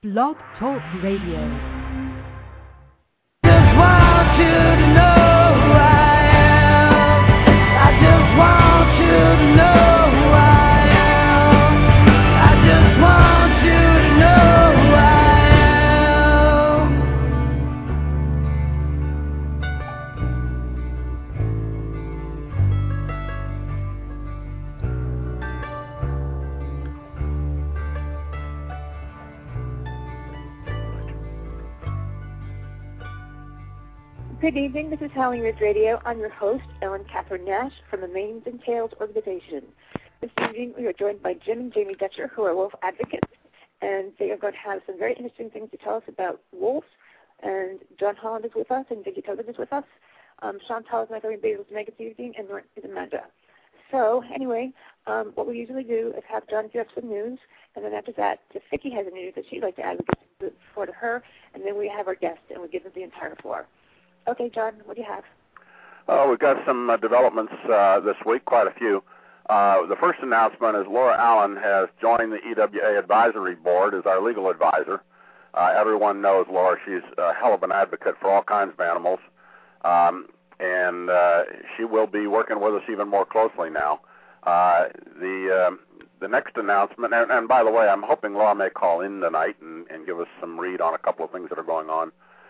Blog Talk Radio. Just want you to know who I am. I just want you to know who I am. I just want you to know who I Good evening, this is Howling Ridge Radio. I'm your host, Ellen Catherine Nash, from the Manes and Tails organization. This evening we are joined by Jim and Jamie Dutcher, who are wolf advocates, and they are going to have some very interesting things to tell us about wolves. And John Holland is with us, and Vicky Tobin is with us. Chantal is not going to be able to make it this evening, and nor is Amanda. So, anyway, what we usually do is have John give us some news, and then after that, if Vicky has any news that she'd like to advocate for to her, and then we have our guest, and we give them the entire floor. Okay, John, what do you have? We've got some developments this week, quite a few. The first announcement is Laura Allen has joined the EWA Advisory Board as our legal advisor. Everyone knows Laura. She's a hell of an advocate for all kinds of animals, and she will be working with us even more closely now. The next announcement, and by the way, I'm hoping Laura may call in tonight and give us some read on a couple of things that are going on.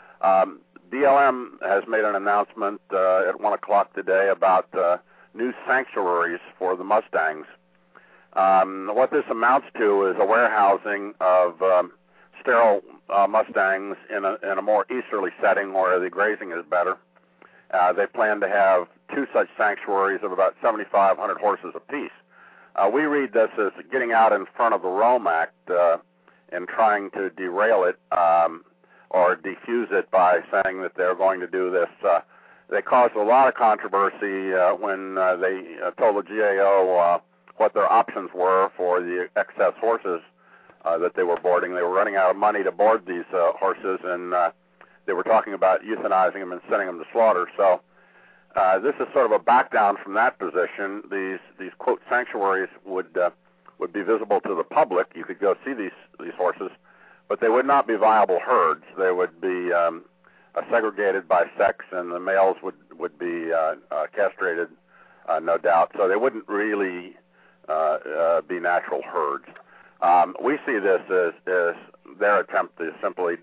BLM has made an announcement at 1 o'clock today about new sanctuaries for the Mustangs. What this amounts to is a warehousing of sterile Mustangs in a more easterly setting where the grazing is better. They plan to have two such sanctuaries of about 7,500 horses apiece. We read this as getting out in front of the Rome Act and trying to derail it or defuse it by saying that they're going to do this. They caused a lot of controversy when they told the GAO what their options were for the excess horses that they were boarding. They were running out of money to board these horses, and they were talking about euthanizing them and sending them to slaughter. So this is sort of a back down from that position. These quote sanctuaries would be visible to the public. You could go see these horses, but they would not be viable herds. They would be segregated by sex, and the males would be castrated, no doubt. So they wouldn't really be natural herds. We see this as their attempt to simply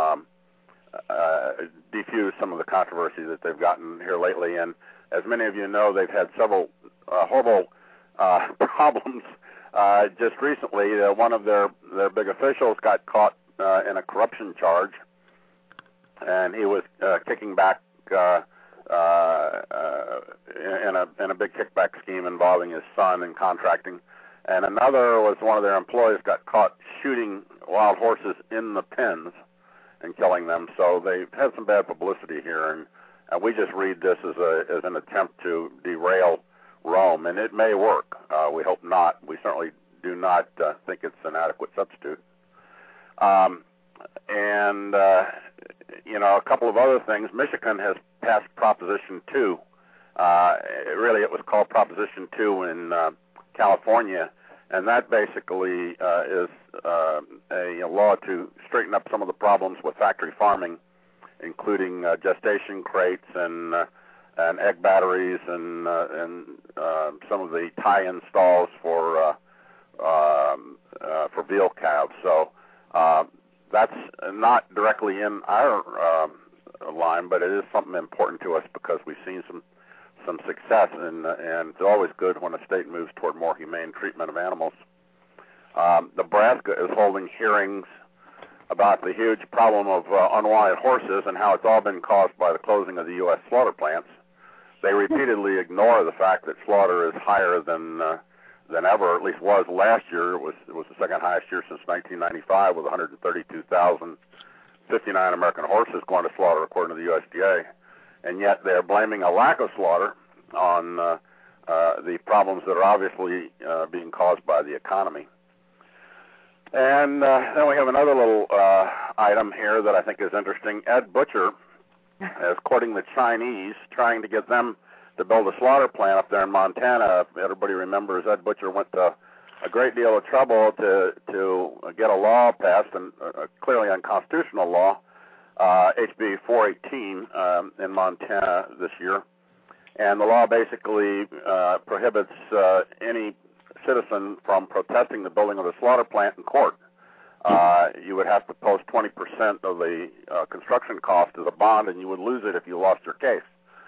defuse some of the controversy that they've gotten here lately. And as many of you know, they've had several horrible problems. Just recently, one of their big officials got caught in a corruption charge, and he was kicking back in a big kickback scheme involving his son and contracting. And another was one of their employees got caught shooting wild horses in the pens and killing them. So they've had some bad publicity here, and we just read this as an attempt to derail Rome, and it may work. We hope not. We certainly do not think it's an adequate substitute. A couple of other things. Michigan has passed Proposition 2. It was called Proposition 2 in California, and that basically is a law to straighten up some of the problems with factory farming, including gestation crates and egg batteries and some of the tie-in stalls for veal calves. So that's not directly in our line, but it is something important to us because we've seen some success, and it's always good when a state moves toward more humane treatment of animals. Nebraska is holding hearings about the huge problem of unwanted horses and how it's all been caused by the closing of the U.S. slaughter plants. They repeatedly ignore the fact that slaughter is higher than ever, at least was last year. It was the second highest year since 1995 with 132,059 American horses going to slaughter, according to the USDA. And yet they're blaming a lack of slaughter on the problems that are obviously being caused by the economy. And then we have another little item here that I think is interesting. Ed Butcher is courting the Chinese, trying to get them to build a slaughter plant up there in Montana. Everybody remembers Ed Butcher went to a great deal of trouble to get a law passed, and a clearly unconstitutional law, HB 418 in Montana this year. And the law basically prohibits any citizen from protesting the building of a slaughter plant in court. You would have to post 20% of the construction cost as a bond, and you would lose it if you lost your case.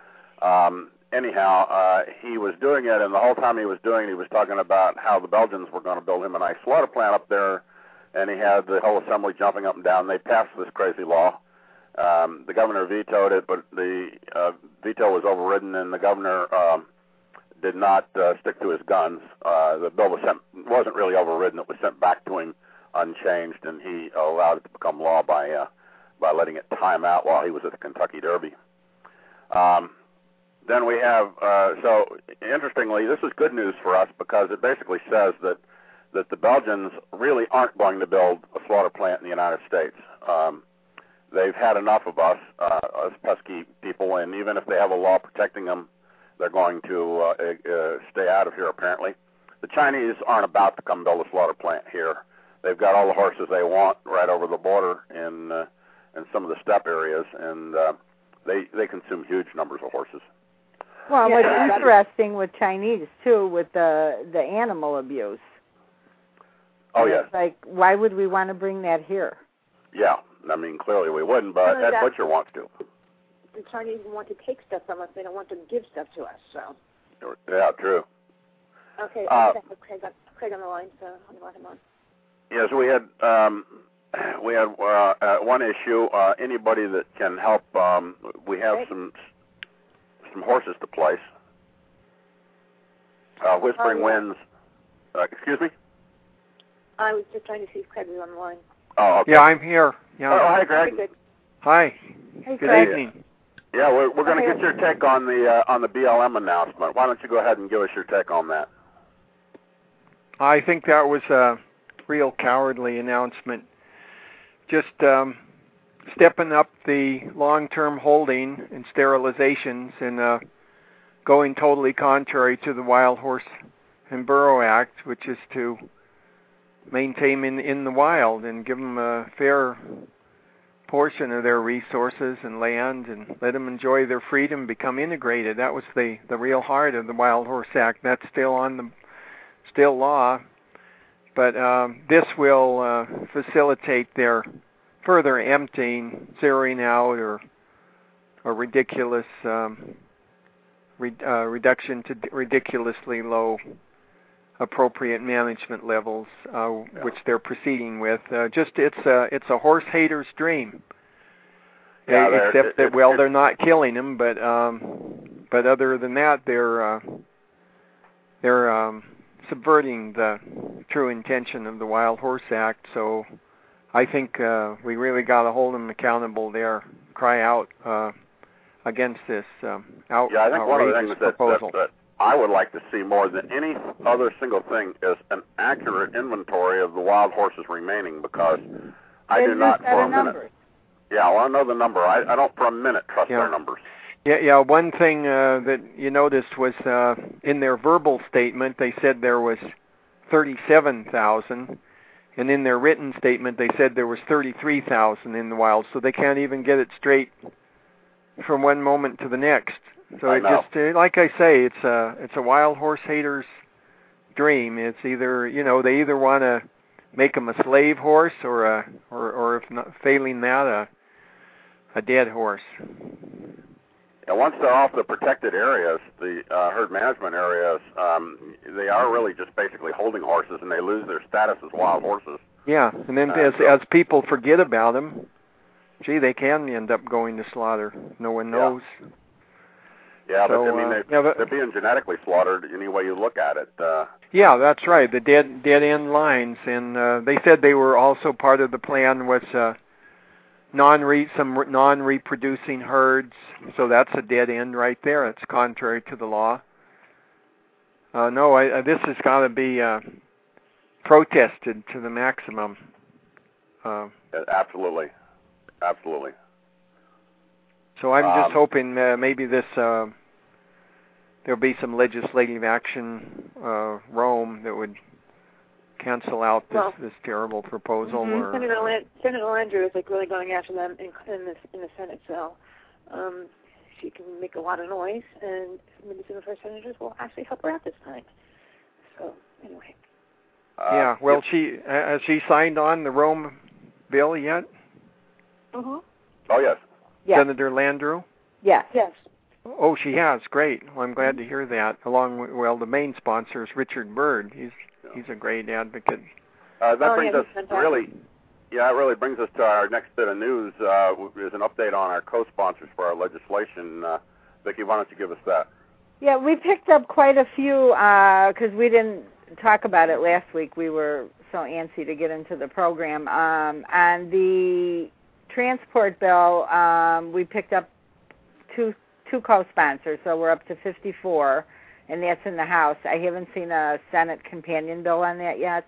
Anyhow, he was doing it, and the whole time he was doing it, he was talking about how the Belgians were going to build him a nice slaughter plant up there, and he had the whole assembly jumping up and down. They passed this crazy law. The governor vetoed it, but the veto was overridden, and the governor did not stick to his guns. The bill wasn't really overridden. It was sent back to him unchanged, and he allowed it to become law by letting it time out while he was at the Kentucky Derby. Then we have, so interestingly, this is good news for us because it basically says that the Belgians really aren't going to build a slaughter plant in the United States. They've had enough of us pesky people, and even if they have a law protecting them, they're going to stay out of here, apparently. The Chinese aren't about to come build a slaughter plant here. They've got all the horses they want right over the border in some of the steppe areas, and they consume huge numbers of horses. Well, what's interesting with Chinese, too, with the animal abuse. Oh, yes. It's like, why would we want to bring that here? Yeah. I mean, clearly we wouldn't, but Ed Butcher wants to. The Chinese want to take stuff from us. They don't want to give stuff to us, so. Yeah, true. Okay, I have Craig on the line, so I'll let him on. Yes, we had one issue. Anybody that can help, we have some horses to place. Whispering Winds. Excuse me? I was just trying to see if Craig was on the line. Oh, okay. Yeah, I'm here. Yeah. Oh, hi, Greg. Hi. Hey, Good Craig. evening. Yeah, we're going to get your take on the BLM announcement. Why don't you go ahead and give us your take on that? I think that was a real cowardly announcement. Just stepping up the long-term holding and sterilizations and going totally contrary to the Wild Horse and Burro Act, which is to maintain them in the wild and give them a fair portion of their resources and land and let them enjoy their freedom, become integrated. That was the real heart of the Wild Horse Act. That's still law, but this will facilitate their further emptying, zeroing out, or ridiculous reduction to ridiculously low appropriate management levels, which they're proceeding with. It's a horse hater's dream. Yeah, except that they're not killing them, but other than that, they're subverting the true intention of the Wild Horse Act. So I think we really got to hold them accountable there. Cry out against this outrageous proposal. That I would like to see more than any other single thing is an accurate inventory of the wild horses remaining, because I do not for a minute. Yeah, well, I know the number. I don't for a minute trust their numbers. Yeah. One thing that you noticed was in their verbal statement they said there was 37,000, and in their written statement they said there was 33,000 in the wild. So they can't even get it straight from one moment to the next. So it just, like I say, it's a wild horse hater's dream. It's either they either want to make them a slave horse or if not, failing that, a dead horse. And once they're off the protected areas, the herd management areas, they are really just basically holding horses, and they lose their status as wild horses. Yeah, and then as people forget about them, they can end up going to slaughter. No one knows. Yeah, but I mean, they're being genetically slaughtered any way you look at it. Yeah, that's right. The dead end lines, and they said they were also part of the plan was some non-reproducing herds. So that's a dead end right there. It's contrary to the law. This has got to be protested to the maximum. Absolutely. So I'm just hoping maybe this there'll be some legislative action, Rome, that would cancel out this terrible proposal. Or Senator Landrieu is like really going after them in the Senate. So she can make a lot of noise, and maybe some of her senators will actually help her out this time. So anyway. Yeah. Well, has she signed on the Rome bill yet? Mm-hmm. Oh yes. Yes. Senator Landrieu? Yes. Yes. Oh, she has. Great. Well, I'm glad to hear that. Along with, the main sponsor is Richard Byrd. He's a great advocate. That brings us really, it really brings us to our next bit of news. Is an update on our co-sponsors for our legislation. Vicki, why don't you give us that? Yeah, we picked up quite a few because we didn't talk about it last week. We were so antsy to get into the program. And the transport bill, we picked up two co-sponsors, so we're up to 54, and that's in the House. I haven't seen a Senate companion bill on that yet.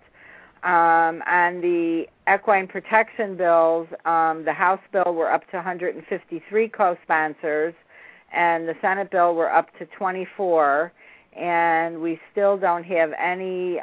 On the equine protection bills, the House bill, we're up to 153 co-sponsors, and the Senate bill, we're up to 24, and we still don't have any,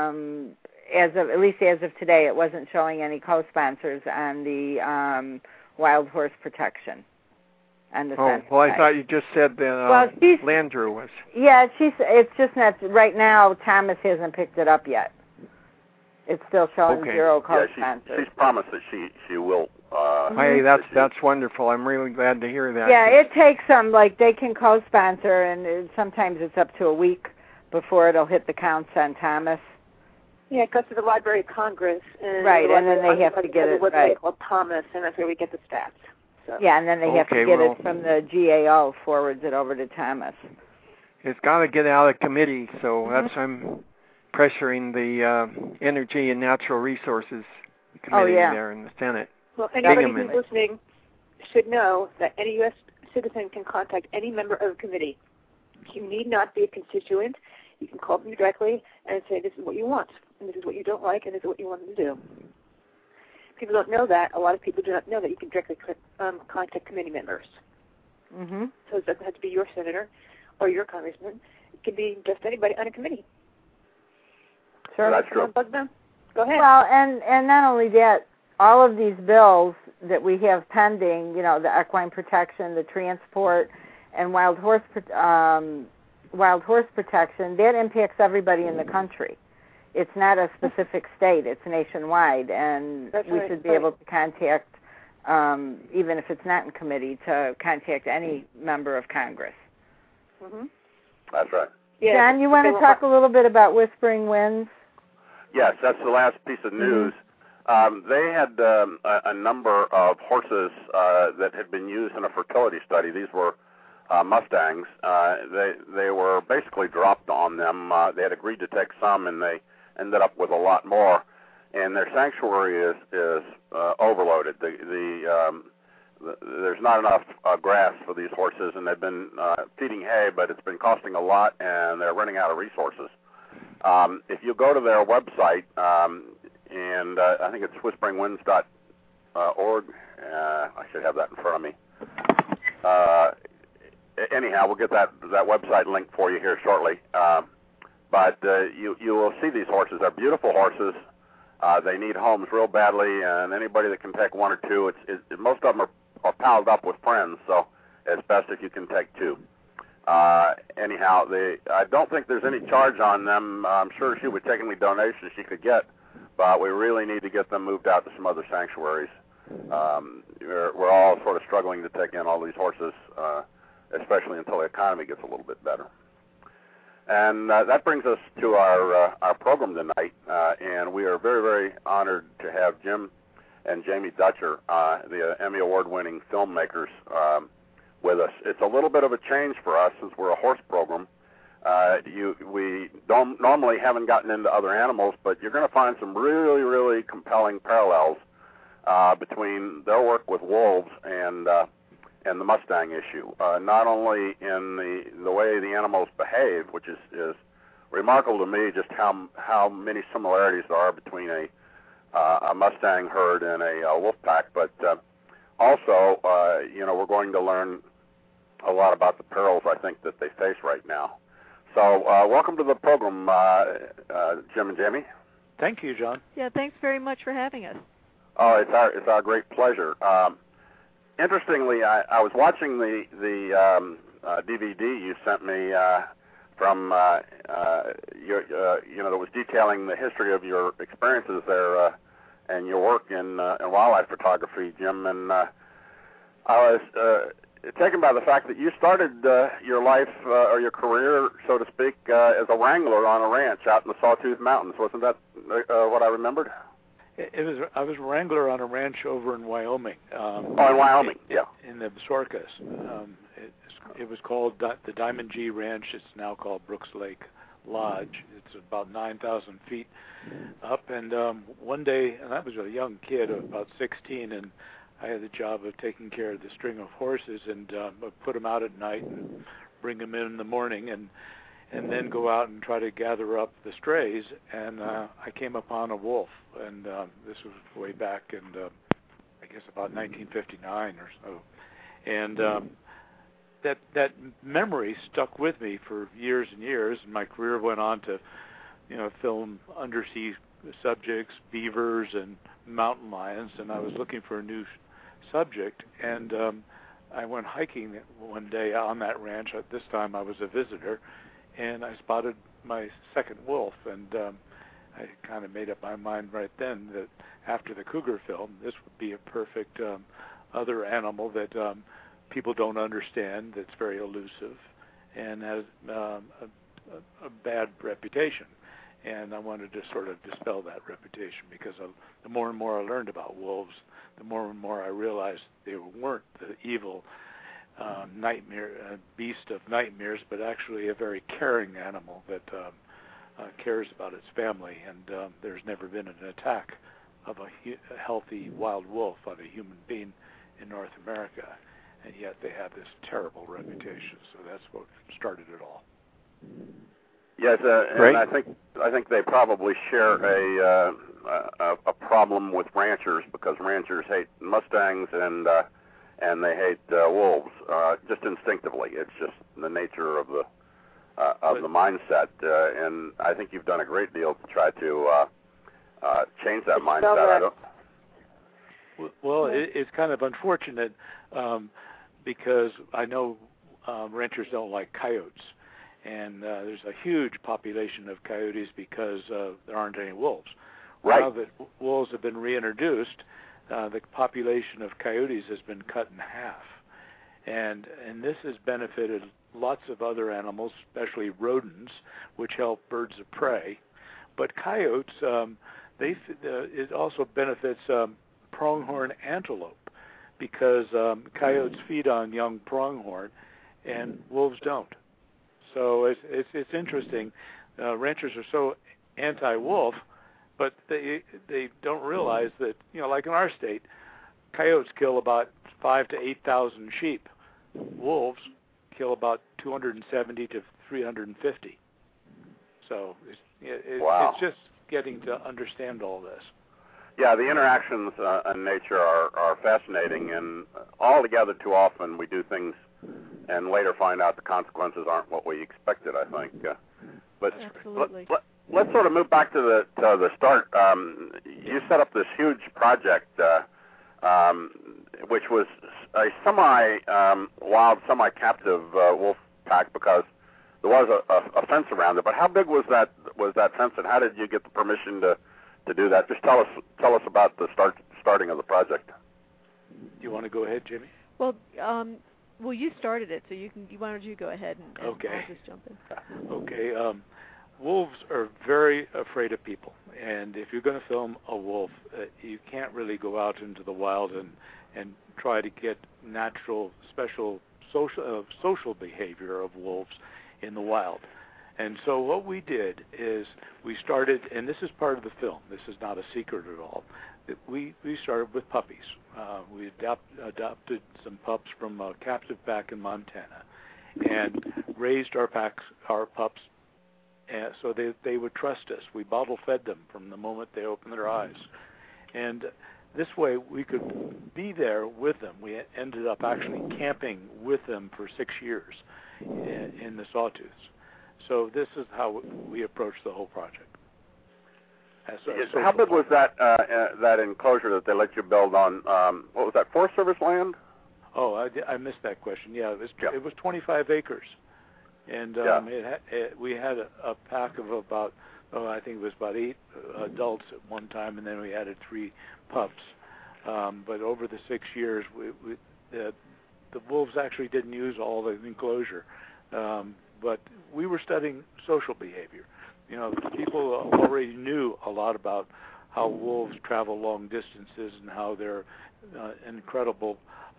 at least as of today, it wasn't showing any co-sponsors on the wild horse protection. And the Senate well, I side. thought you just said that Landrieu was. Yeah, it's just not, right now, Thomas hasn't picked it up yet. It's still showing 0 co-sponsors. Yeah, she's promised that she will. Hey, that's wonderful. I'm really glad to hear that. Yeah, it takes them, they can co-sponsor, and sometimes it's up to a week before it'll hit the counts on Thomas. Yeah, it goes to the Library of Congress. And right, and then they have to get it right. Called Thomas, and that's where we get the stats. So. Yeah, and then they have to get it from the GAO, forwards it over to Thomas. It's got to get out of committee, so that's I'm pressuring the Energy and Natural Resources Committee there in the Senate. Well, anybody who's listening should know that any U.S. citizen can contact any member of the committee. You need not be a constituent. You can call them directly and say, this is what you want, and this is what you don't like, and this is what you want them to do. People don't know that. A lot of people do not know that you can directly contact committee members. Mm-hmm. So it doesn't have to be your senator or your congressman. It can be just anybody on a committee. Sure. That's true. Bug them? Go ahead. Well, and not only that, all of these bills that we have pending, the equine protection, the transport, and wild horse protection, that impacts everybody in the country. It's not a specific state. It's nationwide, and we should be able to contact, even if it's not in committee, to contact any member of Congress. Mm-hmm. That's right. Yeah, John, you want to talk a little bit about Whispering Winds? Yes, that's the last piece of news. They had a number of horses that had been used in a fertility study. These were Mustangs. They were basically dropped on them. They had agreed to take some, and they ended up with a lot more. And their sanctuary is overloaded. There's not enough grass for these horses, and they've been feeding hay, but it's been costing a lot, and they're running out of resources. If you go to their website, and I think it's whisperingwinds.org. I should have that in front of me. Anyhow, we'll get that website link for you here shortly. But you will see these horses. They're beautiful horses. They need homes real badly, and anybody that can take one or two, most of them are piled up with friends, so it's best if you can take two. Anyhow, I don't think there's any charge on them. I'm sure she would take any donations she could get, but we really need to get them moved out to some other sanctuaries. We're all sort of struggling to take in all these horses, especially until the economy gets a little bit better. And that brings us to our program tonight, and we are very, very honored to have Jim and Jamie Dutcher, the Emmy Award-winning filmmakers, with us. It's a little bit of a change for us since we're a horse program. We don't normally haven't gotten into other animals, but you're going to find some really, really compelling parallels between their work with wolves and the Mustang issue. Not only in the way the animals behave, which is remarkable to me, just how many similarities there are between a Mustang herd and a wolf pack, but also, we're going to learn a lot about the perils, I think, that they face right now. So welcome to the program, Jim and Jamie. Thank you, John. Yeah, thanks very much for having us. Oh, it's our great pleasure. Interestingly, I was watching the DVD you sent me from your that was detailing the history of your experiences there and your work in wildlife photography, Jim. And I was taken by the fact that you started your life or your career, so to speak, as a wrangler on a ranch out in the Sawtooth Mountains. Wasn't that what I remembered? I was a wrangler on a ranch over in Wyoming. In Wyoming, yeah. In the Besorcas. It was called the Diamond G Ranch. It's now called Brooks Lake Lodge. It's about 9,000 feet up. And one day, and I was a young kid, about 16, and I had the job of taking care of the string of horses and put them out at night and bring them in the morning and then go out and try to gather up the strays. And I came upon a wolf, and this was way back in, I guess, about 1959 or so. And that memory stuck with me for years and years. And my career went on to, film undersea subjects, beavers, and mountain lions. And I was looking for a new subject, and I went hiking one day on that ranch. At this time, I was a visitor, and I spotted my second wolf, and I kind of made up my mind right then that after the cougar film, this would be a perfect other animal that people don't understand, that's very elusive, and has a bad reputation. And I wanted to sort of dispel that reputation because the more and more I learned about wolves, the more and more I realized they weren't the evil nightmare beast of nightmares, but actually a very caring animal that cares about its family. And there's never been an attack of a healthy wild wolf on a human being in North America, and yet they have this terrible reputation. So that's what started it all. Yes, and I think they probably share a problem with ranchers, because ranchers hate Mustangs and they hate wolves just instinctively. It's just the nature of the mindset, and I think you've done a great deal to try to change that mindset. Well, it's kind of unfortunate because I know ranchers don't like coyotes. And there's a huge population of coyotes because there aren't any wolves. Right. Now that wolves have been reintroduced, the population of coyotes has been cut in half. And this has benefited lots of other animals, especially rodents, which help birds of prey. But coyotes, it also benefits pronghorn antelope, because coyotes feed on young pronghorn and wolves don't. So it's interesting. Ranchers are so anti-wolf, but they don't realize that, like in our state, coyotes kill about 5,000 to 8,000 sheep. Wolves kill about 270 to 350. So it's just getting to understand all this. Yeah, the interactions in nature are fascinating, and altogether too often we do things and later find out the consequences aren't what we expected, I think. But let's sort of move back to the start. You set up this huge project, which was a semi-wild, semi-captive wolf pack, because there was a fence around it. But how big was that fence, and how did you get the permission to do that? Just tell us about the starting of the project. Do you want to go ahead, Jimmy? Well, you started it, so why don't you go ahead and okay. I'll just jump in. Okay. Wolves are very afraid of people, and if you're going to film a wolf, you can't really go out into the wild and try to get natural, special social behavior of wolves in the wild. And so what we did is we started, and this is part of the film, this is not a secret at all, we started with puppies. We adopted some pups from a captive pack in Montana and raised our pups so they would trust us. We bottle fed them from the moment they opened their eyes. And this way we could be there with them. We ended up actually camping with them for 6 years in the Sawtooths. So this is how we approached the whole project. How big was that that enclosure that they let you build on? What was that, Forest Service land? Oh, I missed that question. Yeah, it was 25 acres, and we had a pack of about I think it was about 8 adults at one time, and then we added 3 pups. But over the 6 years, the wolves actually didn't use all the enclosure, but we were studying social behavior. You know, people already knew a lot about how wolves travel long distances and how they're incredible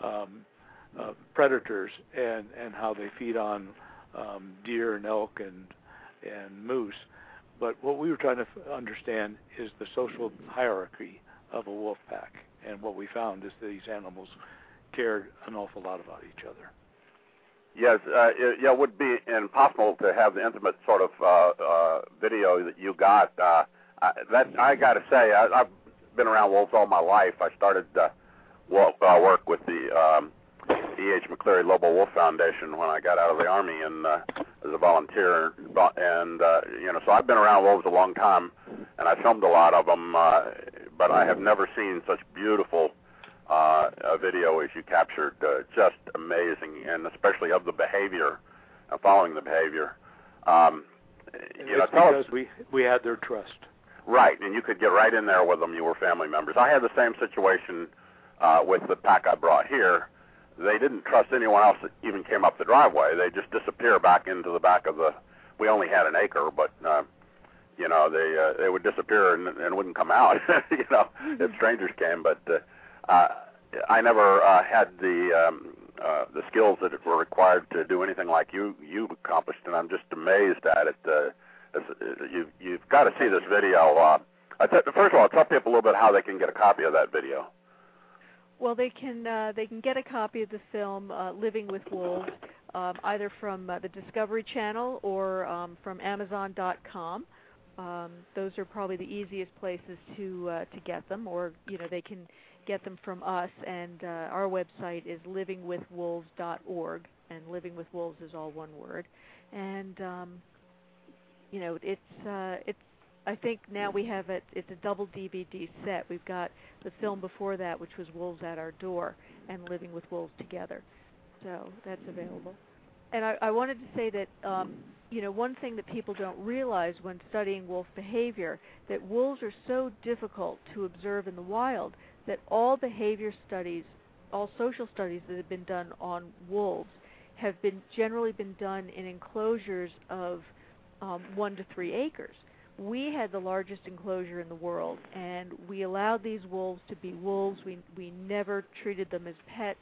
predators, and how they feed on deer and elk and moose. But what we were trying to understand is the social hierarchy of a wolf pack, and what we found is that these animals cared an awful lot about each other. Yes, it would be impossible to have the intimate sort of video that you got. I got to say, I've been around wolves all my life. I started work with the E.H. McCleary Lobo Wolf Foundation when I got out of the Army and as a volunteer. And so I've been around wolves a long time, and I filmed a lot of them, but I have never seen such beautiful video as you captured. Just amazing, and especially of the behavior, following the behavior. It's because we had their trust. Right, and you could get right in there with them. You were family members. I had the same situation with the pack I brought here. They didn't trust anyone else that even came up the driveway. They just disappear back into the back of the. We only had an acre, but they would disappear and wouldn't come out. If strangers came. But I never had the skills that were required to do anything like you've accomplished, and I'm just amazed at it. You've got to see this video. First of all, tell people a little bit how they can get a copy of that video. Well, they can get a copy of the film Living with Wolves either from the Discovery Channel or from Amazon.com. Those are probably the easiest places to get them, or they can get them from us. And our website is livingwithwolves.org, and Living with Wolves is all one word. And it's I think now we have it. It's a double DVD set. We've got the film before that, which was Wolves at Our Door, and Living with Wolves Together. So that's available. And I wanted to say that one thing that people don't realize when studying wolf behavior, that wolves are so difficult to observe in the wild that all behavior studies, all social studies that have been done on wolves have generally been done in enclosures of 1 to 3 acres. We had the largest enclosure in the world, and we allowed these wolves to be wolves. We never treated them as pets.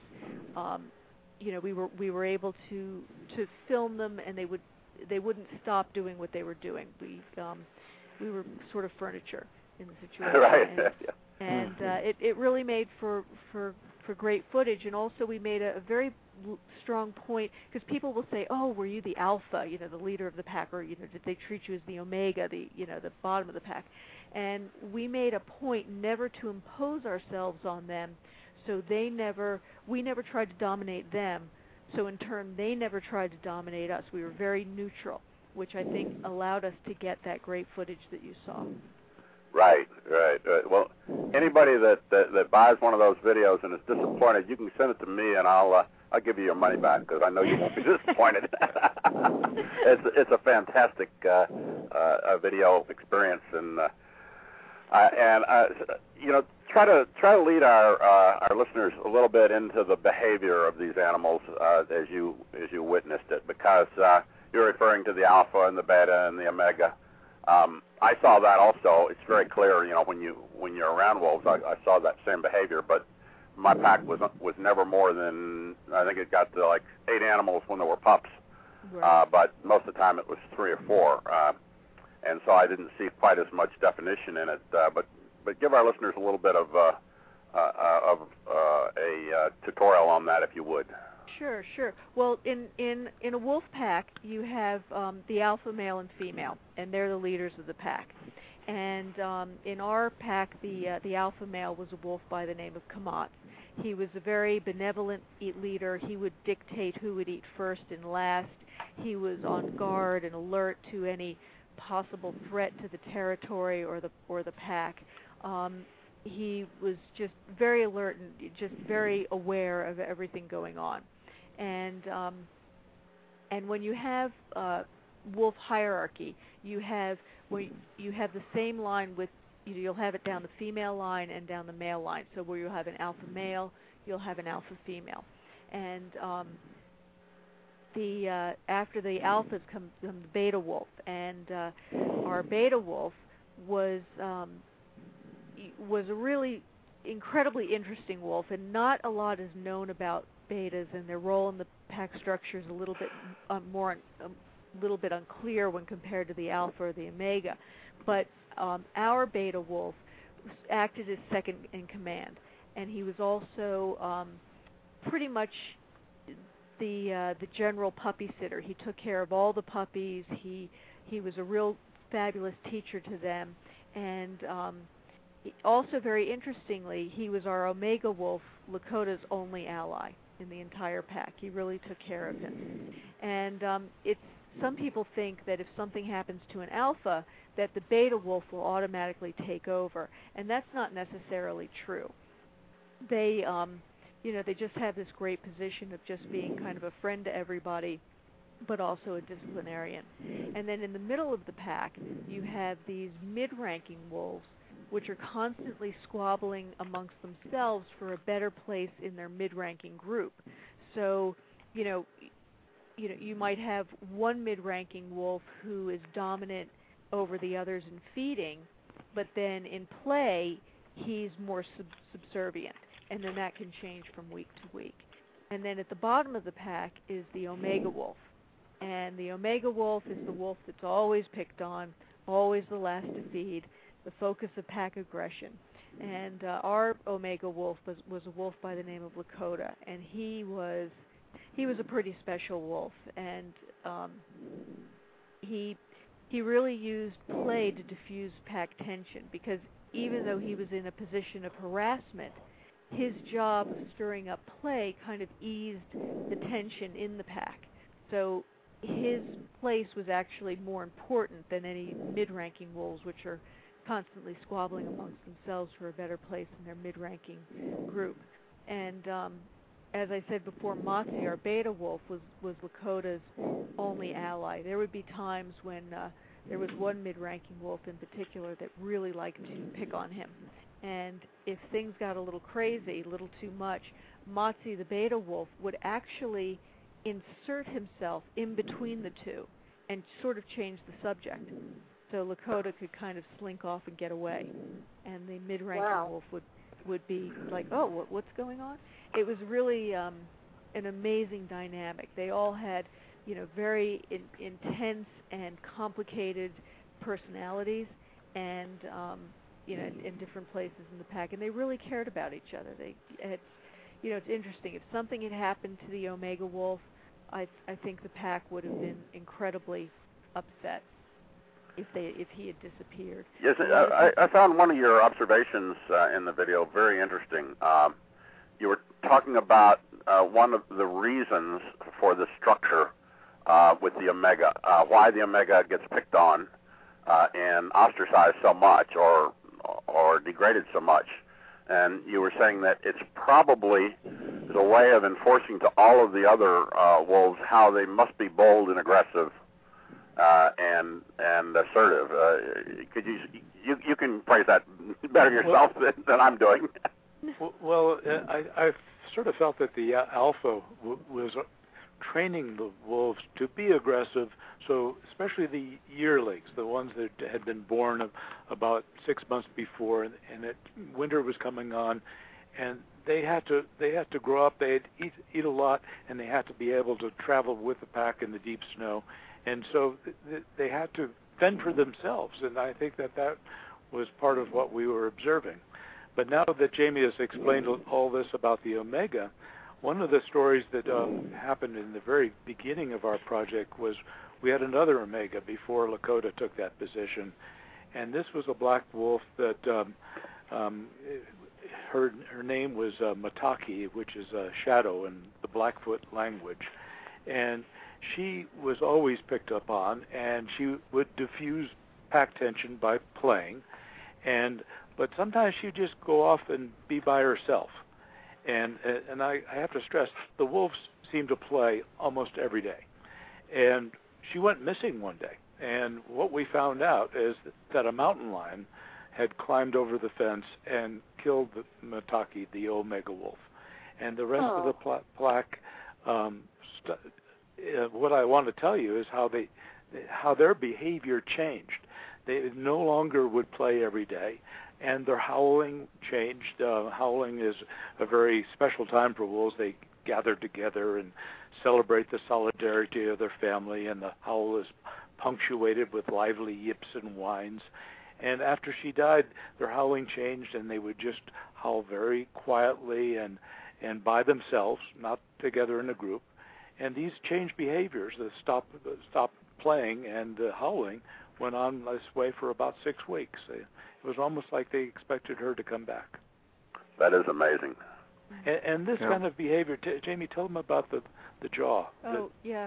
We were able to film them, and they wouldn't stop doing what they were doing. We were sort of furniture in the situation. Right. And it really made for great footage, and also we made a very strong point, because people will say, "Oh, were you the alpha, the leader of the pack, or did they treat you as the omega, the bottom of the pack?" And we made a point never to impose ourselves on them, so we never tried to dominate them. So in turn, they never tried to dominate us. We were very neutral, which I think allowed us to get that great footage that you saw. Right. Well, anybody that buys one of those videos and is disappointed, you can send it to me, and I'll give you your money back, because I know you won't be disappointed. It's a fantastic video experience, and try to lead our listeners a little bit into the behavior of these animals as you witnessed it, because you're referring to the alpha and the beta and the omega. I saw that also. It's very clear, when you're around wolves. I saw that same behavior, but my pack was never more than, I think it got to like 8 animals when there were pups. Right. But most of the time it was 3 or 4, and so I didn't see quite as much definition in it. But give our listeners a little bit of a tutorial on that, if you would. Sure. Well, in a wolf pack, you have the alpha male and female, and they're the leaders of the pack. And in our pack, the alpha male was a wolf by the name of Kamat. He was a very benevolent leader. He would dictate who would eat first and last. He was on guard and alert to any possible threat to the territory or the pack. He was just very alert and just very aware of everything going on. And when you have wolf hierarchy, you have the same line with, you'll have it down the female line and down the male line. So where you'll have an alpha male, you'll have an alpha female. And after the alphas come the beta wolf, and our beta wolf was a really incredibly interesting wolf, and not a lot is known about betas, and their role in the pack structure is a little bit unclear when compared to the alpha or the omega. But our beta wolf acted as second in command, and he was also pretty much the general puppy sitter. He took care of all the puppies. He was a real fabulous teacher to them, and also very interestingly, he was our omega wolf, Lakota's only ally in the entire pack. He really took care of him. And some people think that if something happens to an alpha, that the beta wolf will automatically take over, and that's not necessarily true. They they just have this great position of just being kind of a friend to everybody, but also a disciplinarian. And then in the middle of the pack, you have these mid-ranking wolves, which are constantly squabbling amongst themselves for a better place in their mid-ranking group. So, you might have one mid-ranking wolf who is dominant over the others in feeding, but then in play, he's more subservient, and then that can change from week to week. And then at the bottom of the pack is the omega wolf, and the omega wolf is the wolf that's always picked on, always the last to feed, the focus of pack aggression. And our omega wolf was a wolf by the name of Lakota, and he was a pretty special wolf, and he really used play to diffuse pack tension, because even though he was in a position of harassment, his job of stirring up play kind of eased the tension in the pack. So his place was actually more important than any mid-ranking wolves, which are constantly squabbling amongst themselves for a better place in their mid-ranking group. And as I said before, Motzi, our beta wolf, was Lakota's only ally. There would be times when there was one mid-ranking wolf in particular that really liked to pick on him. And if things got a little crazy, a little too much, Motzi, the beta wolf, would actually insert himself in between the two and sort of change the subject. So Lakota could kind of slink off and get away. And the mid-ranking wolf would be like, oh, what's going on? It was really an amazing dynamic. They all had, very intense and complicated personalities, and in different places in the pack, and they really cared about each other. It's interesting. If something had happened to the omega wolf, I think the pack would have been incredibly upset if he had disappeared. Yes, I found one of your observations in the video very interesting. You were talking about one of the reasons for the structure with the omega, why the omega gets picked on and ostracized so much or degraded so much. And you were saying that it's probably the way of enforcing to all of the other wolves how they must be bold and aggressive and assertive. Could you can phrase that better yourself than I'm doing? Well, I sort of felt that the alpha was training the wolves to be aggressive, so especially the yearlings, the ones that had been born about 6 months before, and that winter was coming on, and they had to grow up. They'd eat a lot, and they had to be able to travel with the pack in the deep snow, and so they had to fend for themselves, and I think that was part of what we were observing. But now that Jamie has explained all this about the omega, one of the stories that happened in the very beginning of our project was we had another omega before Lakota took that position, and this was a black wolf that her name was Mataki, which is shadow in the Blackfoot language, and she was always picked up on, and she would diffuse pack tension by playing, but sometimes she'd just go off and be by herself. And I have to stress, the wolves seem to play almost every day. And she went missing one day. And what we found out is that a mountain lion had climbed over the fence and killed the Mataki, the Omega wolf. And the rest of the plaque, what I want to tell you is how their behavior changed. They no longer would play every day, and their howling changed. Howling is a very special time for wolves. They gather together and celebrate the solidarity of their family, and the howl is punctuated with lively yips and whines. And after she died, their howling changed, and they would just howl very quietly and by themselves, not together in a group. And these changed behaviors, the stop playing and howling, went on this way for about 6 weeks. It was almost like they expected her to come back. That is amazing. And this kind of behavior, Jamie, tell them about the jaw. Oh, yeah.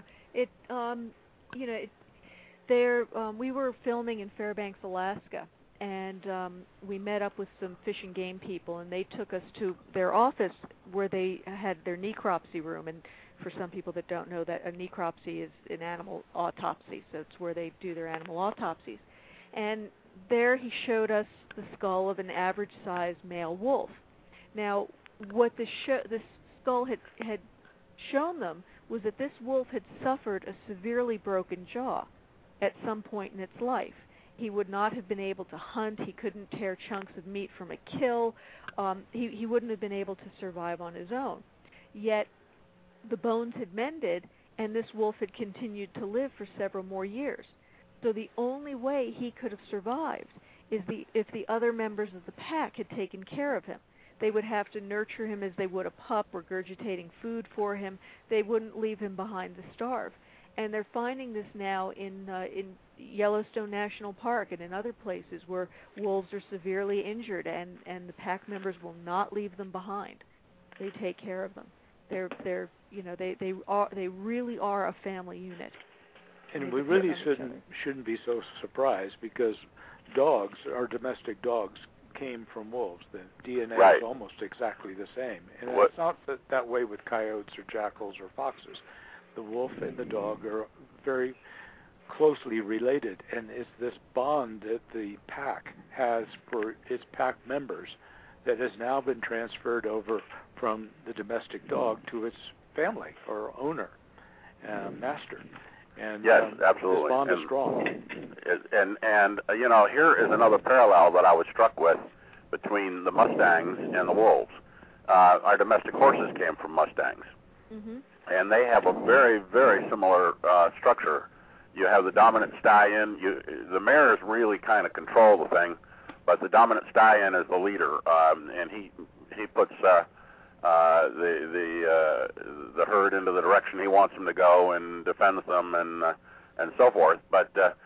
We were filming in Fairbanks, Alaska, and we met up with some fish and game people, and they took us to their office where they had their necropsy room. And for some people that don't know, that a necropsy is an animal autopsy, so it's where they do their animal autopsies. And there he showed us the skull of an average-sized male wolf. Now, what the skull had shown them was that this wolf had suffered a severely broken jaw at some point in its life. He would not have been able to hunt. He couldn't tear chunks of meat from a kill. He wouldn't have been able to survive on his own. Yet the bones had mended, and this wolf had continued to live for several more years. So the only way he could have survived is if the other members of the pack had taken care of him. They would have to nurture him as they would a pup, regurgitating food for him. They wouldn't leave him behind to starve. And they're finding this now in Yellowstone National Park and in other places where wolves are severely injured, and the pack members will not leave them behind. They take care of them. They really are a family unit. And we really shouldn't be so surprised, because dogs, our domestic dogs, came from wolves. The DNA is almost exactly the same. And it's not that way with coyotes or jackals or foxes. The wolf and the dog are very closely related, and it's this bond that the pack has for its pack members that has now been transferred over from the domestic dog to its family or owner, master. And yes, absolutely. This bond is strong. And here is another parallel that I was struck with between the Mustangs and the wolves. Our domestic horses came from Mustangs. Mm-hmm. And they have a very, very similar structure. You have the dominant stallion. The mares really kind of control the thing, but the dominant stallion is the leader, and he puts the herd into the direction he wants them to go and defends them and so forth. But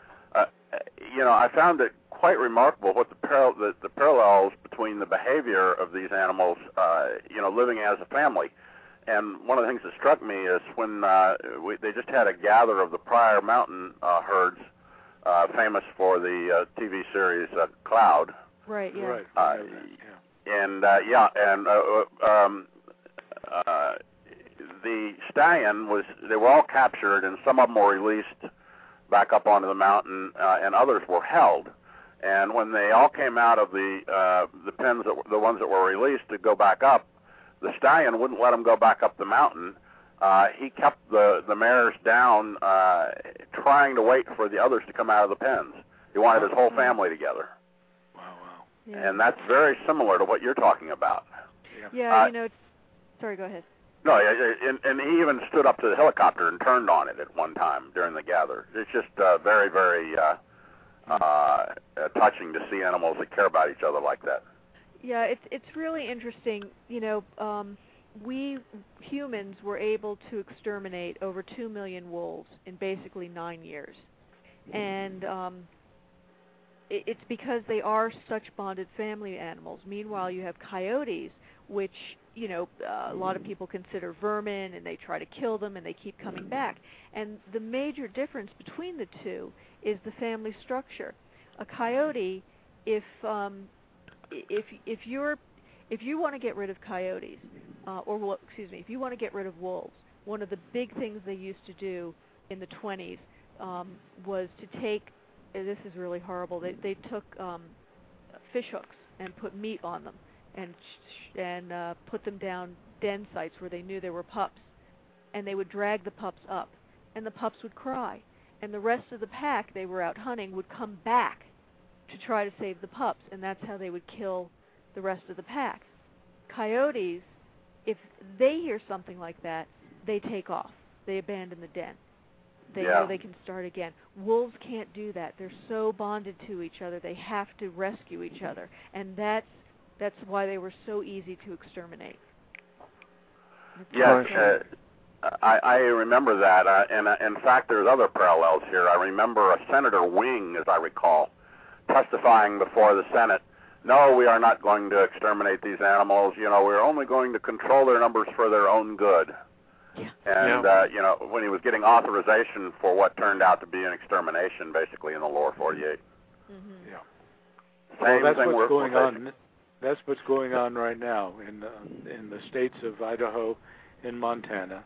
I found it quite remarkable what the parallels between the behavior of these animals, living as a family. And one of the things that struck me is when they just had a gather of the Pryor Mountain herds, famous for the TV series Cloud. Right. Yeah. The stallion they were all captured, and some of them were released back up onto the mountain, and others were held. And when they all came out of the pens, the ones that were released, to go back up, the stallion wouldn't let them go back up the mountain. He kept the mares down, trying to wait for the others to come out of the pens. He wanted his whole family together. Wow. Yeah. And that's very similar to what you're talking about. Yeah, sorry, go ahead. No, and he even stood up to the helicopter and turned on it at one time during the gather. It's just very, very touching to see animals that care about each other like that. Yeah, it's really interesting. We humans were able to exterminate over 2 million wolves in basically 9 years. And it's because they are such bonded family animals. Meanwhile, you have coyotes, which a lot of people consider vermin, and they try to kill them, and they keep coming back. And the major difference between the two is the family structure. A coyote, if you want to get rid of coyotes, if you want to get rid of wolves, one of the big things they used to do in the 20s was to take, this is really horrible, they took fish hooks and put meat on them and put them down den sites where they knew there were pups, and they would drag the pups up, and the pups would cry, and the rest of the pack they were out hunting would come back to try to save the pups, and that's how they would kill the rest of the pack. Coyotes, if they hear something like that, they take off. They abandon the den. They know they can start again. Wolves can't do that. They're so bonded to each other. They have to rescue each other, and that's why they were so easy to exterminate. Yes, I remember that, and in fact, there's other parallels here. I remember Senator Wing, as I recall, testifying before the Senate. No, we are not going to exterminate these animals. We're only going to control their numbers for their own good. Yeah. And, when he was getting authorization for what turned out to be an extermination, basically, in the lower 48. Mm-hmm. Yeah. Well, that's what's going on. That's what's going on right now in the states of Idaho and Montana.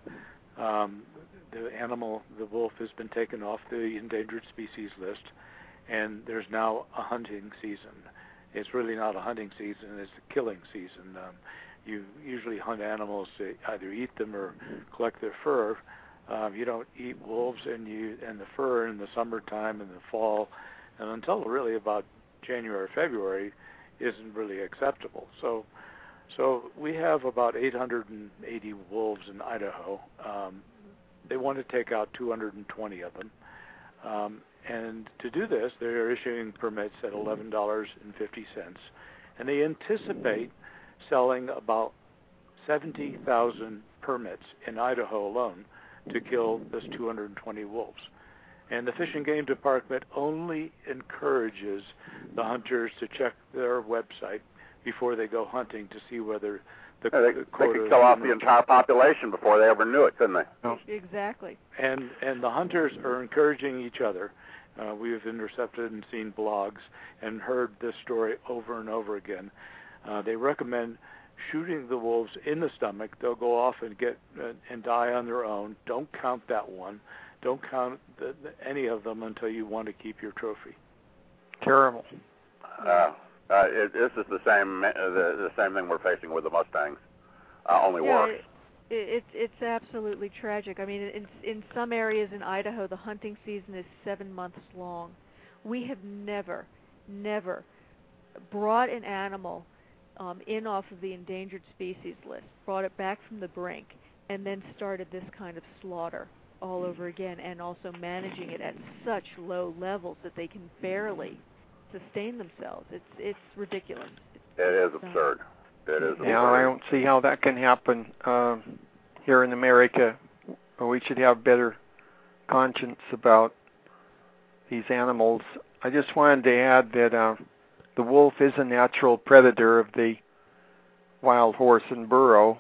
The wolf has been taken off the endangered species list, and there's now a hunting season. It's really not a hunting season, it's a killing season. You usually hunt animals to either eat them or collect their fur. You don't eat wolves and the fur in the summertime and the fall, and until really about January or February isn't really acceptable. So we have about 880 wolves in Idaho. They want to take out 220 of them. And to do this, they're issuing permits at $11.50, and they anticipate selling about 70,000 permits in Idaho alone to kill this 220 wolves. And the Fish and Game Department only encourages the hunters to check their website before they go hunting to see whether the they could kill off the entire population before they ever knew it, couldn't they? Oh. Exactly. And the hunters are encouraging each other. We have intercepted and seen blogs and heard this story over and over again. They recommend shooting the wolves in the stomach. They'll go off and and die on their own. Don't count that one. Don't count any of them until you want to keep your trophy. Terrible. This is the same thing we're facing with the Mustangs, only worse. It's absolutely tragic. I mean, in some areas in Idaho, the hunting season is 7 months long. We have never brought an animal in off of the endangered species list, brought it back from the brink, and then started this kind of slaughter all over again, and also managing it at such low levels that they can barely sustain themselves. It's ridiculous. It is absurd. It is absurd. Yeah, I don't see how that can happen here in America. We should have better conscience about these animals. I just wanted to add that the wolf is a natural predator of the wild horse and burro,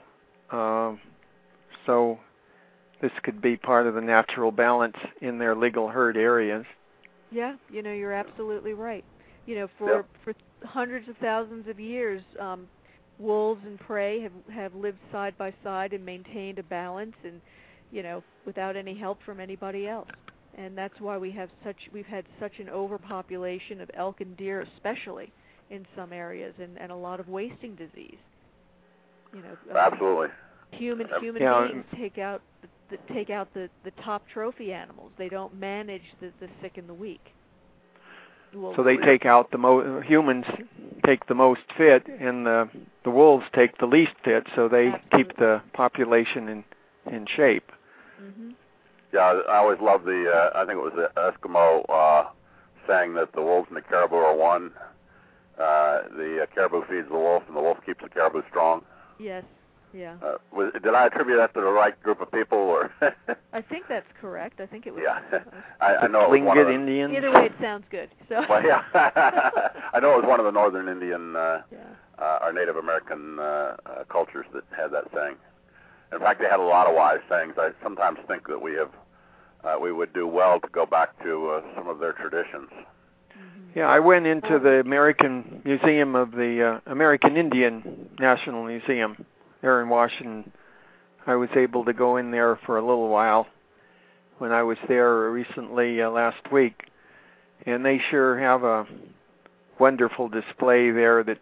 so this could be part of the natural balance in their legal herd areas. Yeah, you're absolutely right. For hundreds of thousands of years, wolves and prey have lived side by side and maintained a balance, and without any help from anybody else. And that's why we've had such an overpopulation of elk and deer, especially in some areas, and a lot of wasting disease. Absolutely. Human beings take out the top trophy animals. They don't manage the sick and the weak. So they take out humans take the most fit, and the wolves take the least fit. So they Absolutely. Keep the population in shape. Mm-hmm. Yeah, I always loved I think it was the Eskimo saying that the wolves and the caribou are one. The caribou feeds the wolf, and the wolf keeps the caribou strong. Yes. Yeah. Did I attribute that to the right group of people, or? I think that's correct. I think it was. Yeah. I know it was one of the Indians. Either way, it sounds good. So. Well, yeah. I know it was one of the Northern Indian or Native American cultures that had that saying. In fact, they had a lot of wise sayings. I sometimes think that we would do well to go back to some of their traditions. Yeah, I went into the American Museum of the American Indian National Museum there in Washington. I was able to go in there for a little while when I was there recently last week, and they sure have a wonderful display there that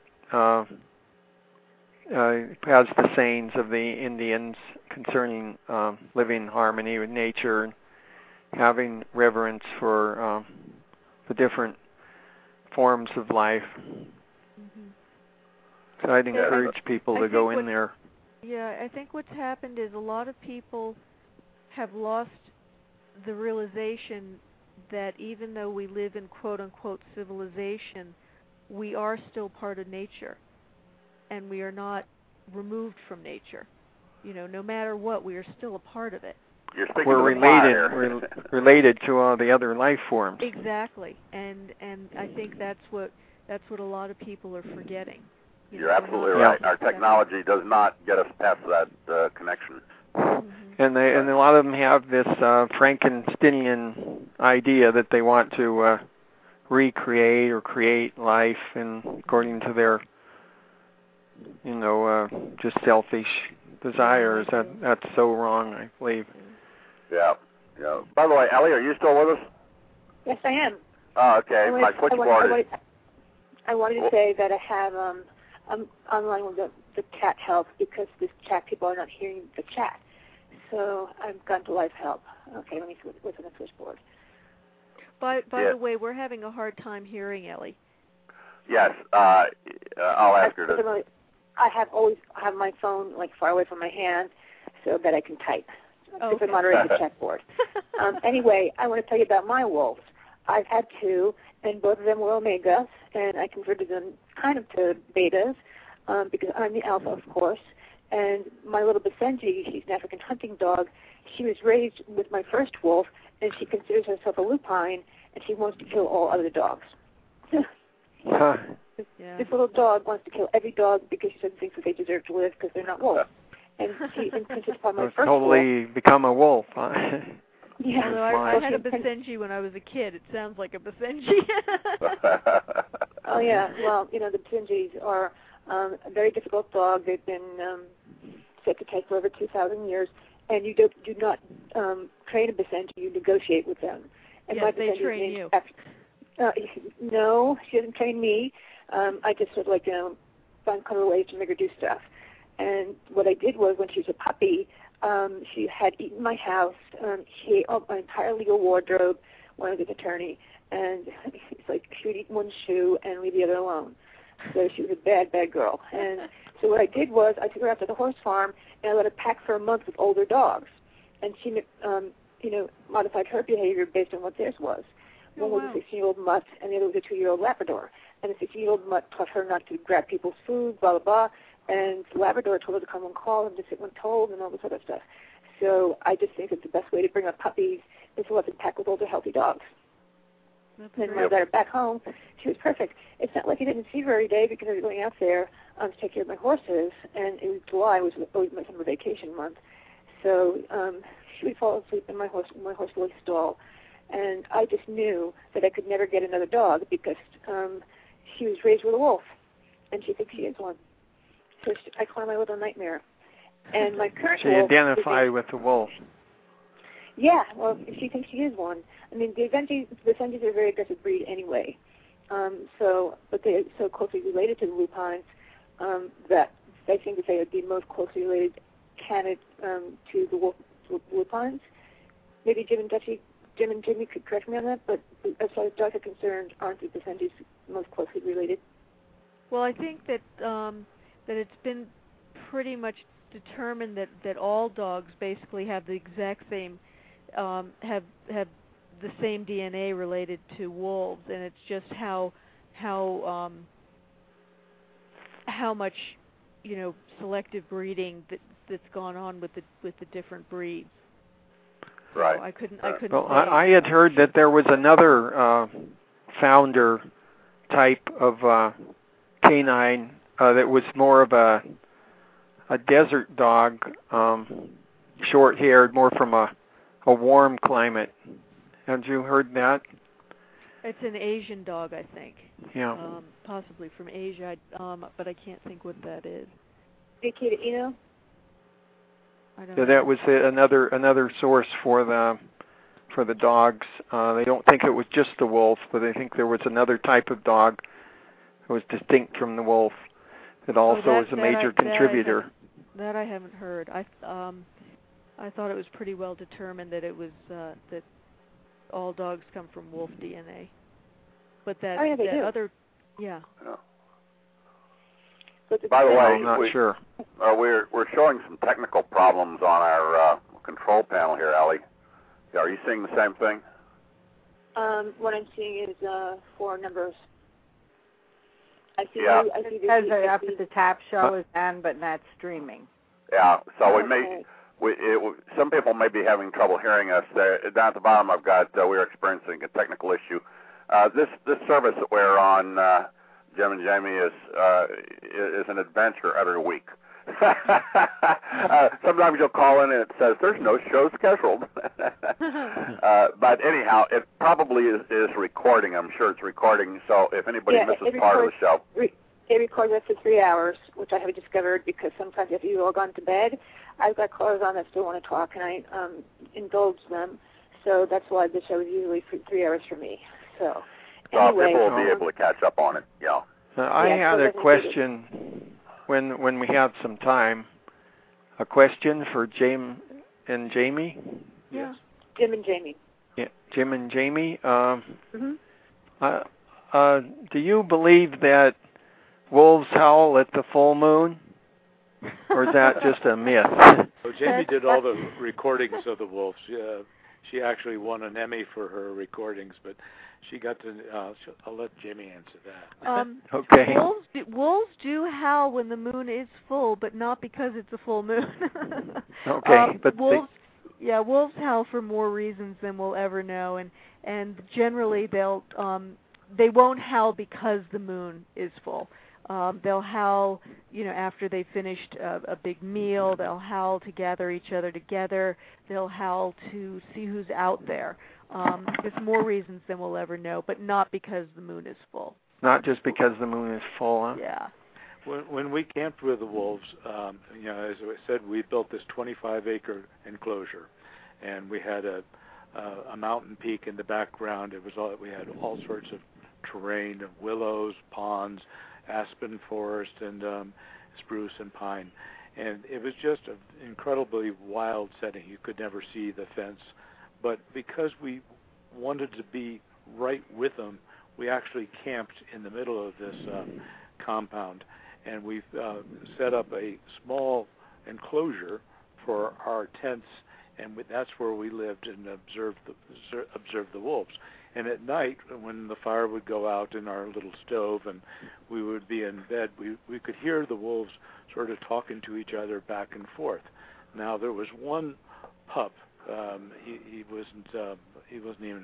has the sayings of the Indians concerning living in harmony with nature and having reverence for the different forms of life. Mm-hmm. So I'd encourage people to go in there. Yeah, I think what's happened is a lot of people have lost the realization that even though we live in quote-unquote civilization, we are still part of nature, and we are not removed from nature. You know, no matter what, we are still a part of it. We're related. We're related to all the other life forms. Exactly, and I think that's what a lot of people are forgetting. You're absolutely right. Our technology does not get us past that connection. Mm-hmm. And a lot of them have this Frankensteinian idea that they want to recreate or create life, and according to their, just selfish desires. That's so wrong, I believe. Yeah. By the way, Ellie, are you still with us? Yes, I am. Oh, okay. My switchboard is... I wanted to say that I have I'm online with the chat help because this chat people are not hearing the chat. So I've gone to live help. Okay, let me switch on the switchboard. By the way, we're having a hard time hearing Ellie. Yes, I'll ask her to. I have my phone far away from my hand so that I can type. Okay. To moderate the chat board. Anyway, I want to tell you about my wolves. I've had two, and both of them were omegas, and I converted them kind of to betas because I'm the alpha, of course. And my little Basenji, she's an African hunting dog. She was raised with my first wolf, and she considers herself a lupine, and she wants to kill all other dogs. This little dog wants to kill every dog because she thinks that they deserve to live because they're not wolves. And she insisted upon my first totally wolf. Become a wolf, huh? Yeah. Although I had a Basenji when I was a kid. It sounds like a Basenji. Oh, yeah. Well, the Basenjis are a very difficult dog. They've been set to take for over 2,000 years. And you do not train a Basenji. You negotiate with them. And yes, they train you. No, she doesn't train me. I just sort of find clever ways to make her do stuff. And what I did was, when she was a puppy, she had eaten my house. She ate my entire legal wardrobe when I was an attorney. And it's like she would eat one shoe and leave the other alone. So she was a bad, bad girl. And so what I did was, I took her out to the horse farm, and I let her pack for a month with older dogs. And she, modified her behavior based on what theirs was. One was a 16-year-old mutt, and the other was a 2-year-old Labrador. And the 16-year-old mutt taught her not to grab people's food, blah, blah, blah. And the Labrador told her to come and call and to sit when told and all this other stuff. So I just think that the best way to bring up puppies is to let them pack with older, healthy dogs. And when I got her back home, she was perfect. It's not like I didn't see her every day because I was going out there to take care of my horses, and it was July was always my summer vacation month. So she would fall asleep in my horse-lily stall. And I just knew that I could never get another dog because she was raised with a wolf, and she thinks she is one. So I call her my little nightmare. And my current wolf... She identified with the wolf. Yeah, well, she thinks she is one. I mean, the Basenjis are a very aggressive breed anyway. But they're so closely related to the lupines that I think that they would be most closely related candidate to the wolf lupines. Maybe Jim and Jimmy could correct me on that, but as far as dogs are concerned, aren't the Basenjis most closely related? Well, I think that that it's been pretty much determined that all dogs basically have the exact same have the same DNA related to wolves, and it's just how much selective breeding that's gone on with the different breeds. Right. So I couldn't. Well, say. I had heard that there was another founder type of canine that was more of a desert dog, short-haired, more from a warm climate. Have you heard that? It's an Asian dog, I think. Yeah. Possibly from Asia, but I can't think what that is. Akita Inu? I don't So know. that was another source for the dogs. They don't think it was just the wolf, but they think there was another type of dog that was distinct from the wolf that also is a major contributor. That I haven't heard. I thought it was pretty well determined that it was that all dogs come from wolf DNA, but that other, yeah. By the way, I'm not sure. We're showing some technical problems on our control panel here, Allie. Are you seeing the same thing? What I'm seeing is 4 numbers. I see. Yeah. I see Because up at the top show is on, but not streaming. Yeah. So some people may be having trouble hearing us. Down at the bottom, I've got we're experiencing a technical issue. This service that we're on, Jim and Jamie, is an adventure every week. Sometimes you'll call in and it says there's no show scheduled. But anyhow, it probably is recording. I'm sure it's recording. So if anybody misses part of the show, it records us for 3 hours, which I have discovered because sometimes if you all gone to bed, I've got callers on that still want to talk, and I indulge them. So that's why the show is usually for 3 hours for me. So anyway, people will be able to catch up on it. Yeah. I had a question. When we have some time, a question for Jim and Jamie? Yes. Jim and Jamie. Yeah, Jim and Jamie. Do you believe that wolves howl at the full moon? Or is that just a myth? So Jamie did all the recordings of the wolves. She actually won an Emmy for her recordings, but she got to. I'll let Jamie answer that. Okay. Wolves do howl when the moon is full, but not because it's a full moon. Okay, but wolves howl for more reasons than we'll ever know, and generally they won't howl because the moon is full. They'll howl, after they've finished a big meal. They'll howl to gather each other together. They'll howl to see who's out there. There's more reasons than we'll ever know, but not because the moon is full. Not just because the moon is full, huh? Yeah. When we camped with the wolves, as I said, we built this 25-acre enclosure, and we had a mountain peak in the background. We had all sorts of terrain, willows, ponds, aspen forest, and spruce and pine, and it was just an incredibly wild setting. You could never see the fence, but because we wanted to be right with them, we actually camped in the middle of this compound, and we've set up a small enclosure for our tents, and that's where we lived and observed the wolves. And at night, when the fire would go out in our little stove and we would be in bed, we could hear the wolves sort of talking to each other back and forth. Now there was one pup. He wasn't even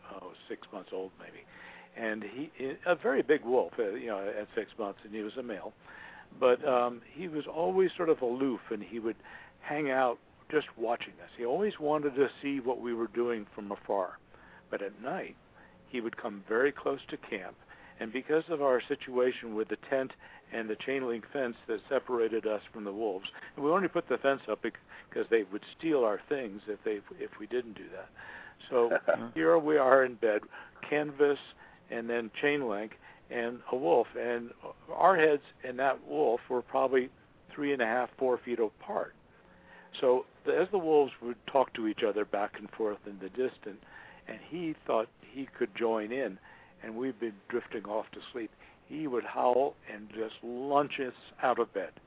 6 months old maybe, and he a very big wolf, at 6 months, and he was a male. But he was always sort of aloof, and he would hang out just watching us. He always wanted to see what we were doing from afar. But at night, he would come very close to camp, and because of our situation with the tent and the chain link fence that separated us from the wolves, and we only put the fence up because they would steal our things if we didn't do that. So here we are in bed, canvas and then chain link and a wolf, and our heads and that wolf were probably 3.5, 4 feet apart. So as the wolves would talk to each other back and forth in the distance, and he thought he could join in, and we'd been drifting off to sleep, he would howl and just lunge us out of bed.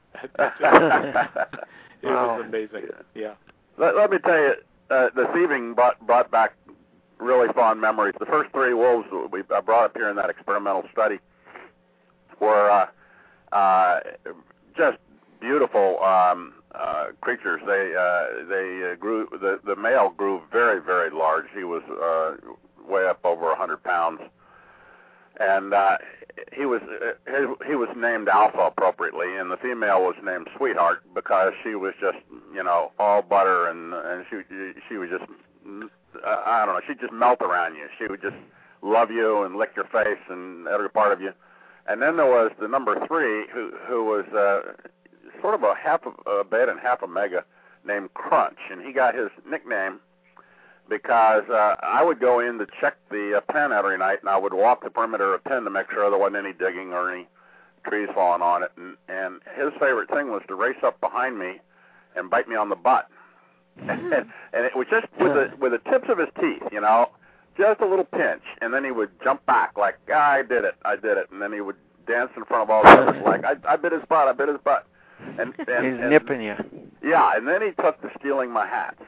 It was amazing. Yeah. Let me tell you, this evening brought back really fond memories. The first 3 wolves we brought up here in that experimental study were just beautiful creatures. They grew. The male grew very, very large. He was way up over 100 pounds, and he was named Alpha appropriately, and the female was named Sweetheart because she was just, you know, all butter, and she was just, I don't know, she'd just melt around you. She would just love you and lick your face and every part of you. And then there was the number 3 who was sort of a half a beta and half a mega named Crunch, and he got his nickname because I would go in to check the pen every night, and I would walk the perimeter of the pen to make sure there wasn't any digging or any trees falling on it. And his favorite thing was to race up behind me and bite me on the butt. And it was just with the tips of his teeth, you know, just a little pinch. And then he would jump back like, I did it. And then he would dance in front of all the others like, I bit his butt. And he's nipping you. Yeah, and then he took to stealing my hats.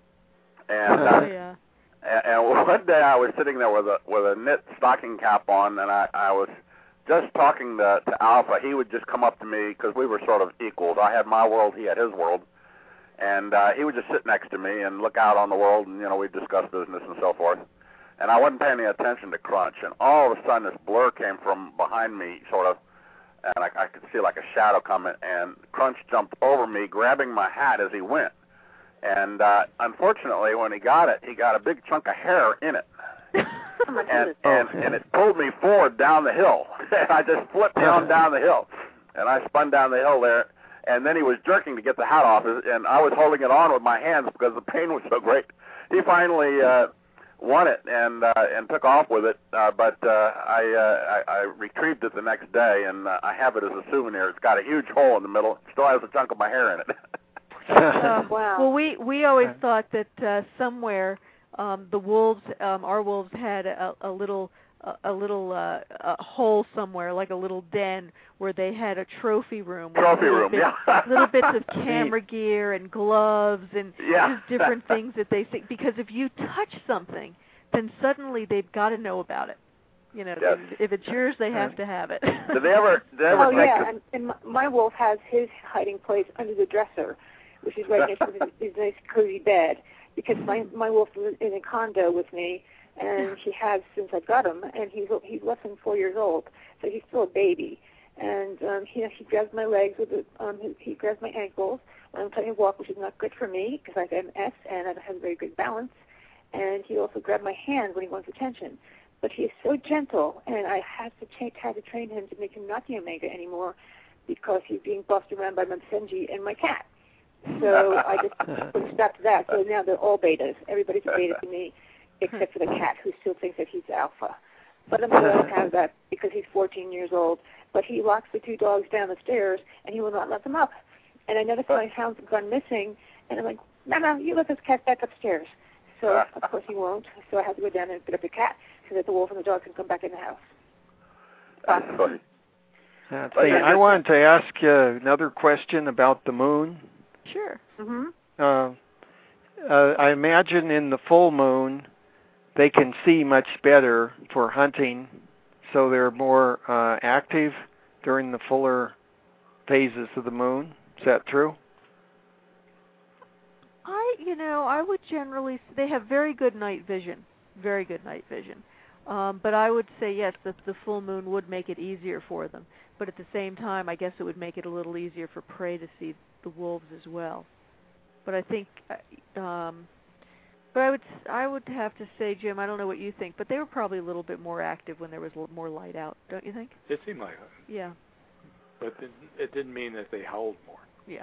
And and one day I was sitting there with a knit stocking cap on, and I was just talking to Alpha. He would just come up to me because we were sort of equals. I had my world, he had his world, and he would just sit next to me and look out on the world, and, you know, we'd discuss business and so forth. And I wasn't paying any attention to Crunch, and all of a sudden this blur came from behind me, sort of, and I could see like a shadow coming, and Crunch jumped over me, grabbing my hat as he went. And unfortunately, when he got it, he got a big chunk of hair in it. and it pulled me forward down the hill. I just flipped down the hill, and I spun down the hill there. And then he was jerking to get the hat off, and I was holding it on with my hands because the pain was so great. He finally won it and took off with it, but I retrieved it the next day, and I have it as a souvenir. It's got a huge hole in the middle. It still has a chunk of my hair in it. Wow. Well, we always thought that somewhere the wolves, our wolves, had a little hole somewhere, like a little den, where they had a trophy room. Little bits of camera gear and gloves and just different things that they think. Because if you touch something, then suddenly they've got to know about it. You know, if it's yours, they have to have it. Did they ever and my wolf has his hiding place under the dresser, which is right next to his nice cozy bed, because my wolf is in a condo with me, and he has since I got him, and he's less than 4 years old, so he's still a baby. And he grabs my legs he grabs my ankles when I'm trying to walk, which is not good for me because I have MS and I don't have very good balance. And he also grabbed my hand when he wants attention. But he is so gentle, and I had to train him to make him not the Omega anymore because he's being bossed around by Msenji and my cat. So I just put a stop to that. So now they're all betas. Everybody's a beta to me, except for the cat, who still thinks that he's alpha. But I'm going to have that because he's 14 years old. But he locks the 2 dogs down the stairs, and he will not let them up. And I noticed my hounds have gone missing, and I'm like, no, you let this cat back upstairs. So, of course, he won't. So I have to go down and pick up the cat so that the wolf and the dog can come back in the house. That's funny. I wanted to ask you another question about the moon. Sure. Mm-hmm. I imagine in the full moon they can see much better for hunting, so they're more active during the fuller phases of the moon. Is that true? I would generally, they have very good night vision. But I would say, yes, the full moon would make it easier for them. But at the same time, I guess it would make it a little easier for prey to see the wolves as well. But I think, but I would have to say, Jim, I don't know what you think, but they were probably a little bit more active when there was more light out, don't you think? It seemed like it. Yeah. But it didn't mean that they howled more. Yeah.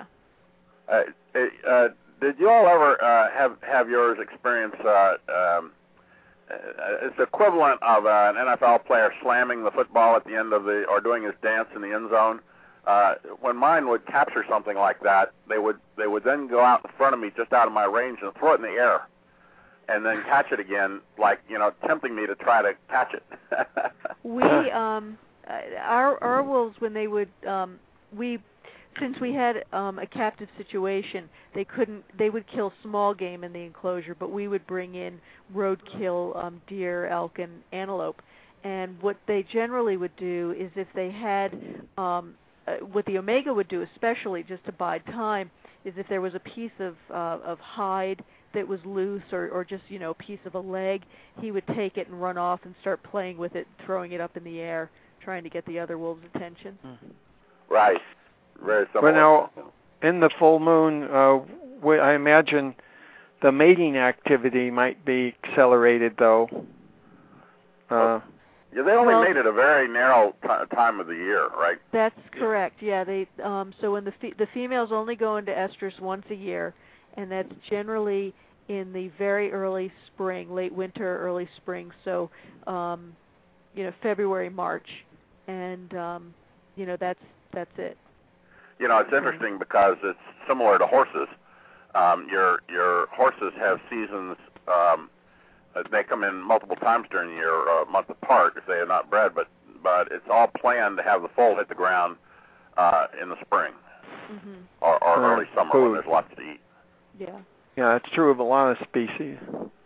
Did you all ever have yours experience it's the equivalent of an NFL player slamming the football at the end of or doing his dance in the end zone? When mine would capture something like that, they would then go out in front of me, just out of my range, and throw it in the air, and then catch it again, like, tempting me to try to catch it. We our wolves, when they would since we had a captive situation, they would kill small game in the enclosure, but we would bring in roadkill, deer, elk, and antelope. And what they generally would do is if they had what the Omega would do, especially just to bide time, is if there was a piece of hide that was loose or just, a piece of a leg, he would take it and run off and start playing with it, throwing it up in the air, trying to get the other wolves' attention. Right. Very similar. But now, in the full moon, I imagine the mating activity might be accelerated, though. Yeah, they only mate at a very narrow time of the year, right? That's correct. Yeah, they so when the females only go into estrus once a year, and that's generally in the very early spring, late winter, early spring. So, February, March, and that's it. It's interesting because it's similar to horses. Your horses have seasons. They come in multiple times during the year, a month apart if they are not bred, but it's all planned to have the foal hit the ground in the spring or early summer when there's lots to eat. Yeah. Yeah, it's true of a lot of species.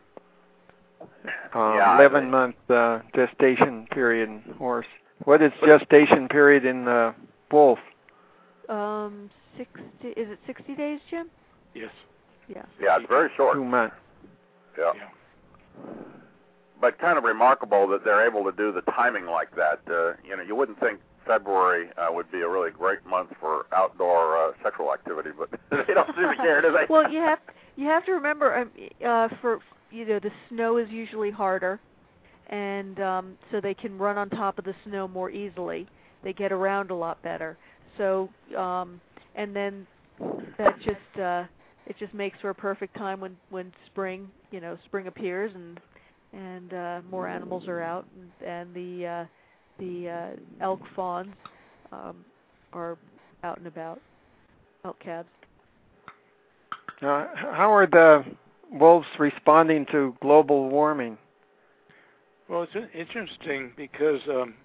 11-month gestation period in horse. What is gestation period in the wolf? 60. Is it 60 days, Jim? Yes. Yeah. Yeah, it's very short. 2 months. Yeah. But kind of remarkable that they're able to do the timing like that. You wouldn't think February would be a really great month for outdoor sexual activity, but they don't seem to care, do they? Well, you have to remember, the snow is usually harder, and so they can run on top of the snow more easily. They get around a lot better. So, and then that it just makes for a perfect time when spring appears and more animals are out, and the elk fawns are out and about, elk calves. How are the wolves responding to global warming? Well, it's interesting because,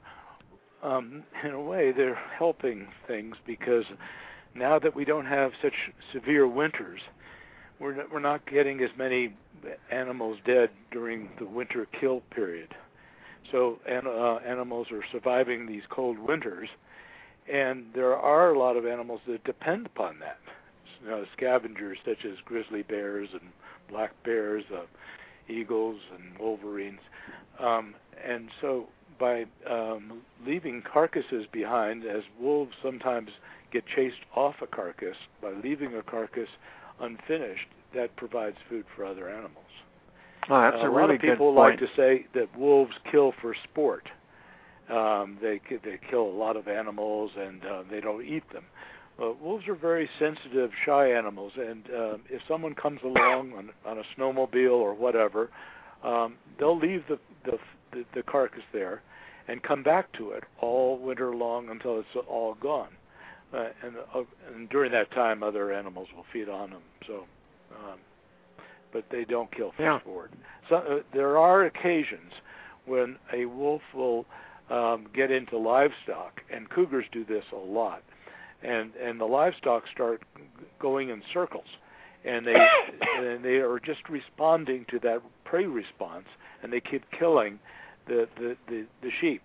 in a way, they're helping things because now that we don't have such severe winters, we're not getting as many animals dead during the winter kill period. So animals are surviving these cold winters, and there are a lot of animals that depend upon that. Scavengers such as grizzly bears and black bears, eagles and wolverines. And so by leaving carcasses behind, as wolves sometimes get chased off a carcass, by leaving a carcass unfinished, that provides food for other animals. Oh, that's a really good point. A lot of people like to say that wolves kill for sport. They kill a lot of animals and they don't eat them. Wolves are very sensitive, shy animals, and if someone comes along on a snowmobile or whatever, they'll leave the carcass there and come back to it all winter long until it's all gone. And during that time, other animals will feed on them. So, but they don't kill for sport. So there are occasions when a wolf will get into livestock, and cougars do this a lot. And the livestock start going in circles, and they are just responding to that prey response, and they keep killing the sheep.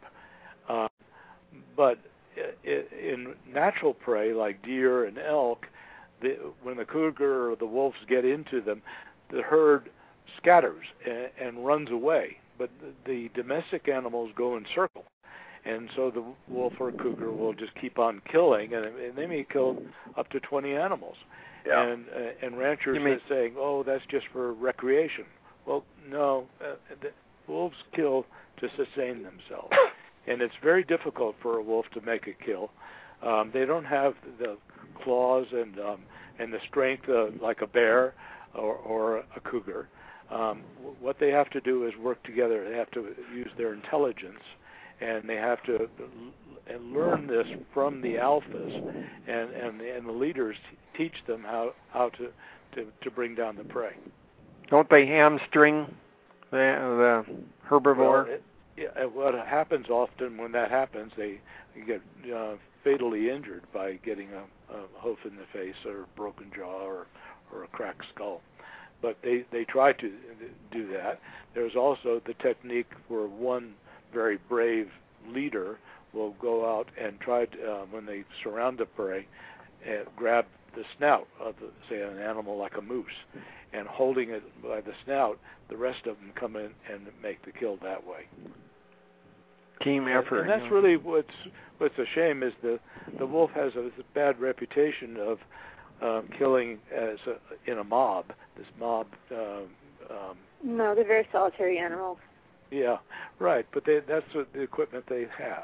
But in natural prey like deer and elk, when the cougar or the wolves get into them, the herd scatters and runs away. But the domestic animals go in circle. And so the wolf or cougar will just keep on killing, and they may kill up to 20 animals. Yeah. And ranchers are saying, "Oh, that's just for recreation." Well, no, the wolves kill to sustain themselves, and it's very difficult for a wolf to make a kill. They don't have the claws and the strength like a bear or a cougar. What they have to do is work together. They have to use their intelligence. And they have to learn this from the alphas, and the leaders teach them how to bring down the prey. Don't they hamstring the herbivore? Well, what happens often when that happens, they get fatally injured by getting a hoof in the face or a broken jaw or a cracked skull. But they try to do that. There's also the technique where one very brave leader will go out and try to, when they surround the prey, grab the snout of, say, an animal like a moose, and holding it by the snout, the rest of them come in and make the kill that way. Team effort. And that's really what's a shame is the wolf has a bad reputation of killing in a mob. This mob. No, they're very solitary animals. Yeah, right. But that's what the equipment they have,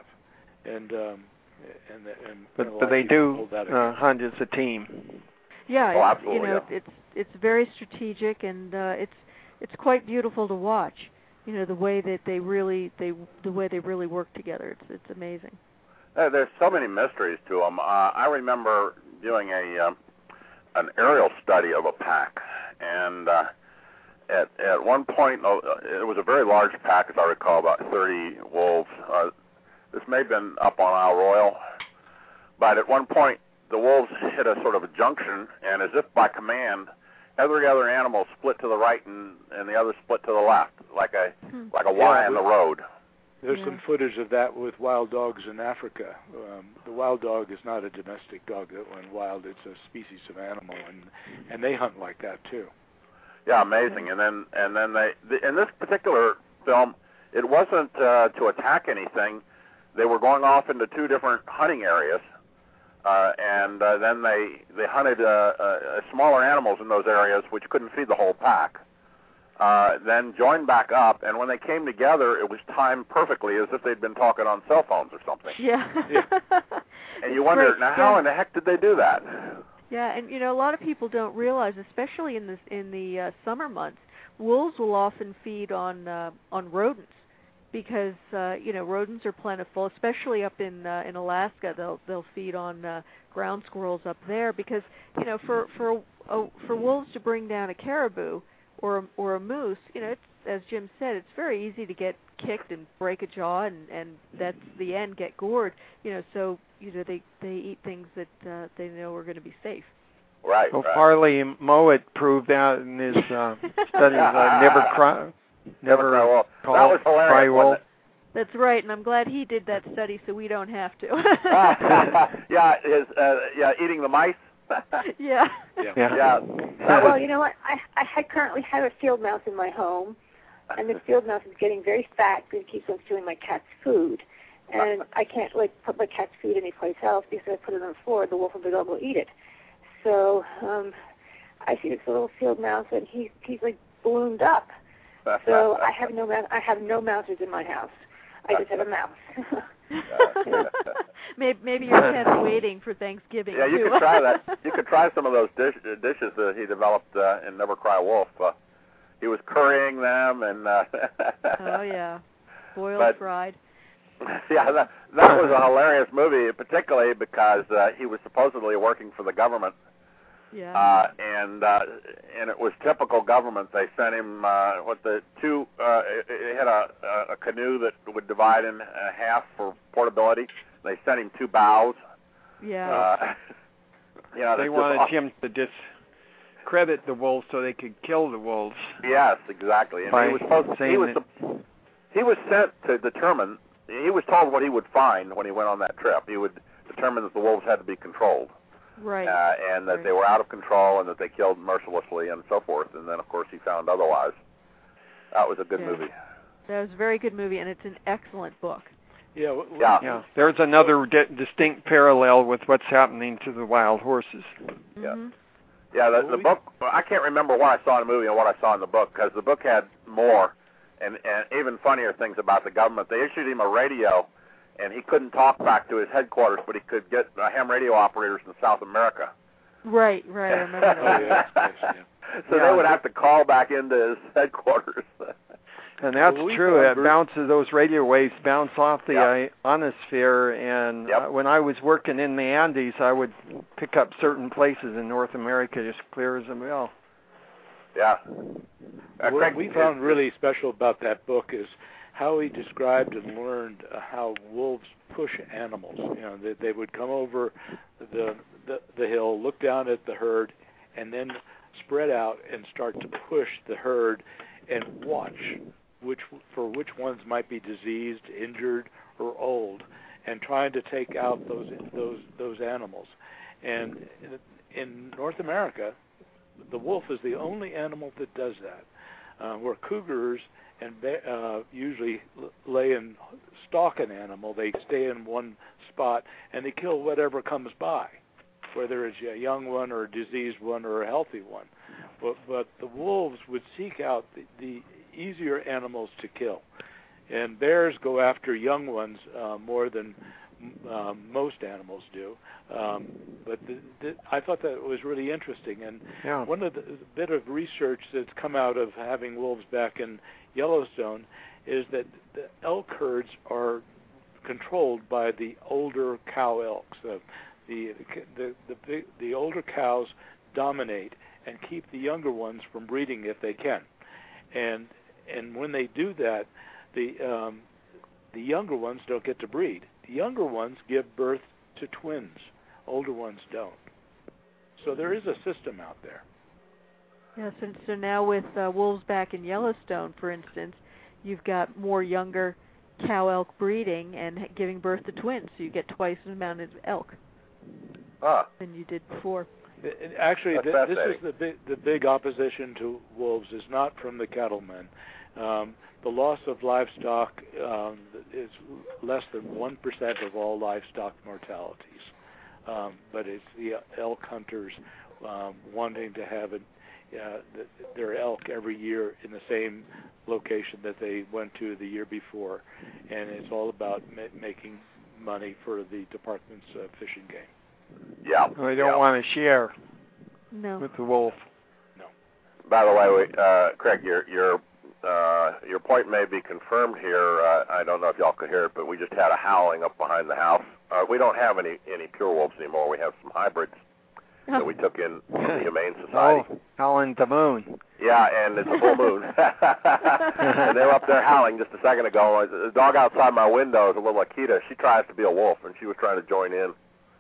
but they do hunt as a team. Yeah, Oh, absolutely, it's very strategic, and it's quite beautiful to watch. The way that they really work together. It's amazing. There's so many mysteries to them. I remember doing an aerial study of a pack, and at one point, it was a very large pack, as I recall, about 30 wolves. This may have been up on Isle Royal, but at one point, the wolves hit a sort of a junction, and as if by command, every other animal split to the right and the other split to the left, like a Y in the road. There's some footage of that with wild dogs in Africa. The wild dog is not a domestic dog that went wild. It's a species of animal, and they hunt like that too. Yeah, amazing. And then in this particular film, it wasn't to attack anything. They were going off into two different hunting areas, and then they hunted smaller animals in those areas which couldn't feed the whole pack. Then joined back up, and when they came together, it was timed perfectly, as if they'd been talking on cell phones or something. Yeah. And you wonder, now how in the heck did they do that? Yeah, and a lot of people don't realize, especially in the summer months, wolves will often feed on rodents because rodents are plentiful, especially up in Alaska. They'll feed on ground squirrels up there because for wolves to bring down a caribou or a moose, it's, as Jim said, it's very easy to get kicked and break a jaw, and that's the end, get gored. So they eat things that they know are going to be safe. Right. Well, Farley Mowat proved that in his studies. Never cry wolf. That's right, and I'm glad he did that study so we don't have to. Eating the mice. Yeah. Well, you know what? I currently have a field mouse in my home, and the field mouse is getting very fat because it keeps on stealing my cat's food. And I can't put my cat's food anyplace else because if I put it on the floor, the wolf and the dog will eat it. So I see this little field mouse, and he's ballooned up. So I have no mousers in my house. I just have a mouse. Maybe your cat's waiting for Thanksgiving. Yeah, you could try that. You could try some of those dishes that he developed in Never Cry Wolf. He was currying them and. Oh yeah, boiled, fried. Yeah, that was a hilarious movie, particularly because he was supposedly working for the government. Yeah. And it was typical government. They sent him he had a canoe that would divide in half for portability. They sent him 2 bows. Yeah. They wanted him to discredit the wolves so they could kill the wolves. Yes, exactly. And he was sent to determine. He was told what he would find when he went on that trip. He would determine that the wolves had to be controlled. Right. And that they were out of control and that they killed mercilessly and so forth. And then, of course, he found otherwise. That was a good movie. That was a very good movie, and it's an excellent book. Yeah. There's another distinct parallel with what's happening to the wild horses. Mm-hmm. Yeah, the book, I can't remember what I saw in the movie and what I saw in the book, because the book had more and even funnier things about the government. They issued him a radio, and he couldn't talk back to his headquarters, but he could get ham radio operators in South America. Right, I remember that. So they would have to call back into his headquarters. And that's true. Those radio waves bounce off the ionosphere, and when I was working in the Andes, I would pick up certain places in North America just clear as a bell. Yeah. What we found really special about that book is how he described and learned how wolves push animals. They would come over the hill, look down at the herd, and then spread out and start to push the herd and watch which ones might be diseased, injured, or old. and trying to take out those animals. And in North America, the wolf is the only animal that does that. Where cougars and usually lay and stalk an animal, they stay in one spot and they kill whatever comes by, whether it's a young one or a diseased one or a healthy one. But the wolves would seek out the easier animals to kill. And bears go after young ones more than most animals do. But I thought that was really interesting. And one of the bit of research that's come out of having wolves back in Yellowstone is that the elk herds are controlled by the older cow elks. The older cows dominate and keep the younger ones from breeding if they can. And when they do that, the younger ones don't get to breed. The younger ones give birth to twins. Older ones don't. So there is a system out there. Yes, and so now with wolves back in Yellowstone, for instance, you've got more younger cow elk breeding and giving birth to twins, so you get twice the amount of elk than you did before. Actually, this is the big opposition to wolves is not from the cattlemen. The loss of livestock is less than 1% of all livestock mortalities, but it's the elk hunters wanting to have their elk every year in the same location that they went to the year before, and it's all about making money for the department's fishing game. Yeah. We don't want to share with the wolf. No. By the way, Craig, your point may be confirmed here. I don't know if y'all could hear it, but we just had a howling up behind the house. We don't have any pure wolves anymore. We have some hybrids that we took in from the Humane Society. Oh, howling the moon. Yeah, and it's a full moon. And they were up there howling just a second ago. The dog outside my window is a little Akita. She tries to be a wolf, and she was trying to join in.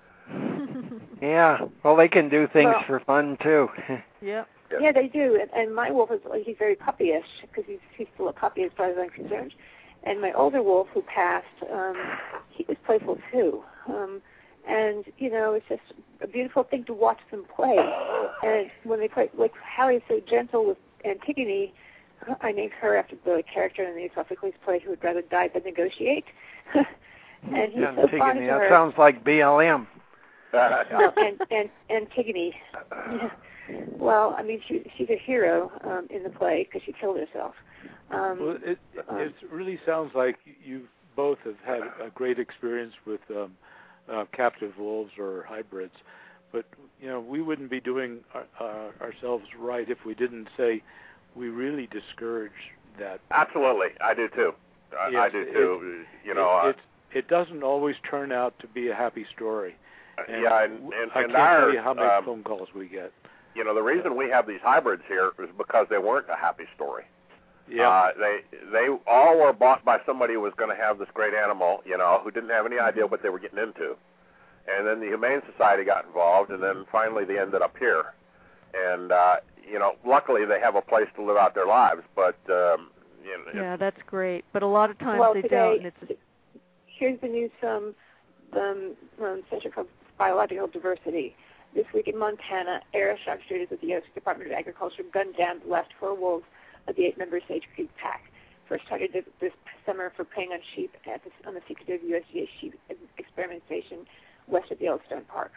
Yeah, well, they can do things for fun, too. Yep. Yeah, they do. And my wolf he's very puppyish because he's still a puppy as far as I'm concerned. And my older wolf who passed, he was playful too. And, it's just a beautiful thing to watch them play. And when they play, like Hallie is so gentle with Antigone, I named her after the character in the Sophocles play who would rather die than negotiate. And he's so fond of her. That sounds like BLM. No, and Antigone. Well, I mean, she's a hero in the play because she killed herself. Well, it really sounds like you both have had a great experience with captive wolves or hybrids, but we wouldn't be doing ourselves right if we didn't say we really discourage that. Absolutely, I do too. Yes, I do too. It doesn't always turn out to be a happy story. And I can't tell you how many phone calls we get. The reason we have these hybrids here is because they weren't a happy story. Yeah. They all were bought by somebody who was going to have this great animal, who didn't have any idea what they were getting into. And then the Humane Society got involved, and then finally they ended up here. And, luckily they have a place to live out their lives, but, Yeah, that's great. But a lot of times they today, don't. Here's the news from the Center for Biological Diversity. This week in Montana, air sharpshooters with the U.S. Department of Agriculture gunned down the last 4 wolves of the 8-member Sage Creek Pack. First targeted this summer for preying on sheep on the secretive USDA sheep experiment station west of Yellowstone Park.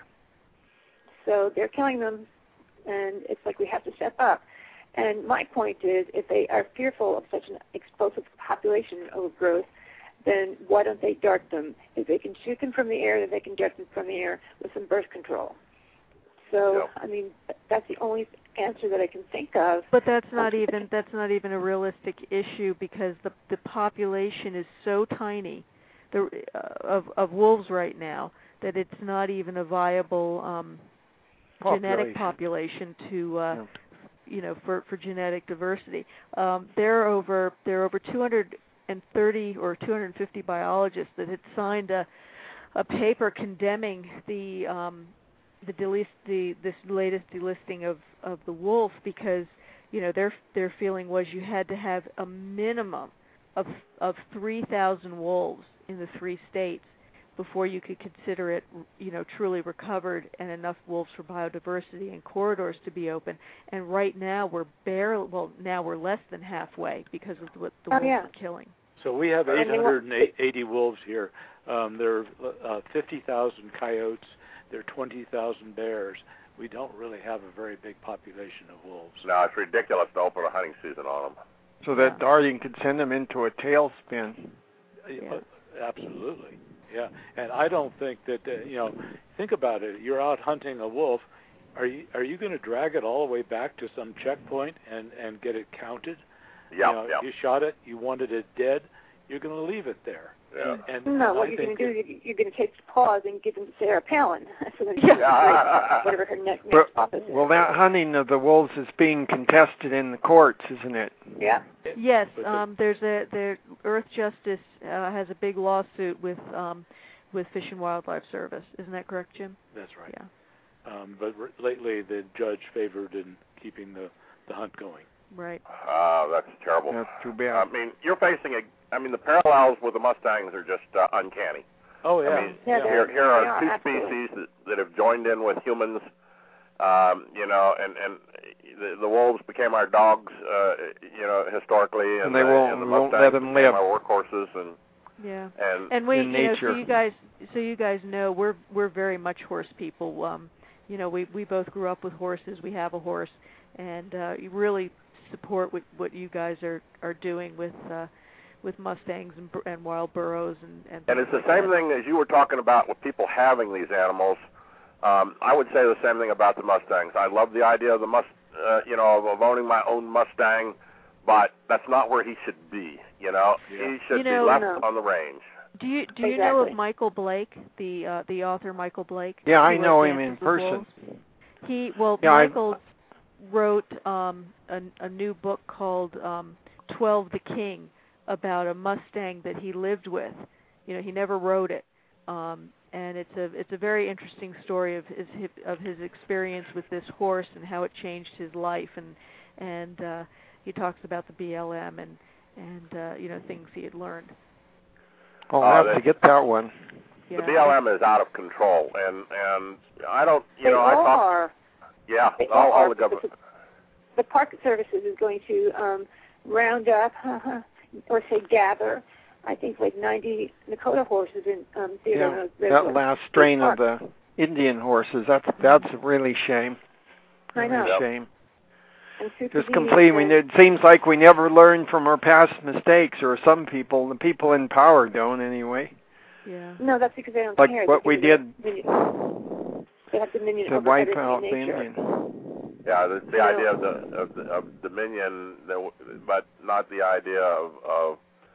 So they're killing them, and it's like we have to step up. And my point is, if they are fearful of such an explosive population overgrowth, then why don't they dart them? If they can shoot them from the air, then they can dart them from the air with some birth control. So, I mean, that's the only answer that I can think of. But that's not even a realistic issue because the population is so tiny of wolves right now that it's not even a viable genetic population to for genetic diversity. There are over 230 or 250 biologists that had signed a paper condemning this latest delisting of the wolf because their feeling was you had to have a minimum of 3,000 wolves in the 3 states before you could consider it, truly recovered and enough wolves for biodiversity and corridors to be open. And right now we're less than halfway because of what the wolves are killing. So we have 880 wolves here. There are 50,000 coyotes. There are 20,000 bears. We don't really have a very big population of wolves. No, it's ridiculous to open a hunting season on them. So that Darting could send them into a tailspin. Yeah. Absolutely. Yeah, and I don't think that think about it. You're out hunting a wolf. Are you going to drag it all the way back to some checkpoint and get it counted? Yeah. You shot it. You wanted it dead. You're going to leave it there. Yeah. What you're going to do is you're going to take the paws and give them to Sarah Palin. So then whatever her next office is. Well, that hunting of the wolves is being contested in the courts, isn't it? Yeah. Yes. There's Earth Justice has a big lawsuit with Fish and Wildlife Service. Isn't that correct, Jim? That's right. Yeah. But lately the judge favored in keeping the hunt going. Right. That's terrible. That's too bad. I mean, you're facing the parallels with the Mustangs are just uncanny. Oh, yeah. I mean, here are two species that have joined in with humans, and the wolves became our dogs, historically, and they won't let them live. Our workhorses, and we, in nature. So you guys know we're very much horse people. We both grew up with horses. We have a horse, and you really support what you guys are doing with Mustangs and wild burros and it's the same thing as you were talking about with people having these animals. I would say the same thing about the Mustangs. I love the idea of of owning my own Mustang, but that's not where he should be. He should be left on the range. Do you know of Michael Blake, the author Michael Blake? Yeah, I know him in person. Michael wrote a new book called 12 the King, about a Mustang that he lived with. He never wrote it, and it's a very interesting story of his experience with this horse and how it changed his life, and he talks about the BLM and things he had learned. I'll have to get that one. The BLM is out of control, and I don't. They all are. Yeah, all the government. The Park Services is going to round up. Or say gather, I think like 90 Nakota horses in that last strain of the Indian horses. That's a really shame. I know. Shame. Just completely. It seems like we never learn from our past mistakes, or the people in power don't anyway. Yeah. No, that's because they don't like care. What we did. They have dominion to wipe out the Indian. Yeah, the idea of dominion, but not the idea of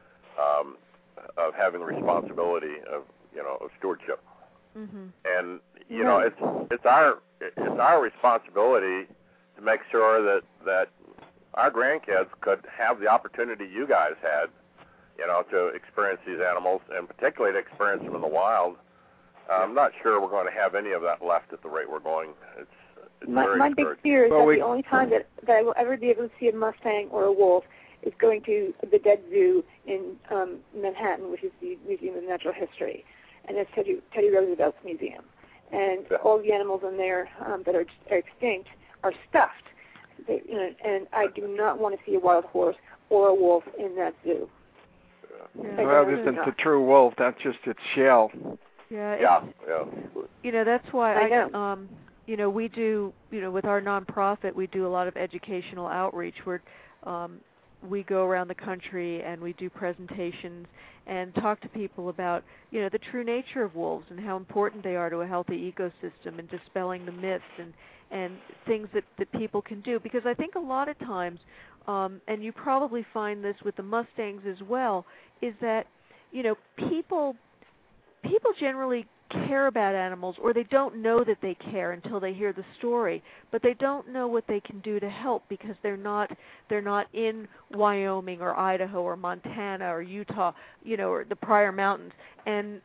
having responsibility of stewardship. Mm-hmm. And it's our responsibility to make sure that our grandkids could have the opportunity you guys had, to experience these animals, and particularly to experience them in the wild. I'm not sure we're going to have any of that left at the rate we're going. My big fear is that the only time that I will ever be able to see a Mustang or a wolf is going to the Dead Zoo in Manhattan, which is the Museum of Natural History, and it's Teddy Roosevelt's museum. And all the animals in there that are extinct are stuffed. And I do not want to see a wild horse or a wolf in that zoo. Well, that isn't the true wolf. That's just its shell. Yeah. That's why I know. We do, with our nonprofit, we do a lot of educational outreach where we go around the country and we do presentations and talk to people about, the true nature of wolves and how important they are to a healthy ecosystem, and dispelling the myths and things that people can do. Because I think a lot of times, and you probably find this with the Mustangs as well, is that, people generally care about animals, or they don't know that they care until they hear the story, but they don't know what they can do to help because they're not in Wyoming or Idaho or Montana or Utah, or the Pryor Mountains, and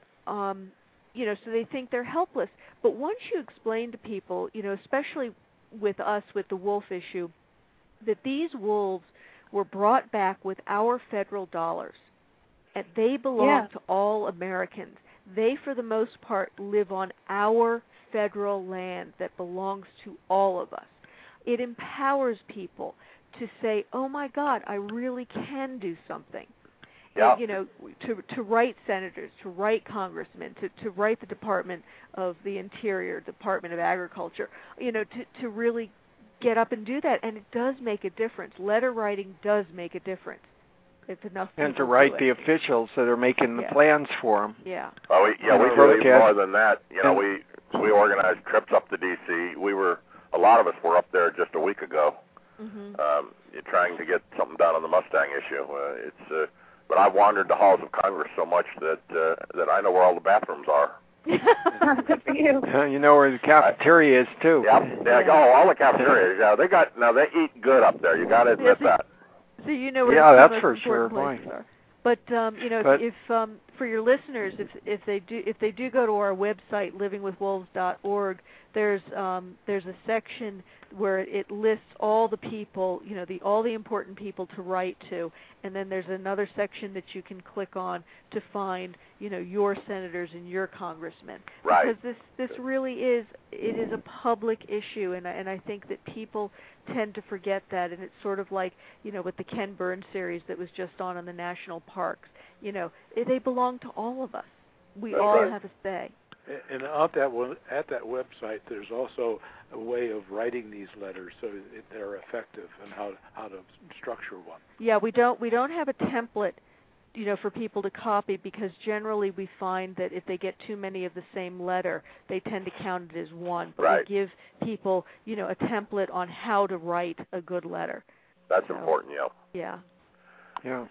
so they think they're helpless. But once you explain to people, especially with us with the wolf issue, that these wolves were brought back with our federal dollars, and they belong to all Americans. they, for the most part, live on our federal land that belongs to all of us. It empowers people to say, oh my God, I really can do something. Yeah. And, you know, to write senators, to write congressmen, to write the Department of the Interior, Department of Agriculture, you know, to really get up and do that. And it does make a difference. Letter writing does make a difference. If enough people and to write do it. the officials that are making the plans for them. Yeah. Well, we did more than that. You know, we organized trips up to D.C. A lot of us were up there just a week ago, trying to get something done on the Mustang issue. But I've wandered the halls of Congress so much that I know where all the bathrooms are. Good for you. You know where the cafeteria is too. Yeah. Oh, all the cafeterias. Yeah, they eat good up there. You got to admit that. So you know where that's the for most sure. important places are. But you know, if for your listeners, if they do go to our website livingwithwolves.org, there's a section where it lists all the people, you know, all the important people to write to, and then there's another section that you can click on to find, you know, your senators and your congressmen. Right. Because this really is a public issue, and I think that people tend to forget that, and it's sort of like, you know, with the Ken Burns series that was just on the national parks. You know, they belong to all of us. We all have a say. And at that website, there's also a way of writing these letters so they're effective and how to structure one. Yeah, we don't have a template, you know, for people to copy, because generally we find that if they get too many of the same letter, they tend to count it as one. But right. we give people, you know, a template on how to write a good letter. That's important, yeah. Yeah.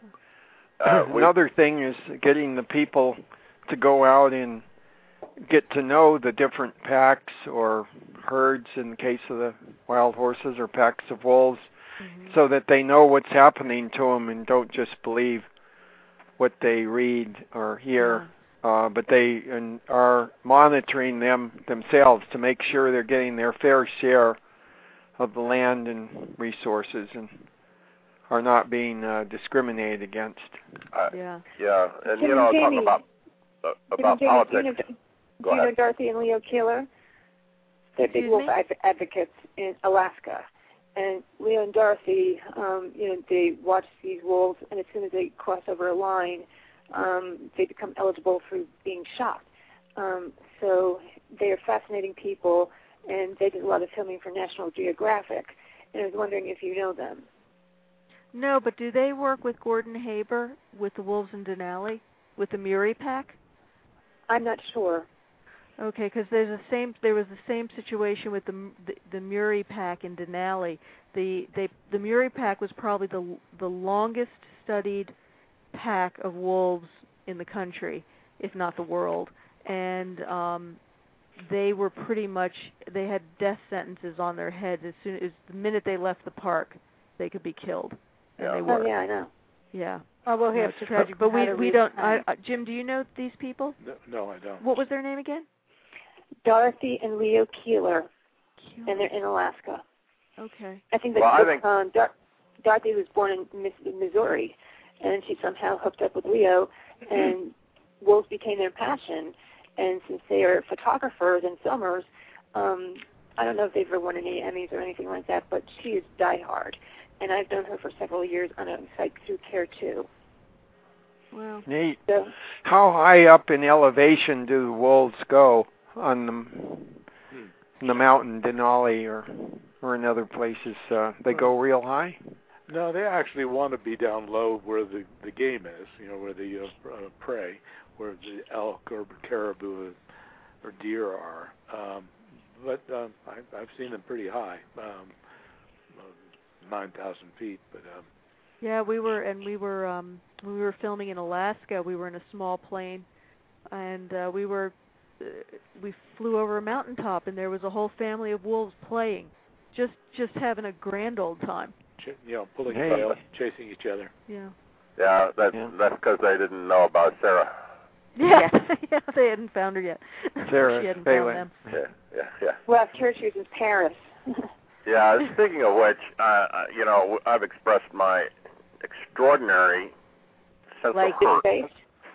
Another thing is getting the people to go out and get to know the different packs or herds in the case of the wild horses, or packs of wolves, so that they know what's happening to them and don't just believe what they read or hear, but they are monitoring them themselves to make sure they're getting their fair share of the land and resources and are not being discriminated against. Yeah, and you know, talking about politics. Do you know Dorothy and Leo Keeler? They're big wolf advocates in Alaska. And Leo and Dorothy, you know, they watch these wolves, and as soon as they cross over a line, they become eligible for being shot. So they are fascinating people, and they did a lot of filming for National Geographic. And I was wondering if you know them. No, but do they work with Gordon Haber with the wolves in Denali, with the Muri Pack? I'm not sure. Okay, because there was the same situation with the Muri Pack in Denali. The Muri Pack was probably the longest studied pack of wolves in the country, if not the world, and they were they had death sentences on their heads as soon as the minute they left the park, they could be killed. And they were. Oh yeah, I know. Yeah. Oh, well, it's tragic, but we don't. Jim, do you know these people? No, I don't. What was their name again? Dorothy and Leo Keeler, and they're in Alaska. Okay. I think that Dorothy was born in Missouri, and she somehow hooked up with Leo, and wolves became their passion. And since they are photographers and filmers, I don't know if they've ever won any Emmys or anything like that, but she is diehard. And I've known her for several years on a site through Care 2. Wow. Neat. So, how high up in elevation do the wolves go on the mountain, Denali, or in other places? They go real high? No, they actually want to be down low where the game is, you know, where the prey, where the elk or caribou or deer are. But I've seen them pretty high, 9,000 feet. But yeah, we were when we were filming in Alaska. We were in a small plane, and we flew over a mountaintop, and there was a whole family of wolves playing, just having a grand old time. You know, pulling tails, chasing each other. Yeah. Yeah, that's because they didn't know about Sarah. Yeah, yeah, they hadn't found her yet. Sarah, she hadn't found them. Yeah. Well, I've heard she was in Paris. Yeah, speaking of which, you know, I've expressed my extraordinary sense of hurt.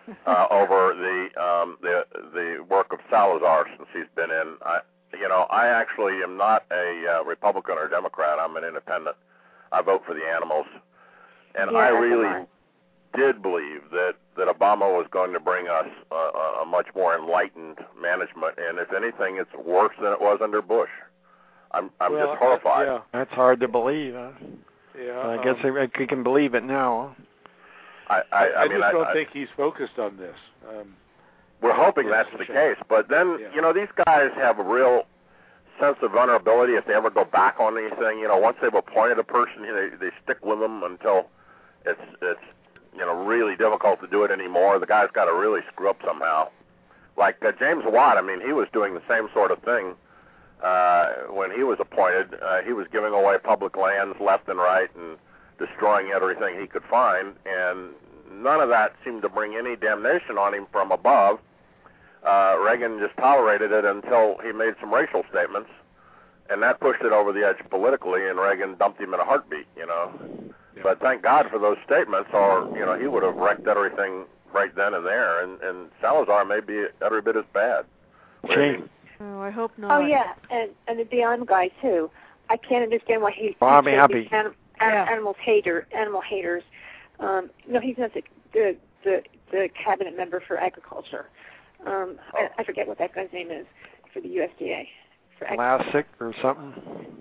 over the work of Salazar since he's been in. I actually am not a Republican or Democrat. I'm an independent. I vote for the animals, and I really did believe that Obama was going to bring us a much more enlightened management, and if anything, it's worse than it was under Bush. I'm just horrified. Yeah, that's hard to believe. Huh? Yeah, I guess I can believe it now. I just don't think he's focused on this. We're hoping that's the case, but then these guys have a real sense of vulnerability if they ever go back on anything. Once they've appointed a person, they stick with them until it's really difficult to do it anymore. The guy's got to really screw up somehow. Like James Watt, he was doing the same sort of thing when he was appointed. He was giving away public lands left and right and destroying everything he could find, and none of that seemed to bring any damnation on him from above. Reagan just tolerated it until he made some racial statements, and that pushed it over the edge politically, and Reagan dumped him in a heartbeat, Yeah. But thank God for those statements, or, he would have wrecked everything right then and there, and Salazar may be every bit as bad. Shame. Oh, I hope not. Oh, yeah, and the BLM guy, too. I can't understand why he's animal haters. No, he's not the cabinet member for agriculture. I forget what that guy's name is for the USDA. Vlasic or something?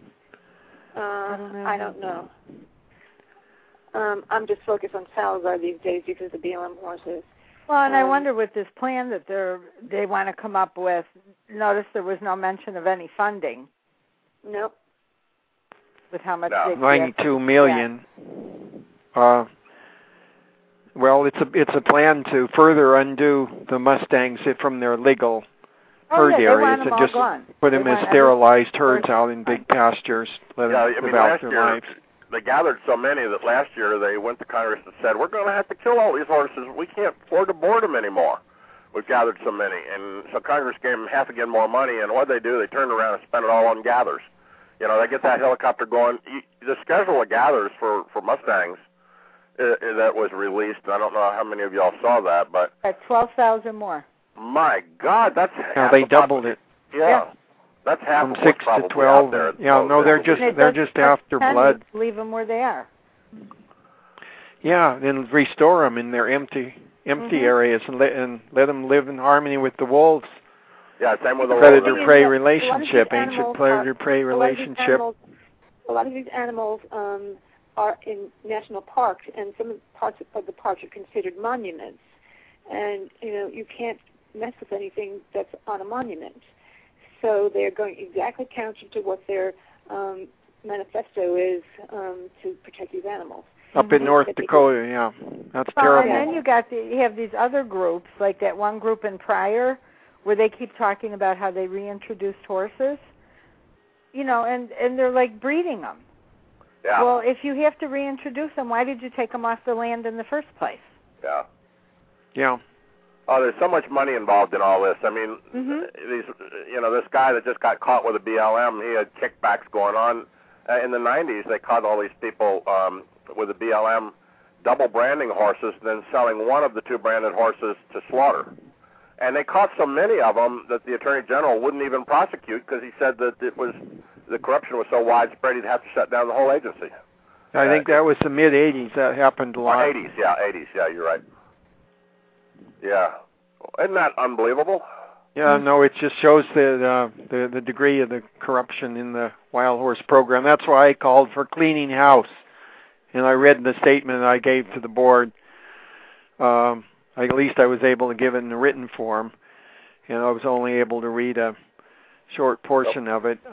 I don't know. I'm just focused on Salazar these days because of the BLM horses. Well, and I wonder with this plan that they want to come up with. Notice there was no mention of any funding. Nope. With how much? No. $92 million. Well, it's a plan to further undo the Mustangs from their legal herd areas and just put them as sterilized herds out in big pastures, let them live out their lives. They gathered so many that last year they went to Congress and said, we're going to have to kill all these horses. We can't afford to board them anymore. We've gathered so many. And so Congress gave them half again more money, and what they do, they turn around and spend it all on gathers. They get that helicopter going. The schedule of gathers for Mustangs that was released, I don't know how many of y'all saw that, but... At 12,000 more. My God, that's half. They doubled it. Yeah. That's half from of 6 what's to 12. There. Yeah, no, they're just after blood. Leave them where they are. Yeah, then restore them in their empty areas and let them live in harmony with the wolves. Yeah, same with the predator-prey relationship, ancient predator-prey relationship. A lot of these animals are in national parks, and some parts of the parks are considered monuments. And you can't mess with anything that's on a monument. So they're going exactly counter to what their manifesto is to protect these animals. Up in North Dakota, yeah, that's terrible. And then you have these other groups, like that one group in Pryor, where they keep talking about how they reintroduced horses, and they're like breeding them. Yeah. Well, if you have to reintroduce them, why did you take them off the land in the first place? Yeah. Yeah. Oh, there's so much money involved in all this. This guy that just got caught with a BLM, he had kickbacks going on. In the 90s, they caught all these people with a BLM double branding horses, then selling one of the two branded horses to slaughter. And they caught so many of them that the Attorney General wouldn't even prosecute because he said that the corruption was so widespread he'd have to shut down the whole agency. I think that was the mid-'80s. That happened a lot. 80s, yeah, you're right. Yeah. Isn't that unbelievable? Yeah, no, it just shows the degree of the corruption in the wild horse program. That's why I called for cleaning house. And I read the statement I gave to the board. At least I was able to give it in a written form. And I was only able to read a short portion of it.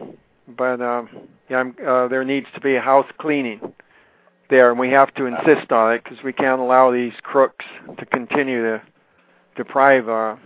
There needs to be a house cleaning there, and we have to insist on it because we can't allow these crooks to continue to deprive,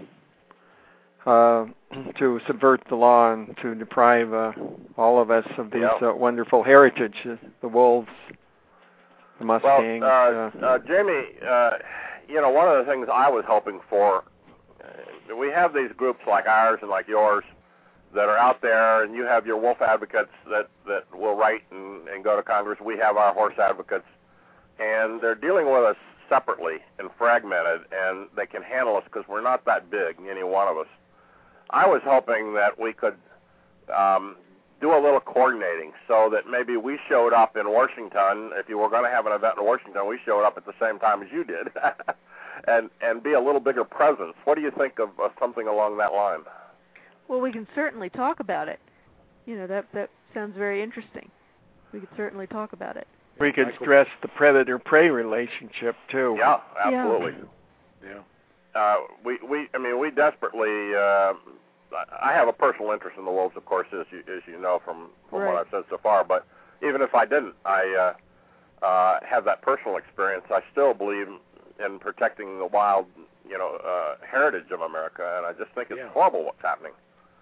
to subvert the law and to deprive all of us of these wonderful heritage, the wolves, the Mustangs. Well, Jamie, one of the things I was hoping for, we have these groups like ours and like yours that are out there, and you have your wolf advocates that will write and go to Congress. We have our horse advocates, and they're dealing with us separately and fragmented, and they can handle us because we're not that big, any one of us. I was hoping that we could do a little coordinating so that maybe we showed up in Washington. If you were going to have an event in Washington, we showed up at the same time as you did, and be a little bigger presence. What do you think of something along that line? Well, we can certainly talk about it. That sounds very interesting. We could certainly talk about it. We could stress the predator-prey relationship too. Yeah, absolutely. Yeah. We desperately. I have a personal interest in the wolves, of course, as you know from Right. what I've said so far. But even if I didn't, I have that personal experience. I still believe in protecting the wild, heritage of America, and I just think it's horrible what's happening.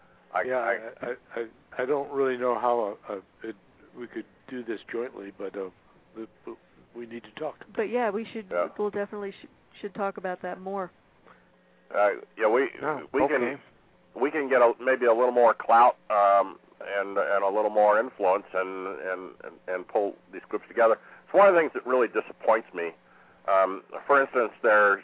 I don't really know how we could do this jointly, but we need to talk. But yeah, we should. Yeah. We'll definitely should talk about that more. We can get maybe a little more clout and a little more influence and pull these groups together. It's one of the things that really disappoints me. For instance, there's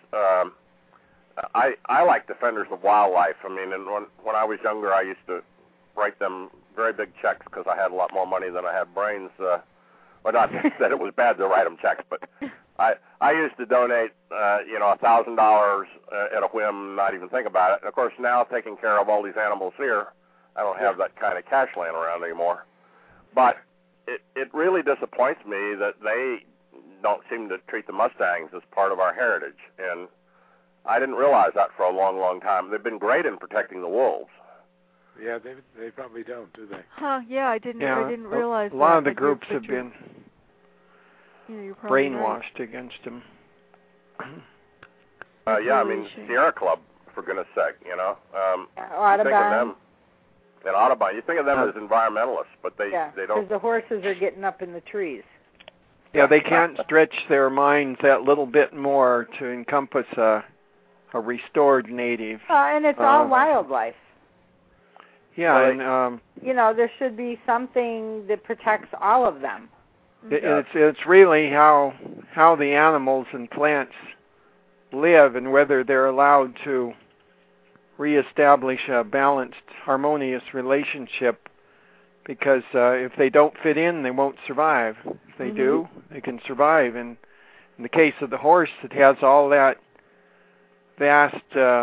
I like Defenders of Wildlife. I mean, and when I was younger, I used to write them very big checks because I had a lot more money than I had brains. Well, not that it was bad to write them checks, but I used to donate, $1,000 at a whim, not even think about it. And of course, now taking care of all these animals here, I don't have that kind of cash laying around anymore. But it really disappoints me that they don't seem to treat the Mustangs as part of our heritage, and I didn't realize that for a long, long time. They've been great in protecting the wolves. Yeah, they probably don't, do they? Huh? Yeah, I didn't realize. A lot of the groups have been brainwashed right. against them. Sierra Club, for goodness sake, Audubon. You think of them, and Audubon. You think of them as environmentalists, but they don't. Because the horses are getting up in the trees. Yeah, they can't stretch their minds that little bit more to encompass a restored native. And it's all wildlife. Yeah, and there should be something that protects all of them. It's really how the animals and plants live and whether they're allowed to reestablish a balanced, harmonious relationship. Because if they don't fit in, they won't survive. If they do, they can survive. And in the case of the horse, it has all that vast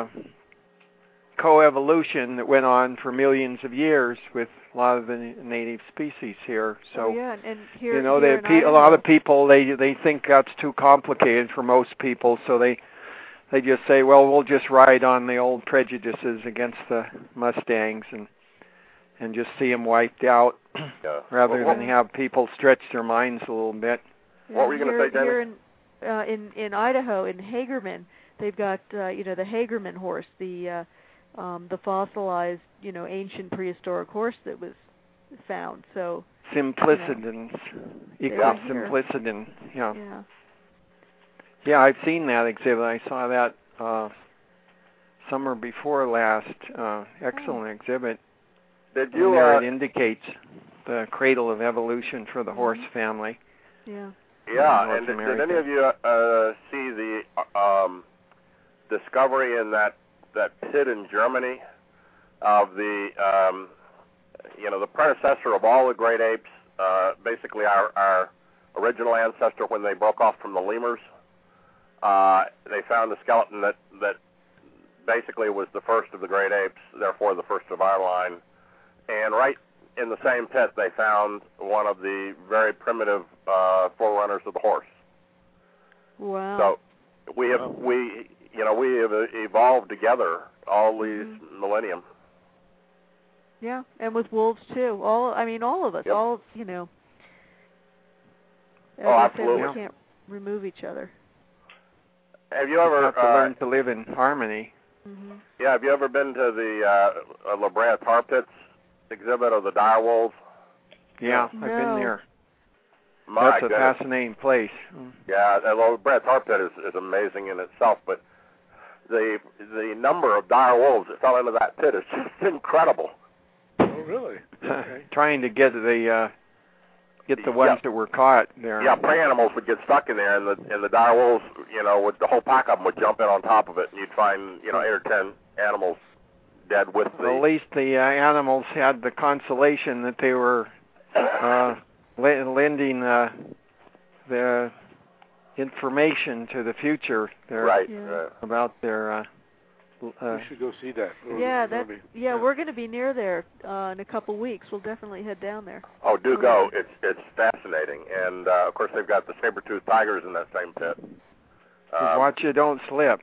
coevolution that went on for millions of years with a lot of the native species here. So, and here, a lot of people they think that's too complicated for most people, so they just say, well, we'll just ride on the old prejudices against the Mustangs and just see them wiped out, rather than have people stretch their minds a little bit. What were you going to say, Dennis? Here in Idaho, in Hagerman, they've got the Hagerman horse, the fossilized, ancient prehistoric horse that was found. So Simplicidans, Simplicidin, Yeah, I've seen that exhibit. I saw that summer before last. Excellent exhibit. Did you? It indicates the cradle of evolution for the horse family. Yeah. Yeah, and did any of you see the discovery in that pit in Germany of the the predecessor of all the great apes, basically our original ancestor when they broke off from the lemurs? They found a skeleton that basically was the first of the great apes, therefore the first of our line. And right in the same pit, they found one of the very primitive forerunners of the horse. Wow! So we have evolved together all these millennium. Yeah, and with wolves too. All of us. Yep. All absolutely. We can't remove each other. Have you ever have to learn to live in harmony? Mm-hmm. Yeah. Have you ever been to the La Brea Tar Pits exhibit of the dire wolves? Yeah, I've been there. That's a fascinating place. Yeah, the La Brea Tar Pit is amazing in itself, but the number of dire wolves that fell into that pit is just incredible. Oh, really? Okay. Trying to get the get the ones that were caught there. Yeah, prey animals would get stuck in there, and the dire wolves, with the whole pack of them would jump in on top of it, and you'd find 8 or 10 animals dead with the. Well, at least the animals had the consolation that they were lending the information to the future there right. about their. We should go see that. We're going to be near there in a couple weeks. We'll definitely head down there. Oh, do go! It's fascinating, and of course they've got the saber-toothed tigers in that same pit. Watch you don't slip.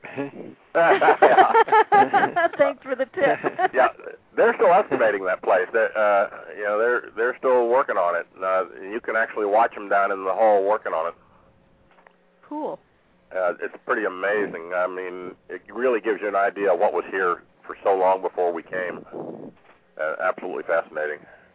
Thanks for the tip. Yeah, they're still estimating that place. They're still working on it. You can actually watch them down in the hole working on it. Cool. It's pretty amazing. I mean, it really gives you an idea of what was here for so long before we came. Absolutely fascinating.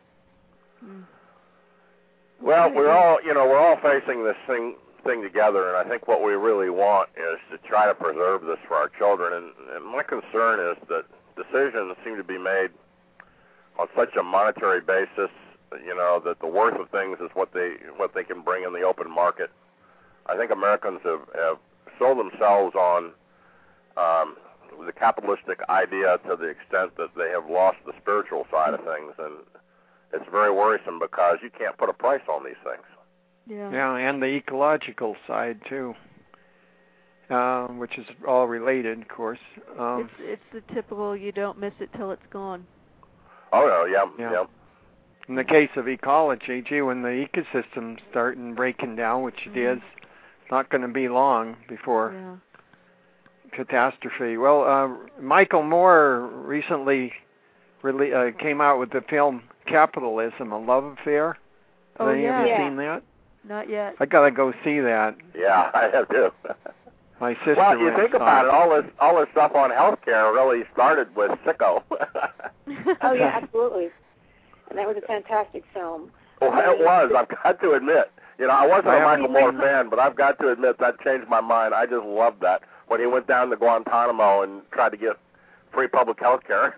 Well, we're all facing this thing together, and I think what we really want is to try to preserve this for our children. And my concern is that decisions seem to be made on such a monetary basis, that the worth of things is what they can bring in the open market. I think Americans have sold themselves on the capitalistic idea to the extent that they have lost the spiritual side of things, and it's very worrisome because you can't put a price on these things. Yeah, and the ecological side too, which is all related, of course. It's the typical you don't miss it till it's gone. Oh no, yeah. In the case of ecology, when the ecosystems start breaking down, which it is, not going to be long before catastrophe. Well, Michael Moore recently came out with the film Capitalism, A Love Affair. Have any of you seen that? Not yet. I gotta go see that. Yeah, I have too. My sister. Well, you think about it, all this stuff on healthcare really started with Sicko. Oh yeah, absolutely. And that was a fantastic film. Well, it was. I've got to admit. I wasn't a Michael Moore fan, but I've got to admit that changed my mind. I just loved that when he went down to Guantanamo and tried to get free public health care.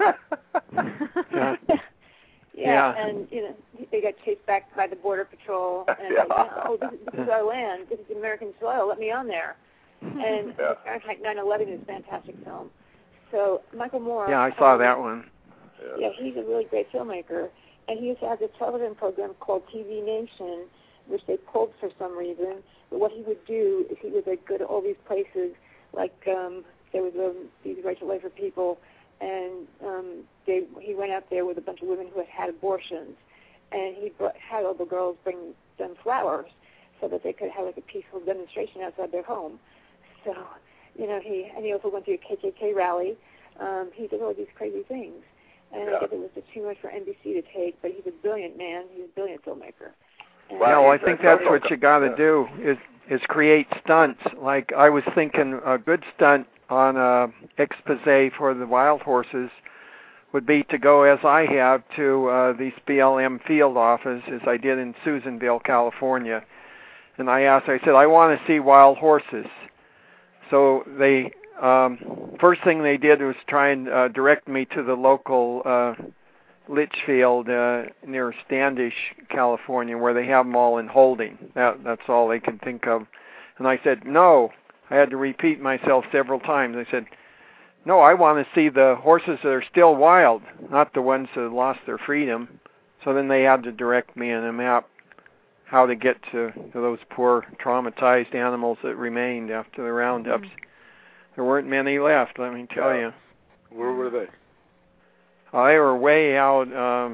Yeah, and they got chased back by the Border Patrol, and this is our land, this is American soil, let me on there. And like 9/11 is a fantastic film. So Michael Moore. Yeah, I saw that one. Yeah, he's a really great filmmaker, and he used to have a television program called TV Nation, which they pulled for some reason. But what he would do is he would go to all these places, like there was these Racial Way for People, and he went out there with a bunch of women who had had abortions, and he had all the girls bring them flowers so that they could have a peaceful demonstration outside their home. So, he also went to a KKK rally. He did all these crazy things, and I guess it was just too much for NBC to take. But he's a brilliant man. He's a brilliant filmmaker. Well, I think that's what you got to do is create stunts. Like I was thinking, a good stunt on a expose for the wild horses would be to go, as I have, to these BLM field offices, as I did in Susanville, California. And I said, I want to see wild horses. So they, first thing they did was try and direct me to the local Litchfield near Standish, California, where they have them all in holding. That's all they can think of. And I said, no. I had to repeat myself several times. I said, no, I want to see the horses that are still wild, not the ones that lost their freedom. So then they had to direct me in a map how to get to those poor traumatized animals that remained after the roundups. There weren't many left, let me tell you. Where were they? They were way out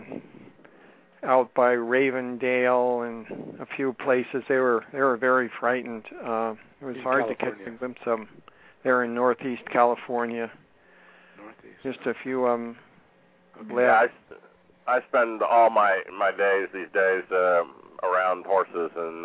by Ravendale and a few places. They were very frightened. It was hard to catch a glimpse of them. They're in Northeast California. Just a few of them left. Yeah, I spend all my days these days around horses, and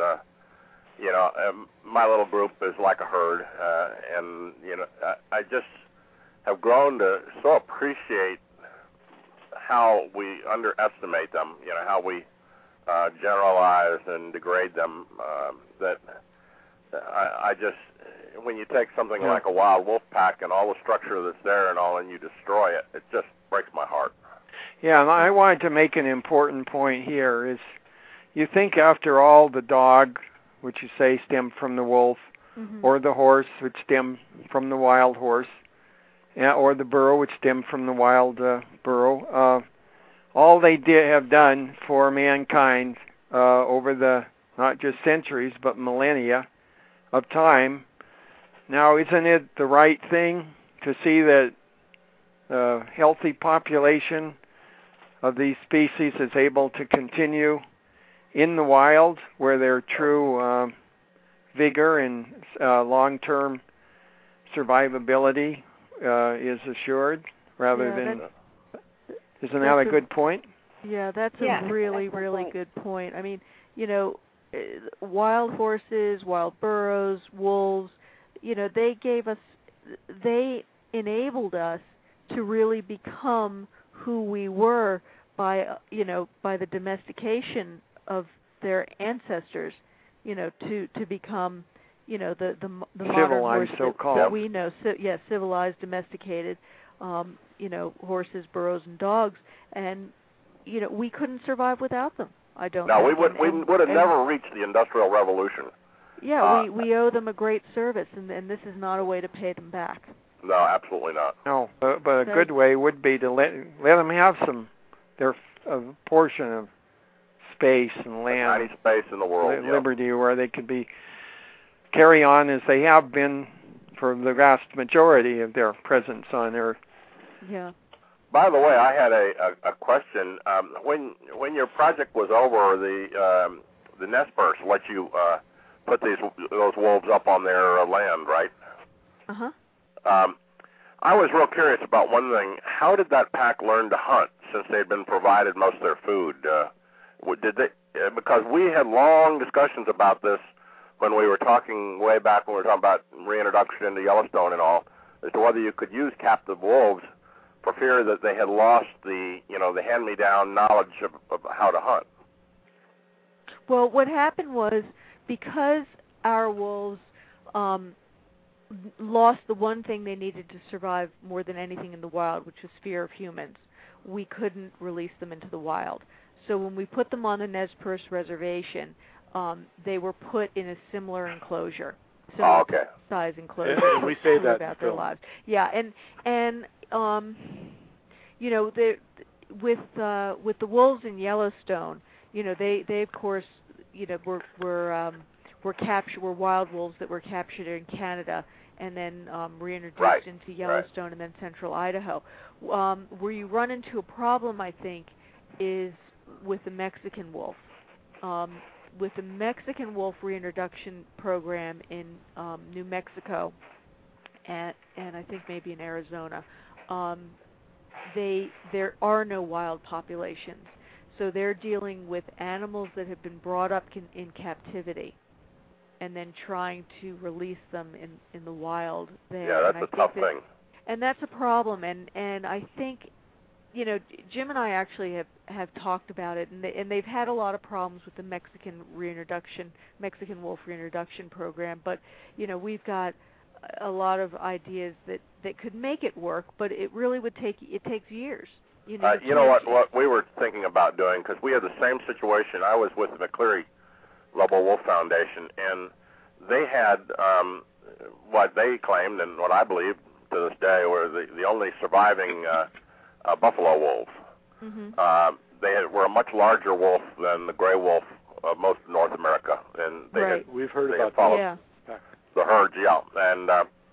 my little group is like a herd, and I just have grown to so appreciate how we underestimate them, how we generalize and degrade them, that I just, when you take something like a wild wolf pack and all the structure that's there and all, and you destroy it, it just breaks my heart. Yeah, and I wanted to make an important point here is, you think after all the dog, which you say stemmed from the wolf, or the horse, which stemmed from the wild horse, or the burro, which stemmed from the wild burro, all they have done for mankind over the not just centuries but millennia of time. Now, isn't it the right thing to see that a healthy population of these species is able to continue in the wild where their true vigor and long-term survivability is assured, rather than... Isn't that a good point? Yeah, that's a really, really good point. I mean, you know, wild horses, wild burros, wolves, you know, they enabled us to really become who we were by the domestication of their ancestors, you know, to become, you know, the modern horse so-called that we know. Civilized, domesticated, you know, horses, burros, and dogs, and you know, we couldn't survive without them. I don't. No, we would have never reached the Industrial Revolution. Yeah, we owe them a great service, and this is not a way to pay them back. No, absolutely not. No, but a good way would be to let them have their portion of space and land, any space in the world, liberty, where they could carry on as they have been for the vast majority of their presence on Earth. Yeah. By the way, I had a question. When your project was over, the Nez Perce let you put those wolves up on their land, right? Uh-huh. I was real curious about one thing. How did that pack learn to hunt since they'd been provided most of their food? Did they? Because we had long discussions about this when we were talking way back when we were talking about reintroduction into Yellowstone and all, as to whether you could use captive wolves for fear that they had lost the hand-me-down knowledge of how to hunt. Well, what happened was, because our wolves lost the one thing they needed to survive more than anything in the wild, which was fear of humans, we couldn't release them into the wild. So when we put them on the Nez Perce reservation, they were put in a similar enclosure, size enclosure. And we say that about their lives. Yeah, and you know, with the wolves in Yellowstone, you know, they of course, you know, were wild wolves that were captured in Canada and then reintroduced into Yellowstone and then central Idaho. Where you run into a problem, I think, is with the Mexican wolf. With the Mexican wolf reintroduction program in New Mexico and I think maybe in Arizona, there are no wild populations. So they're dealing with animals that have been brought up in captivity and then trying to release them in the wild there. Yeah, that's a tough thing. And that's a problem. And I think, you know, Jim and I actually have talked about it, and they've had a lot of problems with the Mexican wolf reintroduction program. But, you know, we've got a lot of ideas that could make it work, but it really takes years. You know what we were thinking about doing, because we had the same situation. I was with the McCleary Level Wolf Foundation, and they had what they claimed and what I believe to this day were the only surviving buffalo wolves. Mm-hmm. They were a much larger wolf than the gray wolf of most of North America, and we've heard about that. The herds, and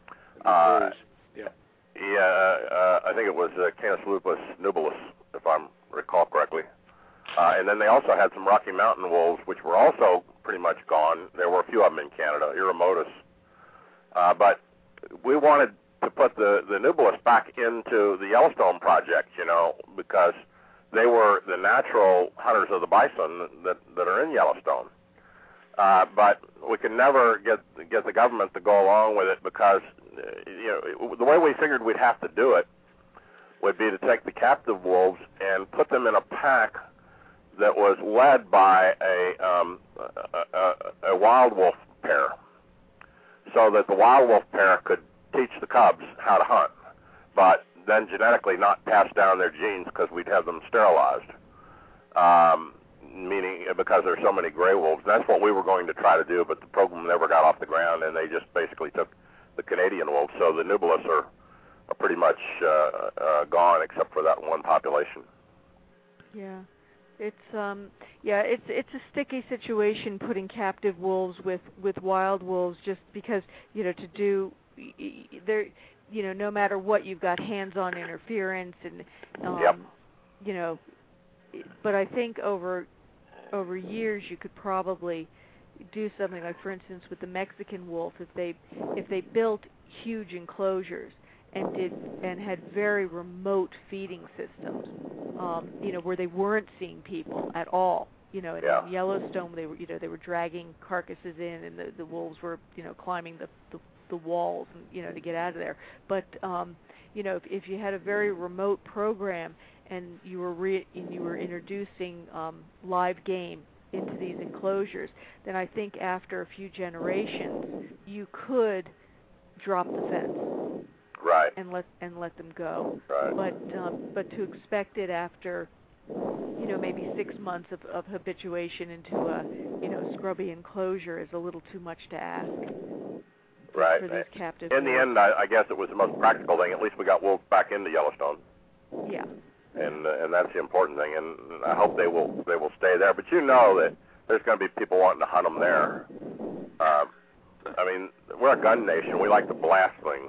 I think it was Canis lupus nubilis, if I recall correctly. And then they also had some Rocky Mountain wolves, which were also pretty much gone. There were a few of them in Canada, Eremotus. But we wanted to put the nubilis back into the Yellowstone project, you know, because they were the natural hunters of the bison that are in Yellowstone. But we can never get the government to go along with it because, you know, the way we figured we'd have to do it would be to take the captive wolves and put them in a pack that was led by a wild wolf pair, so that the wild wolf pair could teach the cubs how to hunt, but then genetically not pass down their genes because we'd have them sterilized. meaning because there's so many gray wolves. That's what we were going to try to do, but the program never got off the ground, and they just basically took the Canadian wolves. So the Nubilis are pretty much gone, except for that one population. Yeah. It's it's a sticky situation putting captive wolves with wild wolves, just because to do there no matter what, you've got hands-on interference and Yep. But I think over years you could probably do something like, for instance, with the Mexican wolf, if they built huge enclosures and had very remote feeding systems, where they weren't seeing people at all. In Yellowstone, they were dragging carcasses in, and the wolves were climbing the walls and to get out of there. But if you had a very remote program and you were introducing live game into these enclosures, then I think after a few generations you could drop the fence, right, and let them go. Right. But to expect it after maybe 6 months of habituation into a scrubby enclosure is a little too much to ask. Right. For these captive in the wolves. end, I guess it was the most practical thing. At least we got wolves back into Yellowstone. Yeah. And that's the important thing. And I hope they will stay there. But that there's going to be people wanting to hunt them there. I mean, we're a gun nation. We like to blast things.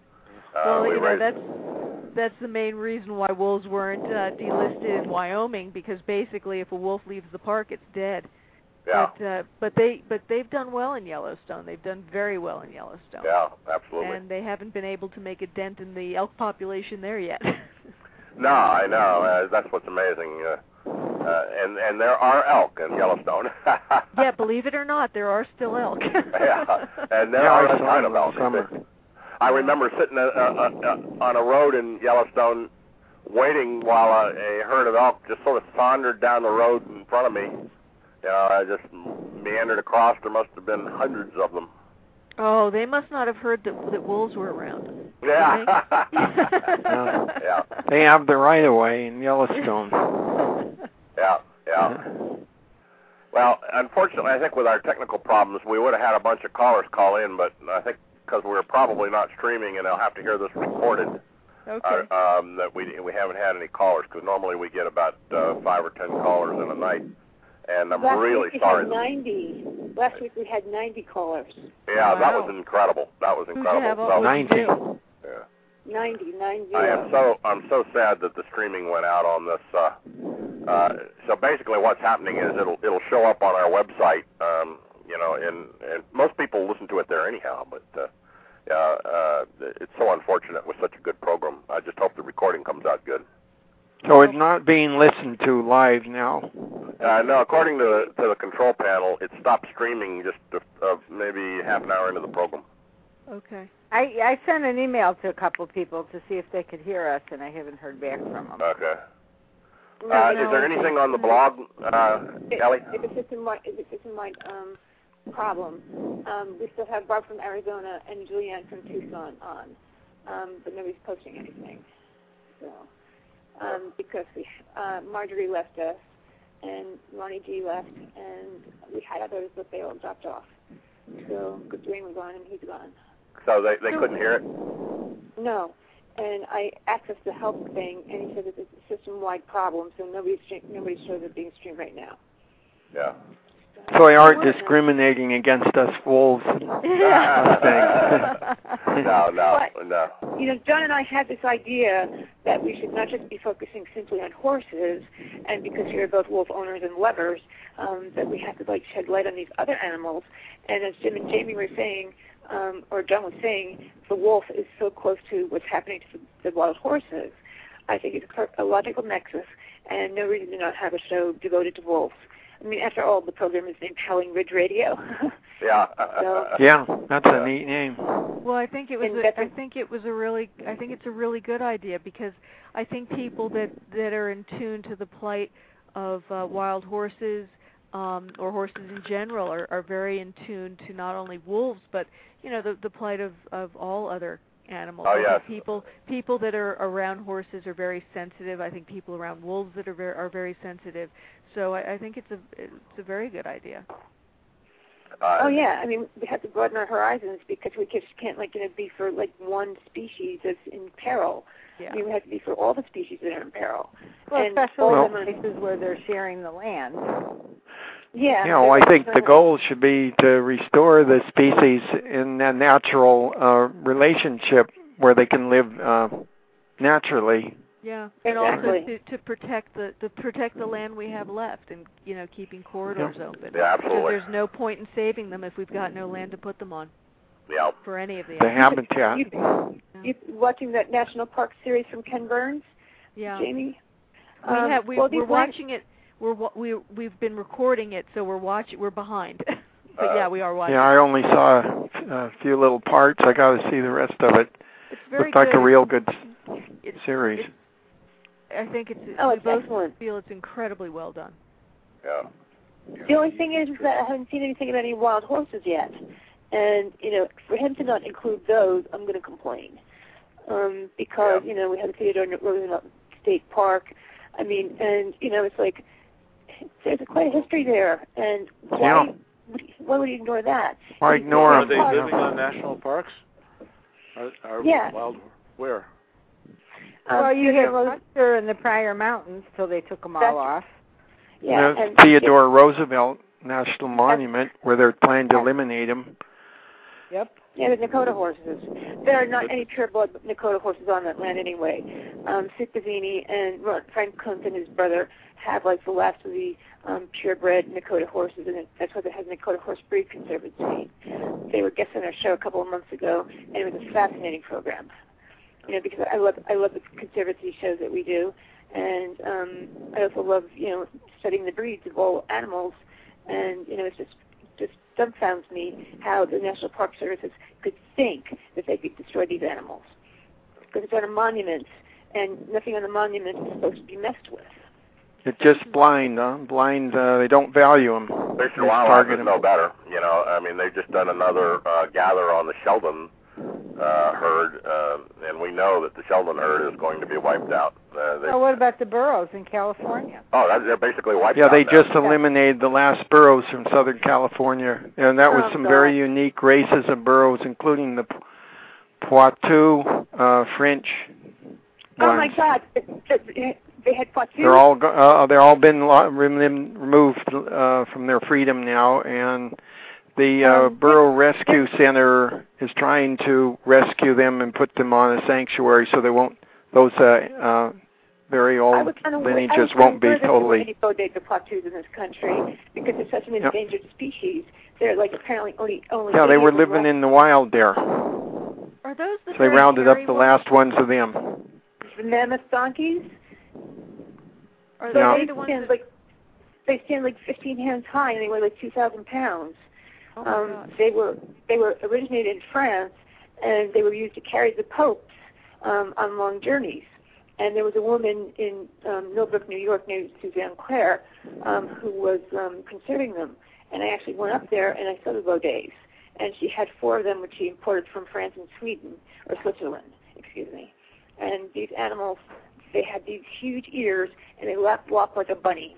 That's the main reason why wolves weren't delisted in Wyoming, because basically if a wolf leaves the park, it's dead. Yeah. But they've done well in Yellowstone. They've done very well in Yellowstone. Yeah, absolutely. And they haven't been able to make a dent in the elk population there yet. No, I know. That's what's amazing. And there are elk in Yellowstone. Yeah, believe it or not, there are still elk. Yeah, and there are a ton of elk. I remember sitting on a road in Yellowstone waiting while a herd of elk just sort of sauntered down the road in front of me. I just meandered across. There must have been hundreds of them. Oh, they must not have heard that wolves were around. Yeah. Yeah. They have the right of way in Yellowstone. Yeah. Well, unfortunately, I think with our technical problems, we would have had a bunch of callers call in, but I think because we're probably not streaming, and they'll have to hear this recorded. Okay. That we haven't had any callers, because normally we get about 5 or 10 callers in a night. And I'm really sorry. Last week we had 90 callers. Yeah, wow. That was incredible. Who'd you have all 90. Yeah. 90. I'm so sad that the streaming went out on this. So basically, what's happening is it'll show up on our website. And most people listen to it there anyhow. But it's so unfortunate with such a good program. I just hope the recording comes out good. So it's not being listened to live now? No, according to the control panel, it stopped streaming just maybe half an hour into the program. Okay. I sent an email to a couple of people to see if they could hear us, and I haven't heard back from them. Okay. Is there anything on the blog, Ellie? It's a system-wide problem. We still have Barb from Arizona and Julianne from Tucson on, but nobody's posting anything. So, because Marjorie left us, and Ronnie G left, and we had others, but they all dropped off. So Dwayne was on, and he's gone. So they couldn't hear it? No. And I accessed the help thing, and he said that it's a system-wide problem, so nobody shows it being streamed right now. Yeah. So they are discriminating against us wolves. No. John and I had this idea that we should not just be focusing simply on horses, and because you're both wolf owners and lovers, that we have to shed light on these other animals. And as Jim and Jamie were saying, or John was saying, the wolf is so close to what's happening to the wild horses. I think it's a logical nexus, and no reason to not have a show devoted to wolves. I mean, after all, the program is named Howling Ridge Radio. Yeah. Yeah, that's a neat name. Well, I think it's a really good idea, because I think people that are in tune to the plight of wild horses or horses in general are very in tune to not only wolves, but the plight of all other animals. Oh, I yes. think people that are around horses are very sensitive. I think people around wolves that are very sensitive. So I think it's a very good idea. Oh yeah, I mean we have to broaden our horizons because we just can't be for one species that's in peril. Yeah. I mean we have to be for all the species that are in peril. Well, and especially in places where they're sharing the land. Yeah. I think the goal should be to restore the species in a natural relationship where they can live naturally. Yeah, exactly. And also to protect the land we have left, and keeping corridors open. Yeah, absolutely. So there's no point in saving them if we've got no land to put them on. Yeah. For any of the habitat. You watching that National Park series from Ken Burns? Yeah. Jamie? We're watching it. We've been recording it, so we're behind. But yeah, we are watching. Yeah, I only saw a few little parts. I got to see the rest of it. It's very Looks like good. a real good series. I think it's. It's we both excellent. feel it's incredibly well done. Yeah. The only thing is that I haven't seen anything about any wild horses yet, and for him to not include those, I'm going to complain, because we have the Theodore Roosevelt State Park. I mean, and it's like there's quite a history there, and why would he ignore that? Why ignore Are them? they living on national parks? Are Yeah. wild? Where? Well, you had Custer in the Pryor Mountains till they took them all off. Yeah, and Theodore Roosevelt National Monument, where they're planning to eliminate them. Yep. Yeah, the Nakota horses. There are not any pure-blood Nakota horses on that land anyway. Sid Pavini and Frank Kuntz and his brother have the last of the purebred Nakota horses, and that's why they have Nakota Horse Breed Conservancy. They were guests on our show a couple of months ago, and it was a fascinating program. Because I love the conservancy shows that we do, and I also love studying the breeds of all animals, and it's just dumbfounds me how the National Park Services could think that they could destroy these animals, because it's on a monument, and nothing on the monument is supposed to be messed with. It's just blind, huh? Blind, they don't value them. Fish and Wildlife is no better. I mean, they've just done another gather on the Sheldon herd, and we know that the Sheldon herd is going to be wiped out. Well, what about the burros in California? Oh, they're basically wiped out. Yeah, they now. just eliminated the last burros from Southern California, and that was some very unique races of burros, including the Poitou French ones. Oh my God! They had Poitou. They're all been removed from their freedom now, and the Burro Rescue Center is trying to rescue them and put them on a sanctuary so they won't. Those very old lineages won't be totally. Any bodega Poitous in this country because it's such an endangered species. They're apparently only. Yeah, they were living in the wild there. Are those the? So they rounded up the last ones of them. The mammoth donkeys. Are they the ones they stand 15 hands high and they weigh 2,000 pounds. Oh they were originated in France, and they were used to carry the popes on long journeys. And there was a woman in Millbrook, New York, named Suzanne Clare, who was conserving them. And I actually went up there and I saw the Baudet, and she had 4 of them, which she imported from France and Sweden, or Switzerland, excuse me. And these animals, they had these huge ears, and they walked like a bunny.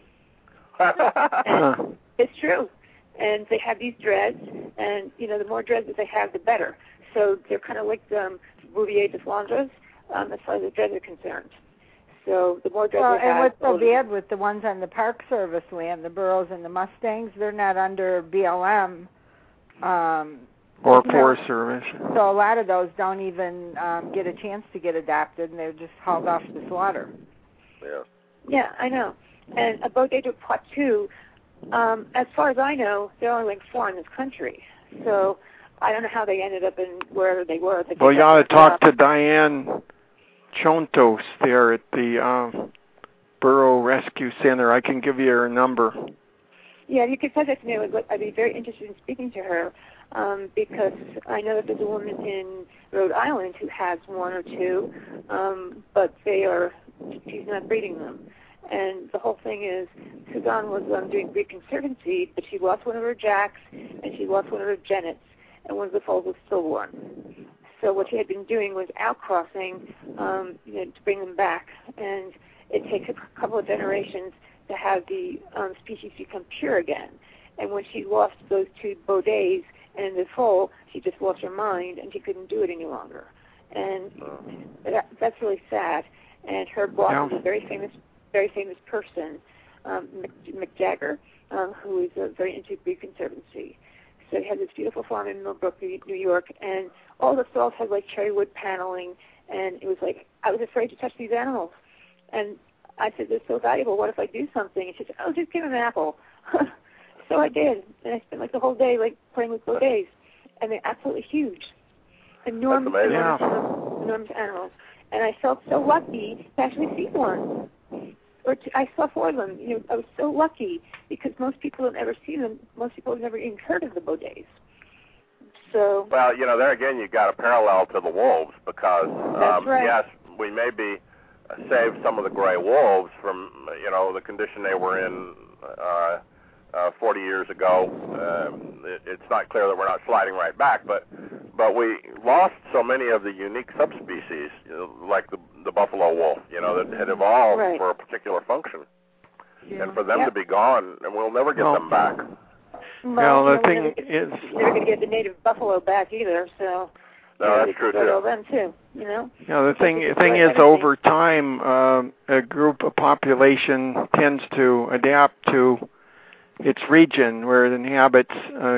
And it's true. And they have these dreads, and the more dreads that they have, the better. So they're kind of like Bouvier de Flandres as far as the dreads are concerned. So the more dreads they have. And what's so bad with the ones on the Park Service land, the burros and the Mustangs, they're not under BLM. Or Forest Service. So a lot of those don't even get a chance to get adopted, and they're just hauled off to slaughter. Yeah. Yeah, I know. And a Baudet de Poitou, as far as I know, there are only 4 in this country. So I don't know how they ended up in wherever they were. Well, you ought to talk to Diane Chontos there at the Burro Rescue Center. I can give you her number. Yeah, you could send it to me. I'd be very interested in speaking to her because I know that there's a woman in Rhode Island who has 1 or 2, but she's not breeding them. And the whole thing is, Suzanne was doing breed conservancy, but she lost one of her jacks, and she lost one of her jennets, and one of the foals was stillborn. So what he had been doing was outcrossing, to bring them back. And it takes a couple of generations to have the species become pure again. And when she lost those 2 Baudet and in the foal, she just lost her mind and she couldn't do it any longer. And that's really sad. And her boss is a very famous person, Mick Jagger, who is very into Bee Conservancy. So he has this beautiful farm in Millbrook, New York, and all the stalls had like cherry wood paneling, and it was like I was afraid to touch these animals. And I said, they're so valuable, what if I do something? And she said, oh, just give them an apple. So I did, and I spent like the whole day like playing with Baudets, and they're absolutely huge. Enormous animals. And I felt so lucky to actually see one. I saw 4 of them. I was so lucky because most people have never seen them. Most people have never even heard of the Baudets. So. Well, there again, you got a parallel to the wolves because that's right. Yes, we maybe saved some of the gray wolves from the condition they were in 40 years ago. It's not clear that we're not sliding right back, but we lost so many of the unique subspecies, like the buffalo wolf, that had evolved for a particular function. Yeah. And for them to be gone, and we'll never get them back. Well, the thing is, they're going to get the native buffalo back either. So no, that's true too. Them too, the thing is, over time, a population tends to adapt to its region where it inhabits.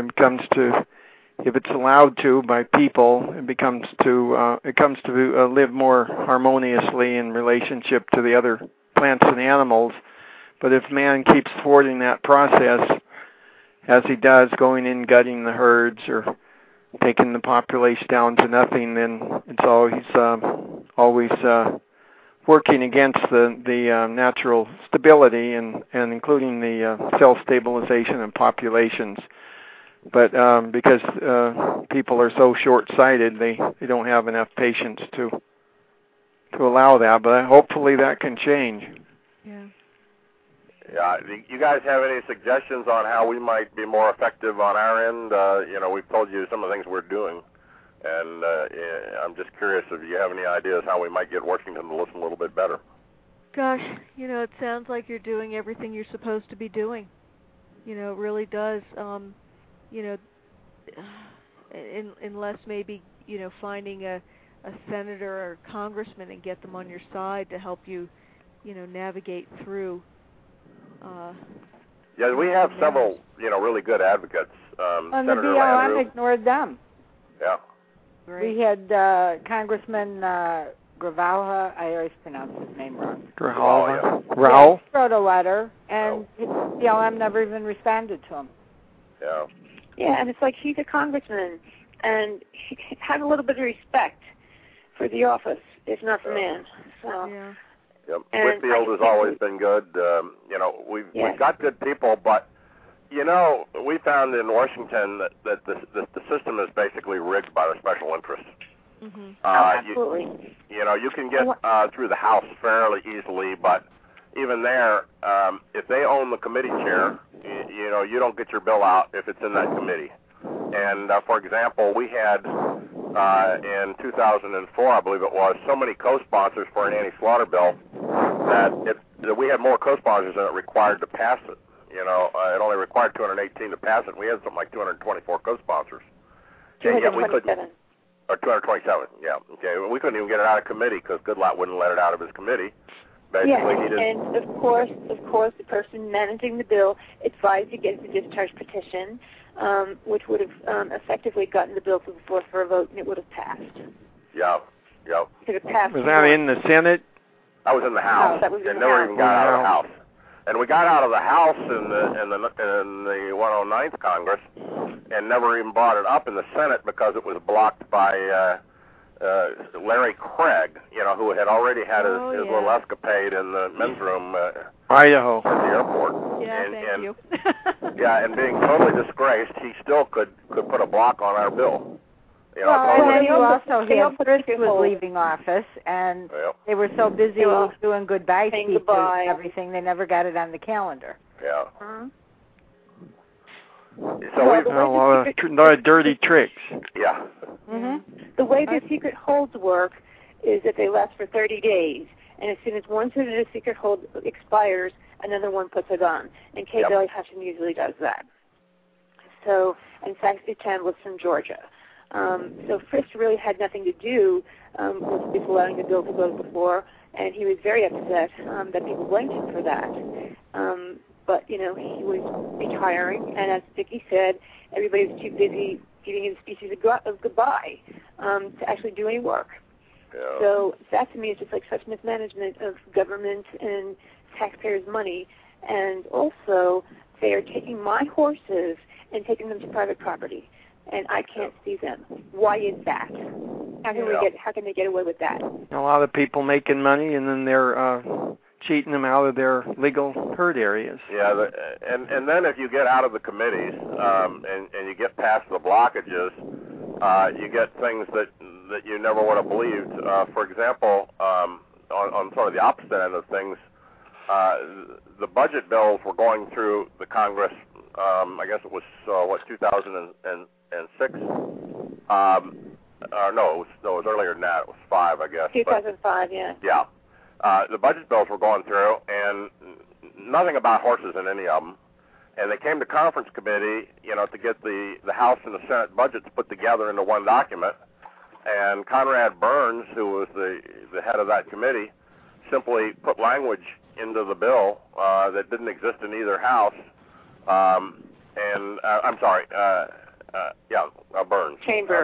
If it's allowed to by people, it comes to live more harmoniously in relationship to the other plants and animals. But if man keeps thwarting that process, as he does, going in, gutting the herds, or taking the population down to nothing, then it's always working against the natural stability and including the cell stabilization of populations. But because people are so short-sighted, they don't have enough patience to allow that. But hopefully that can change. Yeah. Yeah. You guys have any suggestions on how we might be more effective on our end? We've told you some of the things we're doing, and I'm just curious if you have any ideas how we might get Washington to listen a little bit better. Gosh, it sounds like you're doing everything you're supposed to be doing. It really does. Unless maybe, finding a senator or a congressman and get them on your side to help you, navigate through. Yeah, we have several, really good advocates. On the BLM ignored them. Yeah. Great. We had Congressman Grijalva. I always pronounce his name wrong. Grijalva. Raul wrote a letter, and BLM never even responded to him. Yeah. Yeah, and it's like he's a congressman, and he had a little bit of respect for the office, if not the man. So. Yeah. Yep. Whitfield has always been good. We've got good people, but we found in Washington that the system is basically rigged by the special interests. Mm-hmm. Absolutely. You can get through the House fairly easily, but even there, if they own the committee chair, you don't get your bill out if it's in that committee. And for example, we had in 2004, I believe it was, so many co-sponsors for an anti-slaughter bill that we had more co-sponsors than it required to pass it. It only required 218 to pass it. We had something like 224 co-sponsors. 227. Or 227, yeah. Okay, we couldn't even get it out of committee because Goodlatte wouldn't let it out of his committee. Basically, and of course, the person managing the bill advised against the discharge petition, which would have effectively gotten the bill to the floor for a vote, and it would have passed. Yeah. Could have passed. Was that in the Senate? That was in the House. No, that was in the House. Never even got out of the House. And we got out of the House in the 109th Congress, and never even brought it up in the Senate because it was blocked by Larry Craig, who had already had his little escapade in the men's room Idaho at the airport. Yeah, thank you. And being totally disgraced, he still could put a block on our bill. And then you also had Fritz was leaving office, and they were so busy doing goodbye speeches and everything, they never got it on the calendar. Yeah. So Well, we, the way a lot of dirty tricks. yeah. The way the secret holds work is that they last for 30 days, and as soon as one certificate of secret hold expires, another one puts it on. And Kay Bailey Hutchins usually does that. So, and Saxby Chan was from Georgia. So Frist really had nothing to do with allowing the bill to go before, and he was very upset that people blamed him for that. But, you know, he was retiring, and as Vicki said, everybody was too busy giving him speeches of goodbye to actually do any work. Yeah. So that to me is just like such mismanagement of government and taxpayers' money. And also, they are taking my horses and taking them to private property, and I can't see them. Why is that? How can they get away with that? A lot of people making money, and then they're cheating them out of their legal herd areas. Yeah, and then if you get out of the committees and you get past the blockages, you get things that you never would have believed. For example, on sort of the opposite end of things, the budget bills were going through the Congress. I guess it was 2006. No, it was earlier than that. It was 5, I guess. 2005, yeah. Yeah. The budget bills were going through, and nothing about horses in any of them. And they came to conference committee, you know, to get the House and the Senate budgets put together into one document. And Conrad Burns, who was the head of that committee, simply put language into the bill that didn't exist in either house. Burns. Chamber.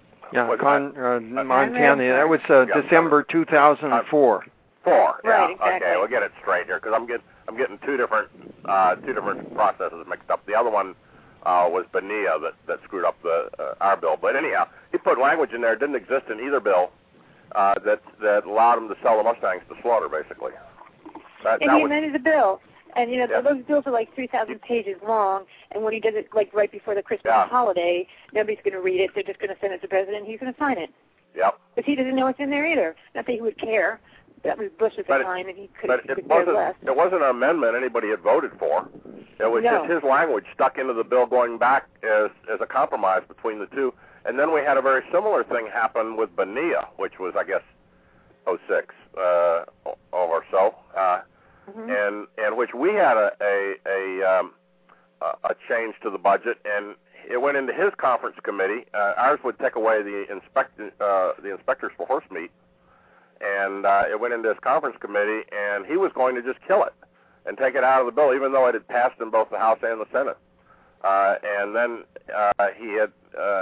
Montana. That was December 2004. Right, exactly. Okay, we'll get it straight here because I'm getting two different processes mixed up. The other one was Bonilla that screwed up our bill. But anyhow, he put language in there that didn't exist in either bill that allowed him to sell the Mustangs to slaughter, basically. He amended the bill. And, you know, those bills are like 3,000 pages long, and when he does it, like, right before the Christmas holiday, nobody's going to read it. They're just going to send it to the president, and he's going to sign it. Yep. Because he doesn't know what's in there either. Not that he would care. That was Bush at the time, and he could care less. It wasn't an amendment anybody had voted for. It was just his language stuck into the bill going back as a compromise between the two. And then we had a very similar thing happen with Bonilla, which was, I guess, 06 or so. And which we had a change to the budget, and it went into his conference committee. Ours would take away the inspectors for horse meat, and it went into his conference committee, and he was going to just kill it and take it out of the bill, even though it had passed in both the House and the Senate. And then he had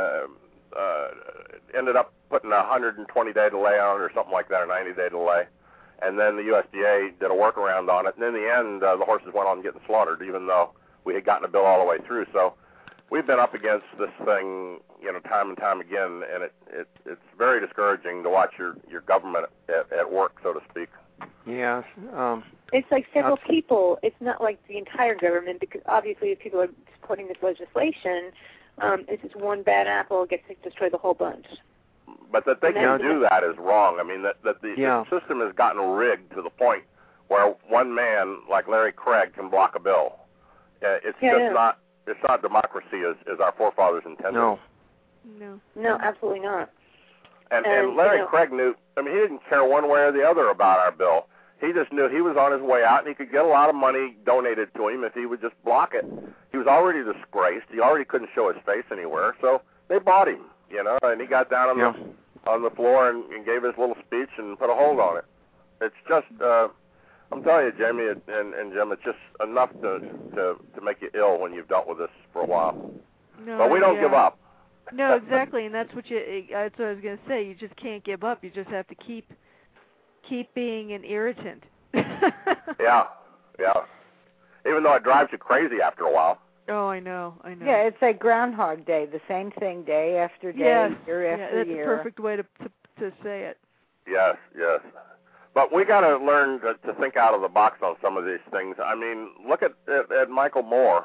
ended up putting a 120-day delay on it or something like that, or 90-day delay. And then the USDA did a workaround on it. And in the end, the horses went on getting slaughtered, even though we had gotten a bill all the way through. So we've been up against this thing, you know, time and time again, and it's very discouraging to watch your government at work, so to speak. Yeah. It's like several people. It's not like the entire government, because obviously if people are supporting this legislation, it's just one bad apple gets to destroy the whole bunch. But that they can do that is wrong. I mean, that the system has gotten rigged to the point where one man like Larry Craig can block a bill. It's not democracy as our forefathers intended. No, absolutely not. And Larry Craig knew. I mean, he didn't care one way or the other about our bill. He just knew he was on his way out, and he could get a lot of money donated to him if he would just block it. He was already disgraced. He already couldn't show his face anywhere, so they bought him. You know, and he got down on the floor and gave his little speech and put a hold on it. It's just, I'm telling you, Jamie and Jim, it's just enough to make you ill when you've dealt with this for a while. No, but we don't give up. No, exactly, and that's what I was going to say. You just can't give up. You just have to keep being an irritant. Yeah. Even though it drives you crazy after a while. Oh, I know. Yeah, it's like Groundhog Day, the same thing day after day, year after year. That's a perfect way to say it. Yes. But we got to learn to think out of the box on some of these things. I mean, look at Michael Moore.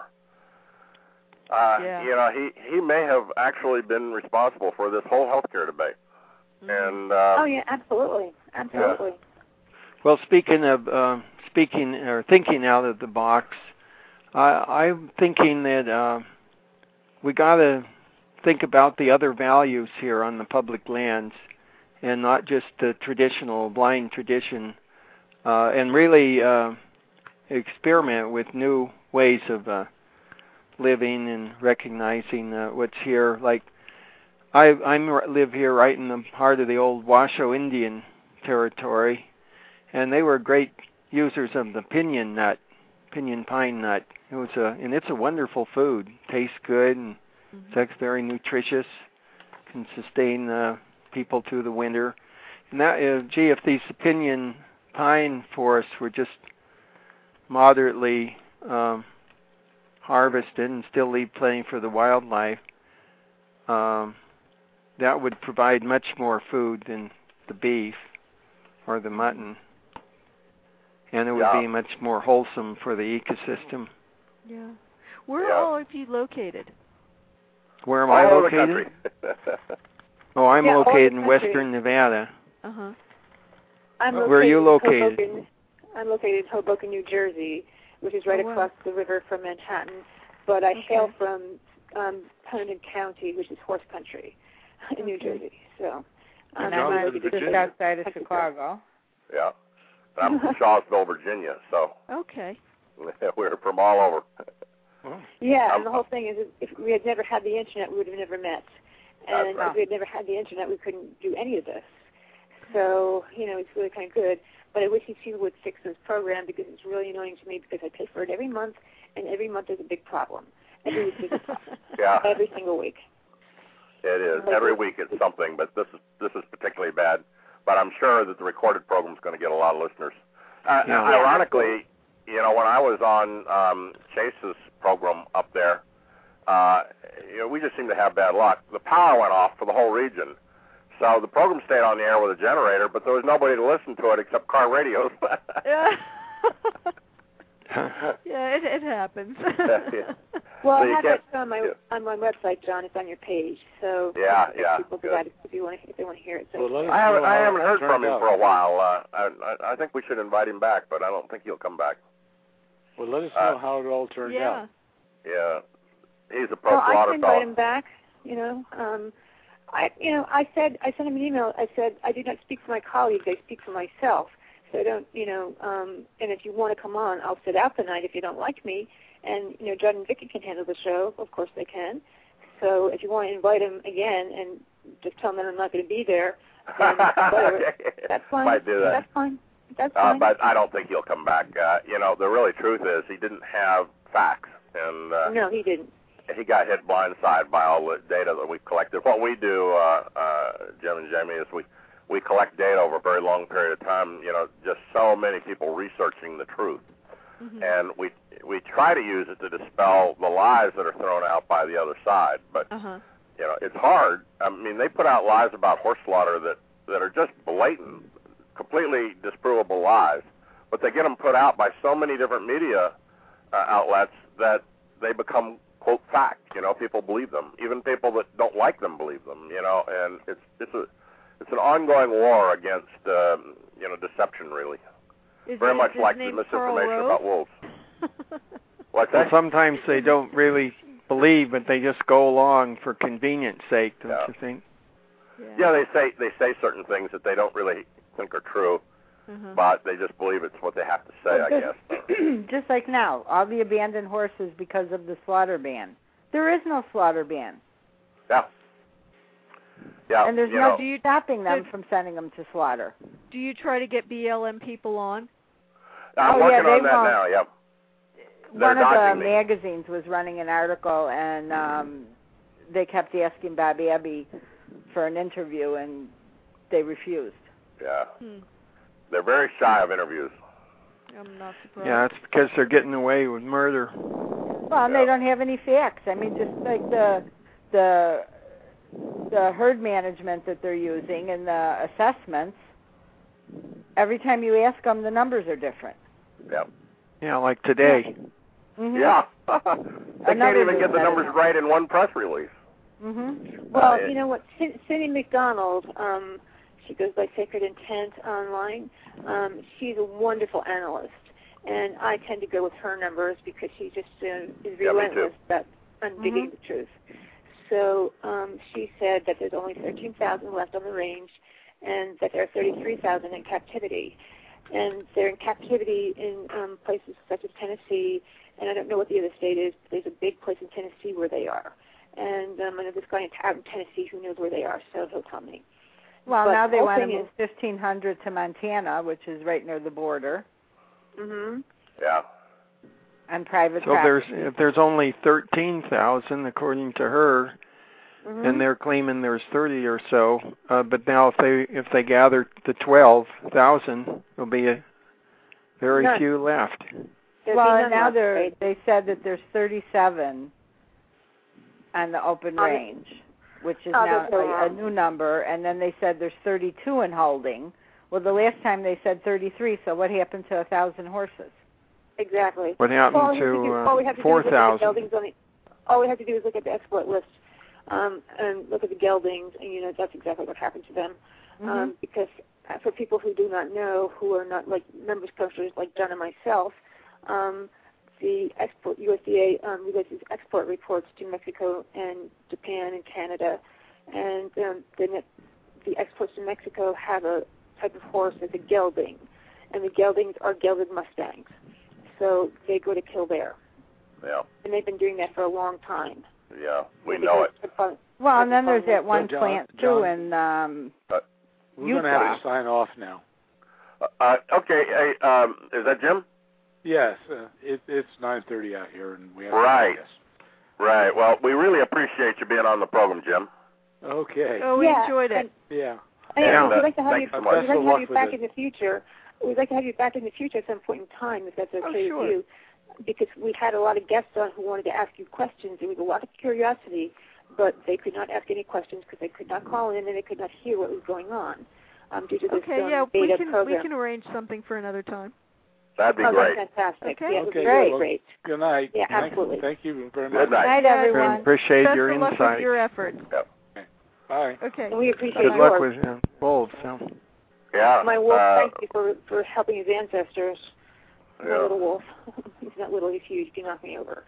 You know, he may have actually been responsible for this whole healthcare debate. And absolutely. Yeah. Well, thinking out of the box, I'm thinking that we got to think about the other values here on the public lands, and not just the traditional blind tradition, and really experiment with new ways of living and recognizing what's here. Like I live here right in the heart of the old Washoe Indian territory, and they were great users of the pinyon pine nut. It's a wonderful food. Tastes good and it's very nutritious. Can sustain people through the winter. And that, if these pinyon pine forests were just moderately harvested and still leave plenty for the wildlife, that would provide much more food than the beef or the mutton. And it would be much more wholesome for the ecosystem. Yeah. Where are all of you located? Where am I located? Oh, I'm located in western Nevada. Uh-huh. Where are you located? I'm located in Hoboken, New Jersey, which is right across the river from Manhattan. But I hail from Hunterdon County, which is horse country in New Jersey. So, and I'm just outside of Chicago. Yeah. I'm from Shawsville, Virginia, so okay. We're from all over. Yeah, and the whole thing is, if we had never had the internet, we would have never met. And if we had never had the internet, we couldn't do any of this. So, it's really kind of good. But I wish these people would fix this program, because it's really annoying to me, because I pay for it every month, and every month is a big problem. Every week is a problem. Yeah. Every single week. It is. Every week it's something, but this is particularly bad. But I'm sure that the recorded program is going to get a lot of listeners. Ironically, when I was on Chase's program up there, we just seemed to have bad luck. The power went off for the whole region. So the program stayed on the air with a generator, but there was nobody to listen to it except car radios. Yeah, it happens. Well, I have that on my website, John. It's on your page. So people do that if they want to hear it. So I haven't heard from him for a while. I think we should invite him back, but I don't think he'll come back. Well, let us know how it all turned out. Yeah, he's a pro. I can invite him back. I sent him an email. I said, I do not speak for my colleagues. I speak for myself. So I don't, and if you want to come on, I'll sit out the night if you don't like me. And, Judd and Vicky can handle the show. Of course they can. So if you want to invite him again and just tell him that I'm not going to be there, then whatever. That's fine. Might do that. That's fine. That's fine. But I don't think he'll come back. The really truth is he didn't have facts. And no, he didn't. He got hit blindside by all the data that we collected. What we do, Jim and Jamie, is we collect data over a very long period of time. Just so many people researching the truth, and we try to use it to dispel the lies that are thrown out by the other side. But it's hard. I mean, they put out lies about horse slaughter that are just blatant, completely disprovable lies. But they get them put out by so many different media outlets that they become, quote, fact. People believe them. Even people that don't like them believe them. And it's an ongoing war against deception, really. Very much like the misinformation about wolves. What's that? Well, sometimes they don't really believe, but they just go along for convenience sake, don't you think? Yeah, they say certain things that they don't really think are true, but they just believe it's what they have to say, I guess. Just like now, all the abandoned horses because of the slaughter ban. There is no slaughter ban. Yeah. Yeah, and there's no stopping them from sending them to slaughter. Do you try to get BLM people on? I'm working on that now, yep. One of the magazines was running an article, and they kept asking Bob Abbey for an interview, and they refused. Yeah. They're very shy of interviews. I'm not surprised. Yeah, it's because they're getting away with murder. Well, and they don't have any facts. I mean, just like the herd management that they're using and the assessments, every time you ask them, the numbers are different. Yeah. Yeah, like today. Yeah. They can't even get the numbers right in one press release. Well, you know what? Cindy McDonald, she goes by Sacred Intent online. She's a wonderful analyst, and I tend to go with her numbers because she just is relentless. on Digging the Truth. So she said that there's only 13,000 left on the range, and that there are 33,000 in captivity. And they're in captivity in places such as Tennessee, and I don't know what the other state is, but there's a big place in Tennessee where they are. And I know this guy out in Tennessee who knows where they are, so he'll tell me. Well, but now they want to move 1,500 to Montana, which is right near the border. Mm-hmm. Yeah. And private So if there's only 13,000 according to her, and they're claiming there's 30 or so, but now if they gather the 12,000, there'll be very few left. Well, now they said that there's 37 on the open range, which is now a new number, and then they said there's 32 in holding. Well, the last time they said 33, so what happened to 1,000 horses? Exactly. What happened to 4,000? All we have to do is look at the export list and look at the geldings, and that's exactly what happened to them. Because for people who do not know, who are not like members countries like John and myself, the USDA releases export reports to Mexico and Japan and Canada, and the exports to Mexico have a type of horse that's a gelding, and the geldings are gelded Mustangs. So they go to kill bear. Yeah. And they've been doing that for a long time. Yeah, we know it. Well, and then there's that one plant too in we're going to have to sign off now. Okay, hey, is that Jim? Yes, it's 9:30 out here, and we have Right. Well, we really appreciate you being on the program, Jim. Okay. Oh, we enjoyed it. Yeah. And we'd like to have you, so much. back in the future. We'd like to have you back in the future at some point in time, if that's okay with you, because we had a lot of guests on who wanted to ask you questions. There was a lot of curiosity, but they could not ask any questions because they could not call in and they could not hear what was going on due to this beta program. We can arrange something for another time. That'd be great. That's fantastic. Okay. Yeah, it would be Great. great. Good night. Yeah, absolutely. Thank you very much. Good night. Good night, everyone. Appreciate Best your of luck insight. with your efforts. Yep. Bye. Okay. And we appreciate Good your luck work. with wolves. So. Yeah. My wolf, thank you for helping his ancestors. My little wolf. He's not little, he's huge. He can knock me over.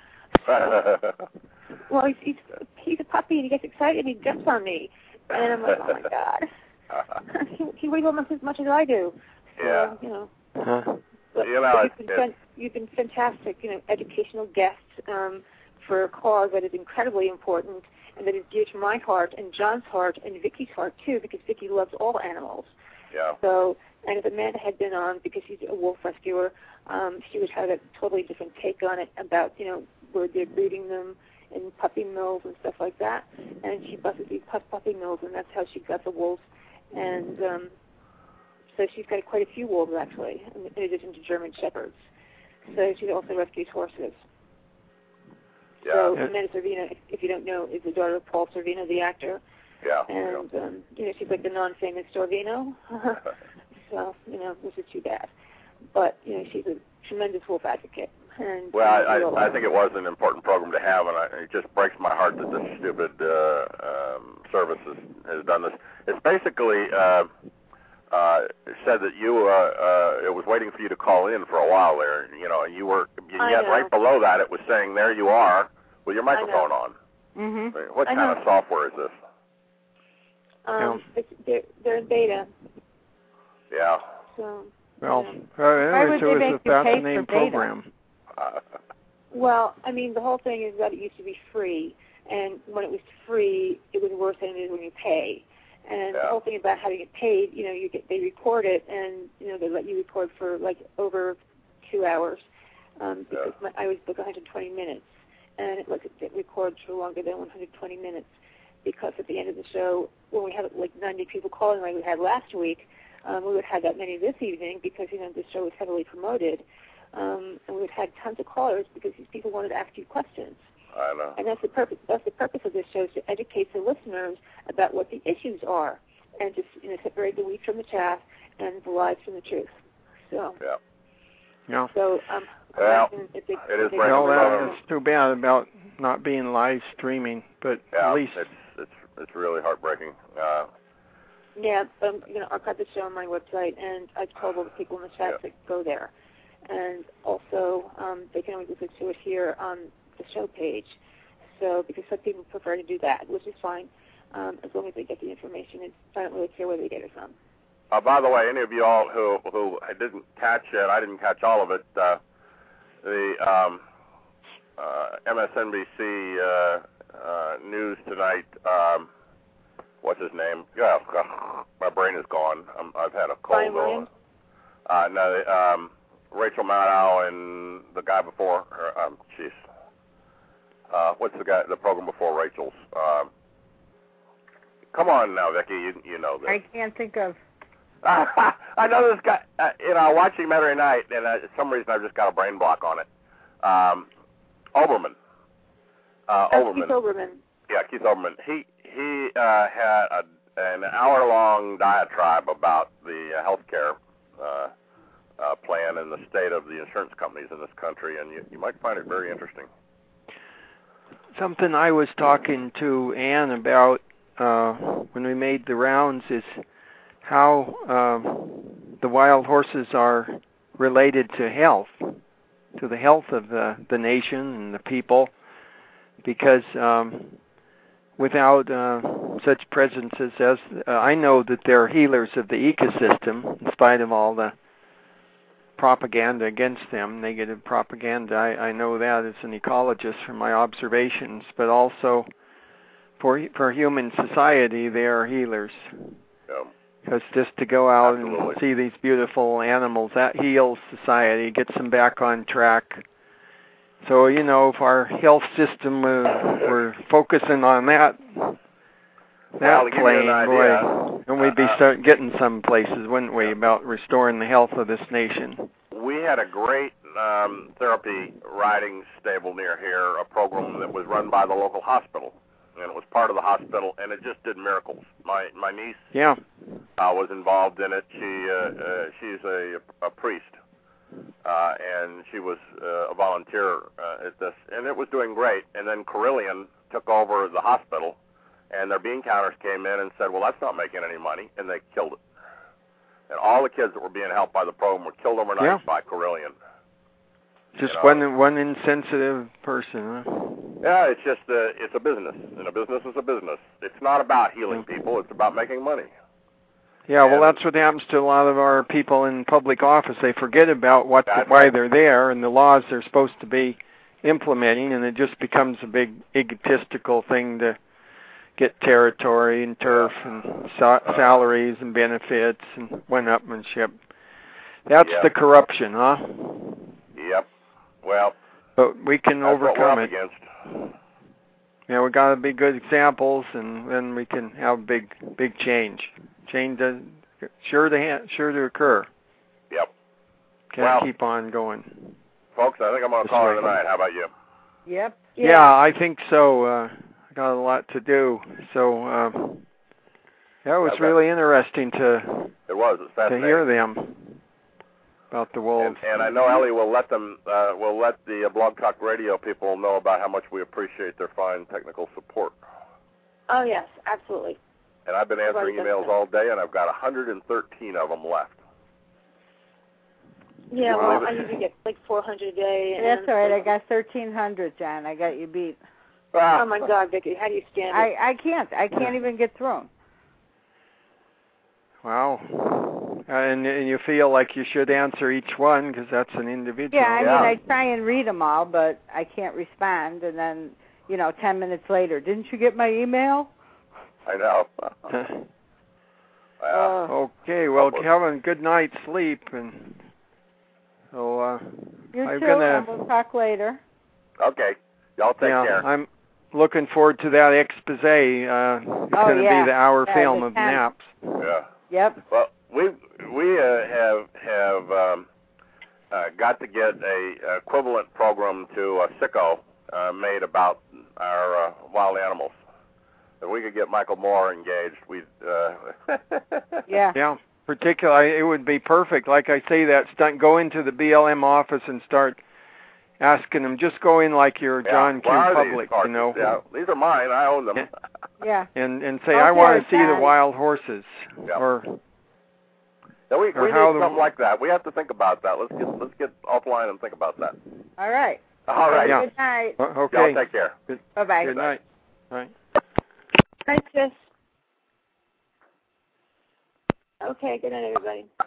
Well, he's a puppy, and he gets excited, and he jumps on me. And I'm like, oh, my God. He weighs almost as much as I do. So, Yeah. But you've been fantastic, educational guests for a cause that is incredibly important and that is dear to my heart and John's heart and Vicky's heart, too, because Vicky loves all animals. Yeah. So, and if Amanda had been on, because she's a wolf rescuer, she would have a totally different take on it about, where they're breeding them in puppy mills and stuff like that. And she busted these puppy mills, and that's how she got the wolves. And so she's got quite a few wolves, actually, in addition to German Shepherds. So she also rescues horses. Yeah. So Amanda Servino, if you don't know, is the daughter of Paul Servino, the actor. Yeah. And, she's like the non-famous Sorvino. So, which is too bad. But, she's a tremendous wolf advocate. And, well, I think it was an important program to have, and it just breaks my heart that this stupid service has done this. It's basically said that it was waiting for you to call in for a while there, and you were, yet right below that it was saying there you are with your microphone on. Mm-hmm. What kind of software is this? They're in beta. Yeah. So, well, Why it would they was make a you pay fascinating for beta? program. Well, the whole thing is that it used to be free, and when it was free, it was worse than it is when you pay. And the whole thing about having it paid, they record it, and they let you record for like over 2 hours, because I always book 120 minutes, and it records for longer than 120 minutes, because at the end of the show, when we have like 90 people calling like we had last week, we would have that many this evening because the show was heavily promoted, and we would have tons of callers because these people wanted to ask you questions. I know. And that's the purpose. That's the purpose of this show, is to educate the listeners about what the issues are, and to separate the wheat from the chaff and the lies from the truth. So. Yeah. So well, it is it's too bad about not being live streaming, but at least it's really heartbreaking. Yeah, I'm going to archive the show on my website, and I've told all the people in the chat to go there. And also, they can always listen to it here on the show page. So because some people prefer to do that, which is fine, as long as they get the information. And I don't really care where they get it from. By the way, any of you all who I didn't catch it, I didn't catch all of it. The MSNBC news tonight. What's his name? Yeah, my brain is gone. I've had a cold. Brian Williams? No, Rachel Maddow and the guy before her. What's the program before Rachel's? Come on now, Vicki. You know this. I can't think of. I know this guy. I watch him every night, and for some reason I've just got a brain block on it. Oberman. Keith Olbermann. Yeah, Keith Olbermann. He had an hour-long diatribe about the healthcare plan and the state of the insurance companies in this country, and you might find it very interesting. Something I was talking to Ann about when we made the rounds is how the wild horses are related to health, to the health of the nation and the people, because without such presences as I know that they're healers of the ecosystem, in spite of all the propaganda against them, negative propaganda. I know that as an ecologist from my observations, but also for human society, they are healers. Because just to go out and see these beautiful animals, that heals society, gets them back on track. So, if our health system were focusing on that plane, boy, and we'd be start getting some places, wouldn't we, about restoring the health of this nation. We had a great therapy riding stable near here, a program that was run by the local hospital, and it was part of the hospital, and it just did miracles. My niece was involved in it. She's a priest, and she was a volunteer at this, and it was doing great. And then Carillion took over the hospital, and their bean counters came in and said, well, that's not making any money, and they killed it. And all the kids that were being helped by the program were killed overnight by Carillion. Just one insensitive person, huh? Yeah, it's just it's a business, and a business is a business. It's not about healing people; it's about making money. Yeah, well, that's what happens to a lot of our people in public office. They forget about why they're there and the laws they're supposed to be implementing, and it just becomes a big egotistical thing to get territory and turf and salaries and benefits and one-upmanship. That's the corruption, huh? Yep. Well, but we can overcome it. Against. Yeah, we got to be good examples, and then we can have big change. Change is sure to occur. Yep. Can't keep on going. Folks, I think I'm going to call it tonight. How about you? Yep. Yeah, I think so. I got a lot to do. So it was really interesting to hear them about the wolves. And I know Ellie will let the Blog Talk Radio people know about how much we appreciate their fine technical support. Oh, yes, absolutely. And I've been answering emails all day, and I've got 113 of them left. Yeah, well, I usually get like 400 a day. That's all right. I got 1,300, John. I got you beat. Oh, my God, Vicki, how do you stand it? I can't even get through them. Wow. And you feel like you should answer each one because that's an individual. Yeah, I mean, I try and read them all, but I can't respond. And then, 10 minutes later, didn't you get my email? I know. Okay, well, Kevin, good night's sleep. And so you too, and we'll talk later. Okay. Y'all take care. I'm looking forward to that expose. It's going to be the hour film of naps. Yeah. Yep. Well, we have got to get a equivalent program to Sicko made about our wild animals. If we could get Michael Moore engaged, we'd. Yeah. Particularly, it would be perfect. Like I say, that stunt. Go into the BLM office and start asking them. Just go in like you're John Q. Public, Yeah, these are mine. I own them. And say, I want to see the wild horses. Yep. We need something like that. We have to think about that. Let's get offline and think about that. All right. All right. Yeah. Good night. Okay. Y'all take care. Bye-bye. Good night. Bye. Thanks, Jess. Okay, good night, everybody.